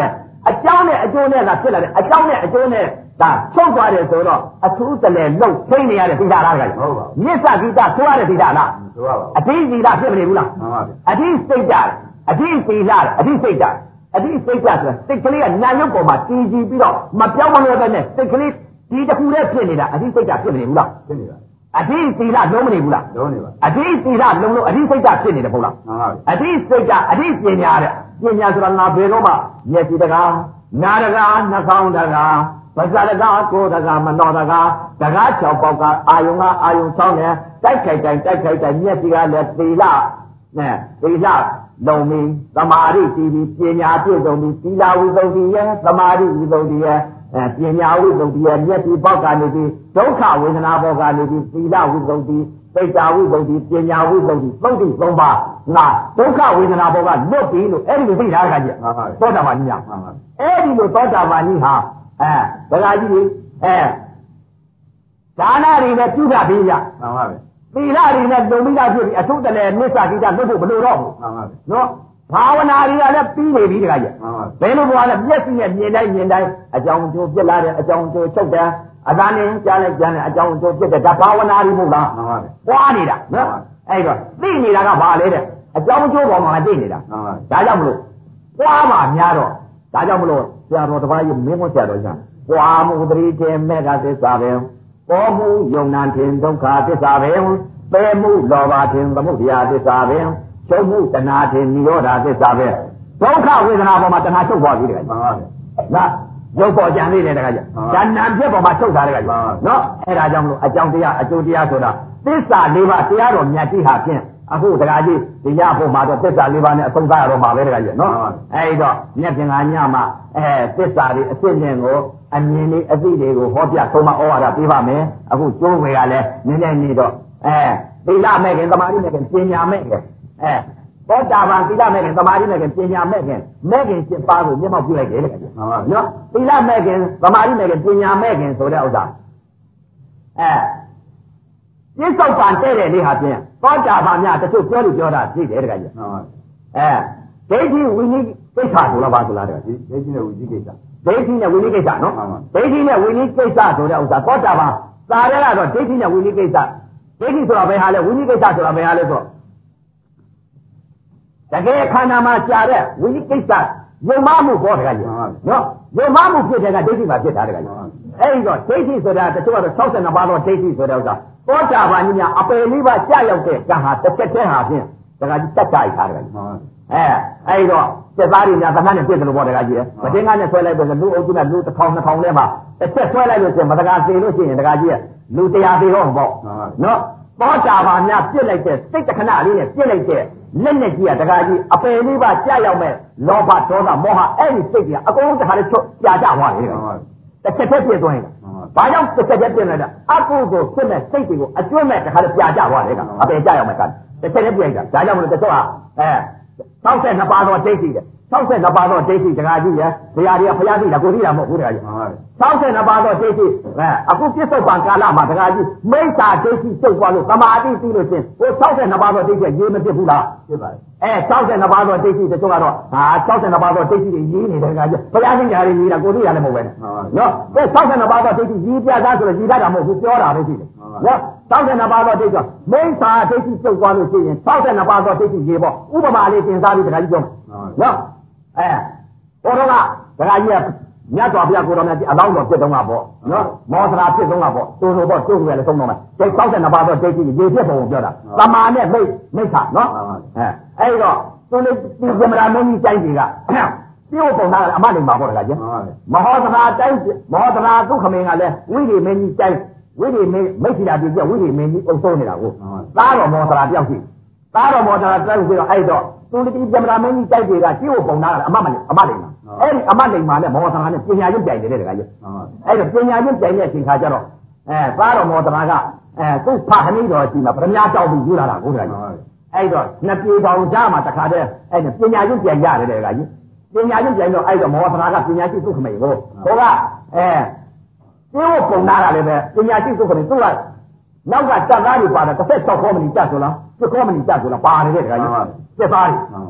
အကြောင်းနဲ့အကျိုးနဲ့သာဖြစ်လာတယ်အကြောင်းနဲ့အကျိုးနဲ့ဒါချုပ်သွားတယ်ဆိုတော့အထူးတလဲလုံထိနေရတဲ့သီလလားကဟုတ်ပါမြစ္ဆာဂီတဆိုရတဲ့သီလလားဆိုရပါအတိသီလဖြစ်မနေဘူးလားမှန်ပါဗျအတိစိတ်ဓာတ်အတိသီလအတိစိတ်ဓာတ်အတိစိတ်ဓာတ်ဆိုစိတ်ကလေးကညာရုပ်ပေါ်မှာတည်ကြည်ပြီးတော့မပြောင်းမလဲပဲနဲ့စိတ်ကလေးဒီတစ်ခုတည်းဖြစ်နေတာအတိစိတ်ဓာတ်ဖြစ်မနေဘူးလားဖြစ်နေပါအတိသီလလုံးမနေဘူးလားလုံးနေပါအတိသီလလုံးလုံးအတိစိတ်ဓာတ်ဖြစ်နေတယ်ဟုတ်လားမှန်ပါအတိစိတ်ဓာတ်အတိပညာတဲ့ပညာဆိုတာငါဘယ်တော့မှမျက်စိတကားနာတကားနှာခေါင်းတကားပါဇာတကားကိုယ်တကားမနောတကားတကား၆ပေါက်ကအာယုံကအာယုံ၆နဲ့တိုက်ခိုက်တိုင်းတိုက်ခိုက်တိုင်းမျက်စိကလည်းသီလနဲ့သီလလုံးပြီးသမာဓိတည်ပြီးပညာပြည့်စုံပြီးသီလဝိသုဒ္ဓိရဲ့သမာဓိဝိသုဒ္ဓိရဲ့အဲပညာဝိသုဒ္ဓိရဲ့မျက်စိပေါက်ကနေပြီးဒုက္ခဝေဒနာပေါက်ကနေပြီးသီလဝိသုဒ္ဓိသိက္ခာဝိသုဒ္ဓိပညာဝိသုဒ္ဓိသုံးတိသုံးပါငါဒုက္ခဝေဒနာပေါက်ကလွတ်ပြီလို့အဲ့ဒီလိုသိထားကြကြသောတာပန်ကြီးကအဲ့ဒီလိုသောတာပန်ကြီးဟာအဲဒကာကြီးကြီးအဲဒါနတွေနဲ့ပြုတာပြီးရမှန်ပါပဲသီလတွေနဲ့လုံပြီးသားဖြစ်ပြီးအထုတလဲမစ္ဆာကိတလွတ်ဖို့မလိုတော့ဘူးမှန်ပါပဲနော်ဘာဝနာတွေကလည်းပြီးနေပြီတခါကြီးဘယ်လိုဘဝလဲမျက်စိနဲ့မြင်တိုင်းမြင်တိုင်းအကြောင်းကျိုးပြစ်လာတဲ့အကြောင်းကျိုးချုပ်တယ်အသာနဲ့ကြားလိုက်ကြားလိုက်အကြောင်းကျိုးပြစ်တယ်ဒါဘာဝနာတွေမဟုတ်လားမှန်ပါပဲပွားနေတာနော်အဲ့တော့သိနေတာကဘာလဲတဲ့အကြောင်းကျိုးပေါ်မှာသိနေတာဒါကြောင့်မလို့ပွားမှာများတော့ဒါကြောင့်မလို့ဆရာတော်တစ်ပါးကြီးမင်းမဆရာတော်ကြီးပွားမှုတတိတေမေဃသစ္စာပဲပေါ်မှုယုံနာခြင်းဒုက္ခသစ္စာပဲပေမှုလောဘခြင်းသမုဒယသစ္စာပဲချုပ်မှုတဏှာခြင်းនិရောဓသစ္စာပဲဒုက္ခဝေဒနာပေါ်မှာတဏှာချုပ်သွားပြီတခါမှန်ပါဗျာရုပ်ပေါ်ကြံသေးတယ်တခါကျဉာဏ်နာဖြစ်ပေါ်မှာချုပ်တာတခါကျနော်အဲ့ဒါကြောင့်မလို့အကြောင်းတရားအကျိုးတရားဆိုတာသစ္စာလေးပါးတရားတော်မြတ်ကြီးဟာဖြင့်အခုတခါကြီးဒီရဖို့မှာတော့သစ္စာလေးပါးနဲ့အဆုံးသတ်ရတော့မှာပဲတခါကျနော်အဲ့တော့မြတ်ပြင်ကညမှာအဲသစ္စာတွေအစစ်နဲ့ကိုအမြင်လေးအသိတွေကိုဟောပြဆုံးမဩဝါဒပေးပါမယ်အခုကျိုးဝေကလည်းနည်းနည်းနေတော့အဲသီလမဲ့ခင်သမာဓိမဲ့ခင်ပညာမဲ့ခင်အဲသောတာပန်သီလမဲ့ခင်သမာဓိမဲ့ခင်ပညာမဲ့ခင်မဲ့ခင်7ပါးကိုမျက်မှောက်ပြုလိုက်တယ်လေနော်သီလမဲ့ခင်သမာဓိမဲ့ခင်ပညာမဲ့ခင်ဆိုတဲ့ဥစ္စာအဲပြစ္ဆုတ်ပန်တဲ့တဲ့လေးဟာဖြင့်သောတာပန်များတချို့ပြောလို့ပြောတာသိတယ်တခါကြီးအဲဒိဋ္ဌိဝိနည်းကိစ္စဆိုတော့ပါဆိုလားတခါကြီးဒိဋ္ဌိနဲ့ဝိနည်းကိစ္စဒိဋ္ဌိနဲ့ဝိနည်းကိစ္စနော်ဒိဋ္ဌိနဲ့ဝိနည်းကိစ္စဆိုတဲ့ဥစ္စာသောတာပန်သာရကတော့ဒိဋ္ဌိနဲ့ဝိနည်းကိစ္စဒိဋ္ဌိဆိုတာဘယ်ဟာလဲဝိနည်းကိစ္စဆိုတာဘယ်ဟာလဲဆိုတကယ်ခန္ဓာမှာကြာတဲ့ဝိနည်းကိစ္စယုံမမှုပေါ်တကကြီးနော်ယုံမမှုဖြစ်တဲ့ကဒိဋ္ဌိမှာဖြစ်တာတကကြီးအဲ့ဒီတော့ဒိဋ္ဌိဆိုတာတချို့ကတော့၆၂ပါးသောဒိဋ္ဌိဆိုတဲ့ဥစ္စာသောတာပန်ကြီးများအပယ်လေးပါးကြာရောက်တဲ့ကံဟာတစ်ချက်တည်းဟာဖြင့်တကကြီးတက်ကြိုက်ထားတကကြီးအဲအဲ့ဒီတော့စက်သားတွေများသမဏနဲ့ပြည့်တယ်လို့ပေါ်တကကြီးမတင်ကားနဲ့ဆွဲလိုက်လို့လူအုပ်စုနဲ့လူတစ်ထောင်နှစ်ထောင်ထဲမှာတစ်ချက်ဆွဲလိုက်လို့ရှိရင်မတကားသေးလို့ရှိရင်တကကြီးလူတရားသေးတော့မပေါ့နော်သောတာပန်များပြစ်လိုက်တဲ့စိတ်တခဏလေးနဲ့ပြစ်လိုက်တဲ့လက်နဲ့ကြီးကတကားကြီးအပယ်လေးပါကြာရောက်မဲ့လောဘဒေါသမောဟအဲ့ဒီစိတ်ကြီးအကုန်လုံးတခါလေးချုပ်ကြာကြသွားတယ်တစ်ချက်တည်းပြည့်သွားရင်ဘာကြောင့်တစ်ချက်တည်းပြည့်လိုက်တာအကုသိုလ်ဖြစ်မဲ့စိတ်တွေကိုအကျွတ်မဲ့တခါလေးကြာကြသွားတယ်ကအပယ်ကြာရောက်မဲ့ကတစ်ချက်တည်းပြည့်လိုက်တာဒါကြောင့်မလို့တချို့ဟာအဲ၆၂ပါးသောဒိဋ္ဌိတဲ့၆၂ပါးသောဒိဋ္ဌိတကားကြီးရဇာတိကဘုရားသိတာကိုသိတာမဟုတ်ဘူးတကားကြီး၆၂ပါးသောဒိဋ္ဌိအဲအခုပြစ္ဆုတ်ပံကာလမှာတကားကြီးမိစ္ဆာဒိဋ္ဌိချုပ်သွားလို့သမာဓိသိလို့ချင်းဟို၆၂ပါးသောဒိဋ္ဌိရေးမဖြစ်ဘူးလားဖြစ်ပါတယ်အဲ၆၂ပါးသောဒိဋ္ဌိတချို့ကတော့ဟာ၆၂ပါးသောဒိဋ္ဌိတွေရေးနေတယ်တကားကြီးဘုရားသိတာတွေရေးတာကိုသိတာလည်းမဟုတ်ပဲနော်အဲ၆၂ပါးသောဒိဋ္ဌိရေးပြသားဆိုတော့ရေးတတ်တာမဟုတ်ဘူးပြောတာပဲရှိတယ်နော်၆၂ပါးသောဒိဋ္ဌိမိစ္ဆာဒိဋ္ဌိချုပ်သွားလို့ရှိရင်၆၂ပါးသောဒိဋ္ဌိရေးပေါ့ဥပမာလေးသင်စားပြီးတကားကြီးပြောနော်အဲဘောတော့ကဒကာကြီးကမြတ်စွာဘုရားကိုတော်မြတ်ကြီးအလောင်းတော်ဖြစ်တော့မှာပေါ့နော်မောသရာဖြစ်တော့မှာပေါ့တူတူပေါ့ကျုပ်ကလည်းသုံးတော့မှာဒီ၆၂ပါးသောဒိဋ္ဌိရေဖြစ်ပုံကိုပြောတာတမာနဲ့မိတ်မိတ်ခနော်အဲအဲ့တော့သူလေးဒီဇမရာမင်းကြီးတိုင်းကြီးကပြုတ်ပုံသားကအမနိုင်ပါပေါ့ဒကာကြီးမဟောသရာတိုင်းမဟောသရာဒုက္ခမင်းကလည်းဝိရိမင်းကြီးတိုင်းဝိရိမင်းမိတ်စီတာပြည့်ပြဝိရိမင်းကြီးအုပ်စိုးနေတာကိုသားတော်မောသရာတယောက်ရှိသားတော်မောသရာတယောက်ပြီးတော့အဲ့တော့သူတိဇမရာမင်းကြီးတိုက်တွေကကျိုးပုံသားကအမမနဲ့အမလိမ္မာအဲ့ဒီအမလိမ္မာနဲ့မောဟသရာနဲ့ပညာချင်းပြိုင်တယ်တခါကြီးအဲ့တော့ပညာချင်းပြိုင်တဲ့အချိန်ခါကျတော့အဲသားတော်မောသရာကအဲသူ့ဖခဏိတော်ကြီးမှာပရမညာတောက်ပြီးယူလာတာကိုတခါကြီးအဲ့တော့နှစ်ပြေတောင်ကြားမှာတခါတည်းအဲ့ဒါပညာချင်းပြိုင်ရတယ်တခါကြီးပညာချင်းပြိုင်တော့အဲ့တော့မောဟသရာကပညာရှိသူ့ခမိန်ကိုဟိုကအဲကျိုးပုံသားကလည်းပဲပညာရှိသူ့ခမိန်သူ့ကနောက်ကတက်သားတွေပါတာတစ်ဆက်၆ခေါမဏီတက်ဆိုလားတစ်ခေါမဏီတက်ဆိုလားပါတယ်တခါကြီးတက်သားတွေ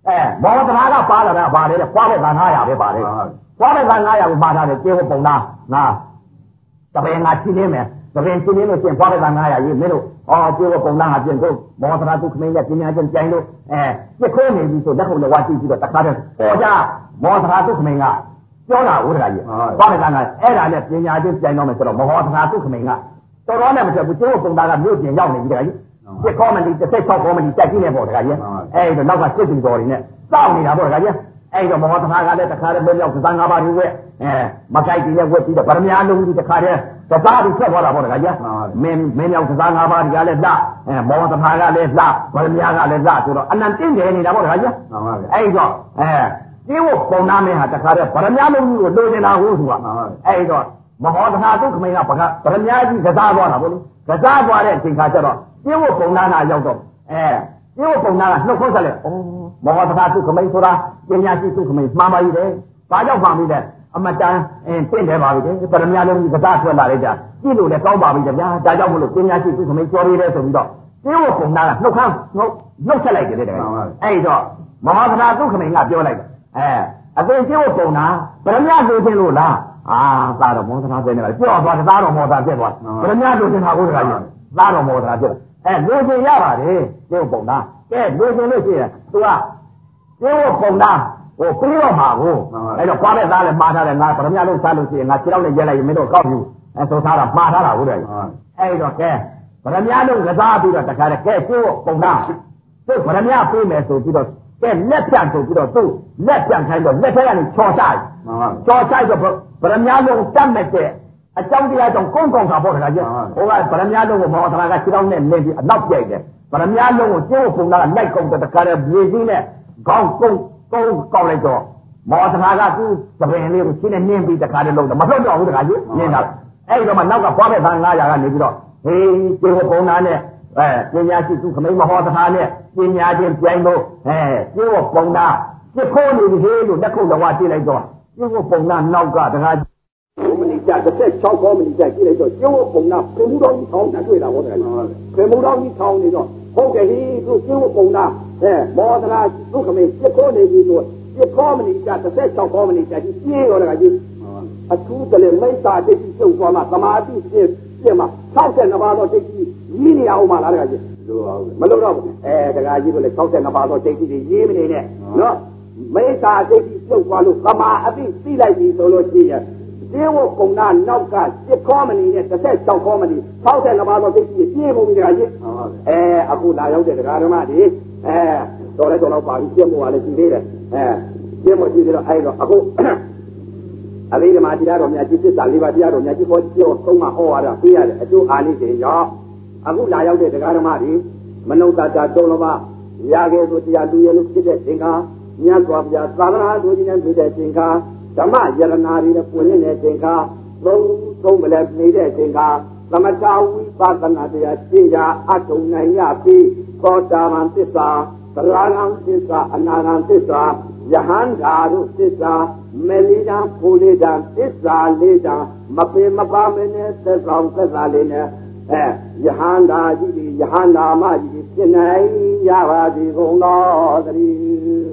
အဲမောသနာကပါလာတာဗာလေပွားတဲ့ကငါးရာပဲပါလေပွားတဲ့ကငါးရာကိုမှားထားတယ်ကျေဝပုံသားငါတပင်ငါချင်းနေမယ်တပင်ချင်းနေလို့ရှင်ပွားတဲ့ကငါးရာရေးမင်းတို့အော်ကျေဝပုံသားဟာပြင်ကိုမောသနာသူခမင်းရဲ့ပညာချင်းကြိုင်လို့အဲပြစ်ခိုးနေပြီဆိုလက်ခုပ်လက်ဝါးကြည့်ပြီးတော့တခါတည်းပေါ်ကြမောသနာသူခမင်းကပြောတာဟုတ်တယ်ကြီးပွားတဲ့ကငါအဲ့ဒါနဲ့ပညာချင်းကြိုင်တော့မယ်ဆိုတော့မောသနာသူခမင်းကတော်တော်နဲ့မချက်ဘူးကျေဝပုံသားကမြို့ပြင်ရောက်နေပြီတခါကြီးစစ်ကောမတီတစ်ဆက်၆ကောမတီတက်ကြီးနေပေါ့တခါကြီးအဲ့ဒါနောက်ကစစ်သူတော်တွေနဲ့စောင့်နေတာပေါ့တခါကြီးအဲ့တော့မောဟသနာကလည်းတခါတည်းပဲရောက်သံဃာပါတွေဝက်အဲမကြိုက်တည်းနဲ့ဝက်ပြီးတော့ဗရမများလုံးကြီးတခါတည်းသသားတွေဆက်သွားတာပေါ့တခါကြီးမင်းမင်းရောက်သံဃာပါတွေကလည်းလှအဲမောဟသနာကလည်းလှဗရမများကလည်းလှဆိုတော့အနန္တင့်တယ်နေတာပေါ့တခါကြီးအဲ့တော့အဲဒီဝပုံနာမင်းဟာတခါတည်းဗရမများလုံးကြီးကိုလိုချင်တာဟုတ်ဆိုတာအဲ့တော့မဟောသနာသူခမင်းကဗရမများကြီးကစားသွားတာပေါ့လေကစားသွားတဲ့အချိန်ခါကျတော့ဒီဝပုံနာနာရောက်တော့အဲဒီဝပုံနာကနှုတ်ခေါက်ဆက်လိုက်ဩမောဟသနာသူခမိန်ဆိုတာပညာရှိသူခမိန်မှားပါပြီတဲ့။ဘာကြောင့်မှားပြီလဲအမတန်အင်းတင့်တယ်ပါပြီတဲ့။ဗရမများလုံးကြီးကစားထွက်လာလိုက်ကြ။ကြည့်လို့လည်းကောင်းပါပြီဗျာ။ဒါကြောင့်မလို့ပညာရှိသူခမိန်ပြောရတဲ့ဆိုပြီးတော့ဒီဝပုံနာကနှုတ်ခမ်းနှုတ်နှုတ်ဆက်လိုက်တယ်တဲ့။အဲ့တော့မောဟသနာသူခမိန်ကပြောလိုက်တယ်။အဲအသိဒီဝပုံနာဗရမများလိုချင်လို့လား။အာသာတော့မောဟသနာပဲနေတယ်။ပြောသွားသသားတော်မောဟသနာပြက်သွား။ဗရမများလိုချင်တာကိုတခါကြီး။သာတော်မောဟသနာပြက်။အဲလိုချင်ရပါတယ်ဒီဝပုံနာ။ကဲလိုချင်လို့ရှိရင် तू ကဒီဝပုံနာဟိုပြီးတော့မှာကိုအဲ့တော့ပွားတဲ့သားလည်းမှားထားတယ်ငါဗရမများလုံးစားလို့ရှိရင်ငါခြေထောက်နဲ့ရက်လိုက်ရင်မင်းတို့ကောက်ယူအဲဆိုထားတာမှားထားတာဟုတ်တယ်အဲ့တော့ကဲဗရမများလုံးကစားပြီးတော့တခါတည်းကဲဒီဝပုံနာသူဗရမများပြေးမယ်ဆိုပြီးတော့ကဲလက်ပြဆိုပြီးတော့သူ့လက်ပြန်ခိုင်းတော့လက်ထက်ကနေချော်ဆိုင်ချော်ဆိုင်တော့ဗရမများလုံးတတ်မဲ့တဲ့အကြောင်းတရားကြောင့်ကုန်းကောင်းတာပေါ့တခါကျဟိုကဗရမများလုံးကိုမောဟသနာကခြေထောက်နဲ့လင်းပြီးအနောက်ပြိုက်တယ်ဗရမများလုံးကိုကျိုးပုံနာလိုက်ကုန်တဲ့တခါတည်းမြေကြီးနဲ့ခေါင်းကုန်းကုန်းကောက်လိုက်တော့မောဟသနာကသူ့သပင်လေးကိုရှင်းနဲ့နင်းပြီးတခါတည်းလုံးတော့မလှုပ်တော့ဘူးတခါကြီးနင်းတာအဲ့တော့မှနောက်ကပွားတဲ့သားငါးရာကနေပြီးတော့ဟေးကျိုးပုံနာနဲ့အဲပညာရှိသူခမိန်မဟောသနာနဲ့ပညာချင်းပြိုင်လို့အဲကျိုးပုံနာပြစ်ခိုးနေပြီဟေးလို့လက်ခုပ်တော်ဝါကြည့်လိုက်တော့ကျိုးပုံနာနောက်ကတခါကိုမနီကြတစ်ဆက်၆ကောမနီကြကြည့်လိုက်တော့ကျိုးပုံနာပြင်မှုတော်ကြီးထောင်းတာတွေ့တာဟုတ်တယ်ပြင်မှုတော်ကြီးထောင်းနေတော့ဟုတ်တယ်ဟိသူကျိုးပုံနာအဲမောသနာသူခမင်းပြစ်ခိုးနေပြီလို့ပြစ်ကောမနီကြတစ်ဆက်၆ကောမနီကြကြီးပြေးရောတကကြီးအထူးတလေမိစ္ဆာတိတ်ကျုပ်သွားမှသမာဓိပြည့်ပြည့်မှ၆၂ပါးတော့တိတ်ကြီးကြီးနေအောင်မှလားတကကြီးမလို့တော့ဘူးအဲတကကြီးတို့လည်း၆၂ပါးတော့တိတ်ကြီးရေးမနေနဲ့နော်မိစ္ဆာတိတ်ကြီးကျုပ်သွားလို့သမာအသိသိလိုက်ပြီဆိုလို့ရှိရင်ဒီဝကုဏနောက်ကစစ်ကောမဏီနဲ့တစ်ဆက်၆ကောမဏီ၆၂ပါးတော့သိကြည့်ပြေးကုန်ပြီတခါကြီးအဲအခုလာရောက်တဲ့ဒကာဓမ္မတွေအဲတော်လဲတော်တော့ပါပြီပြည့်မို့ပါလေရှိသေးတယ်အဲပြည့်မို့ရှိသေးတော့အဲ့တော့အခုအဘိဓမ္မာတရားတော်များကြီးသစ္စာလေးပါးတရားတော်များကြီးဟောပြောသုံးမှာဟောရတာပြရတယ်အကျိုးအာနိသင်ကြောင့်အခုလာရောက်တဲ့ဒကာဓမ္မတွေမနုဿတာသုံးလပါရခဲ့ဆိုတရားလူရလို့ဖြစ်တဲ့သင်္ခါမြတ်စွာဘုရားသာသနာတော်ကြီးနဲ့ဖြစ်တဲ့သင်္ခါဓမ္မယရနာတွေနဲ့ပွင့်နေတဲ့သင်္ခါသုံးသုံးမလဲနေတဲ့သင်္ခါသမထဝိပဿနာတရားရှင်းရာအထုံနိုင်ရပြီးသောတာပန်သစ္စာသရဂံသစ္စာအနာဂံသစ္စာယဟန္တာတို့သစ္စာမေလိတံပူလိတံသစ္စာလေးတံမပေမပါမနဲ့သက်ဆောင်သက်သာလေးနဲ့အဲယဟန္တာကြီးဒီယဟန္တာမကြီးဖြစ်နိုင်ရပါသည်ကုန်တော်သတည်း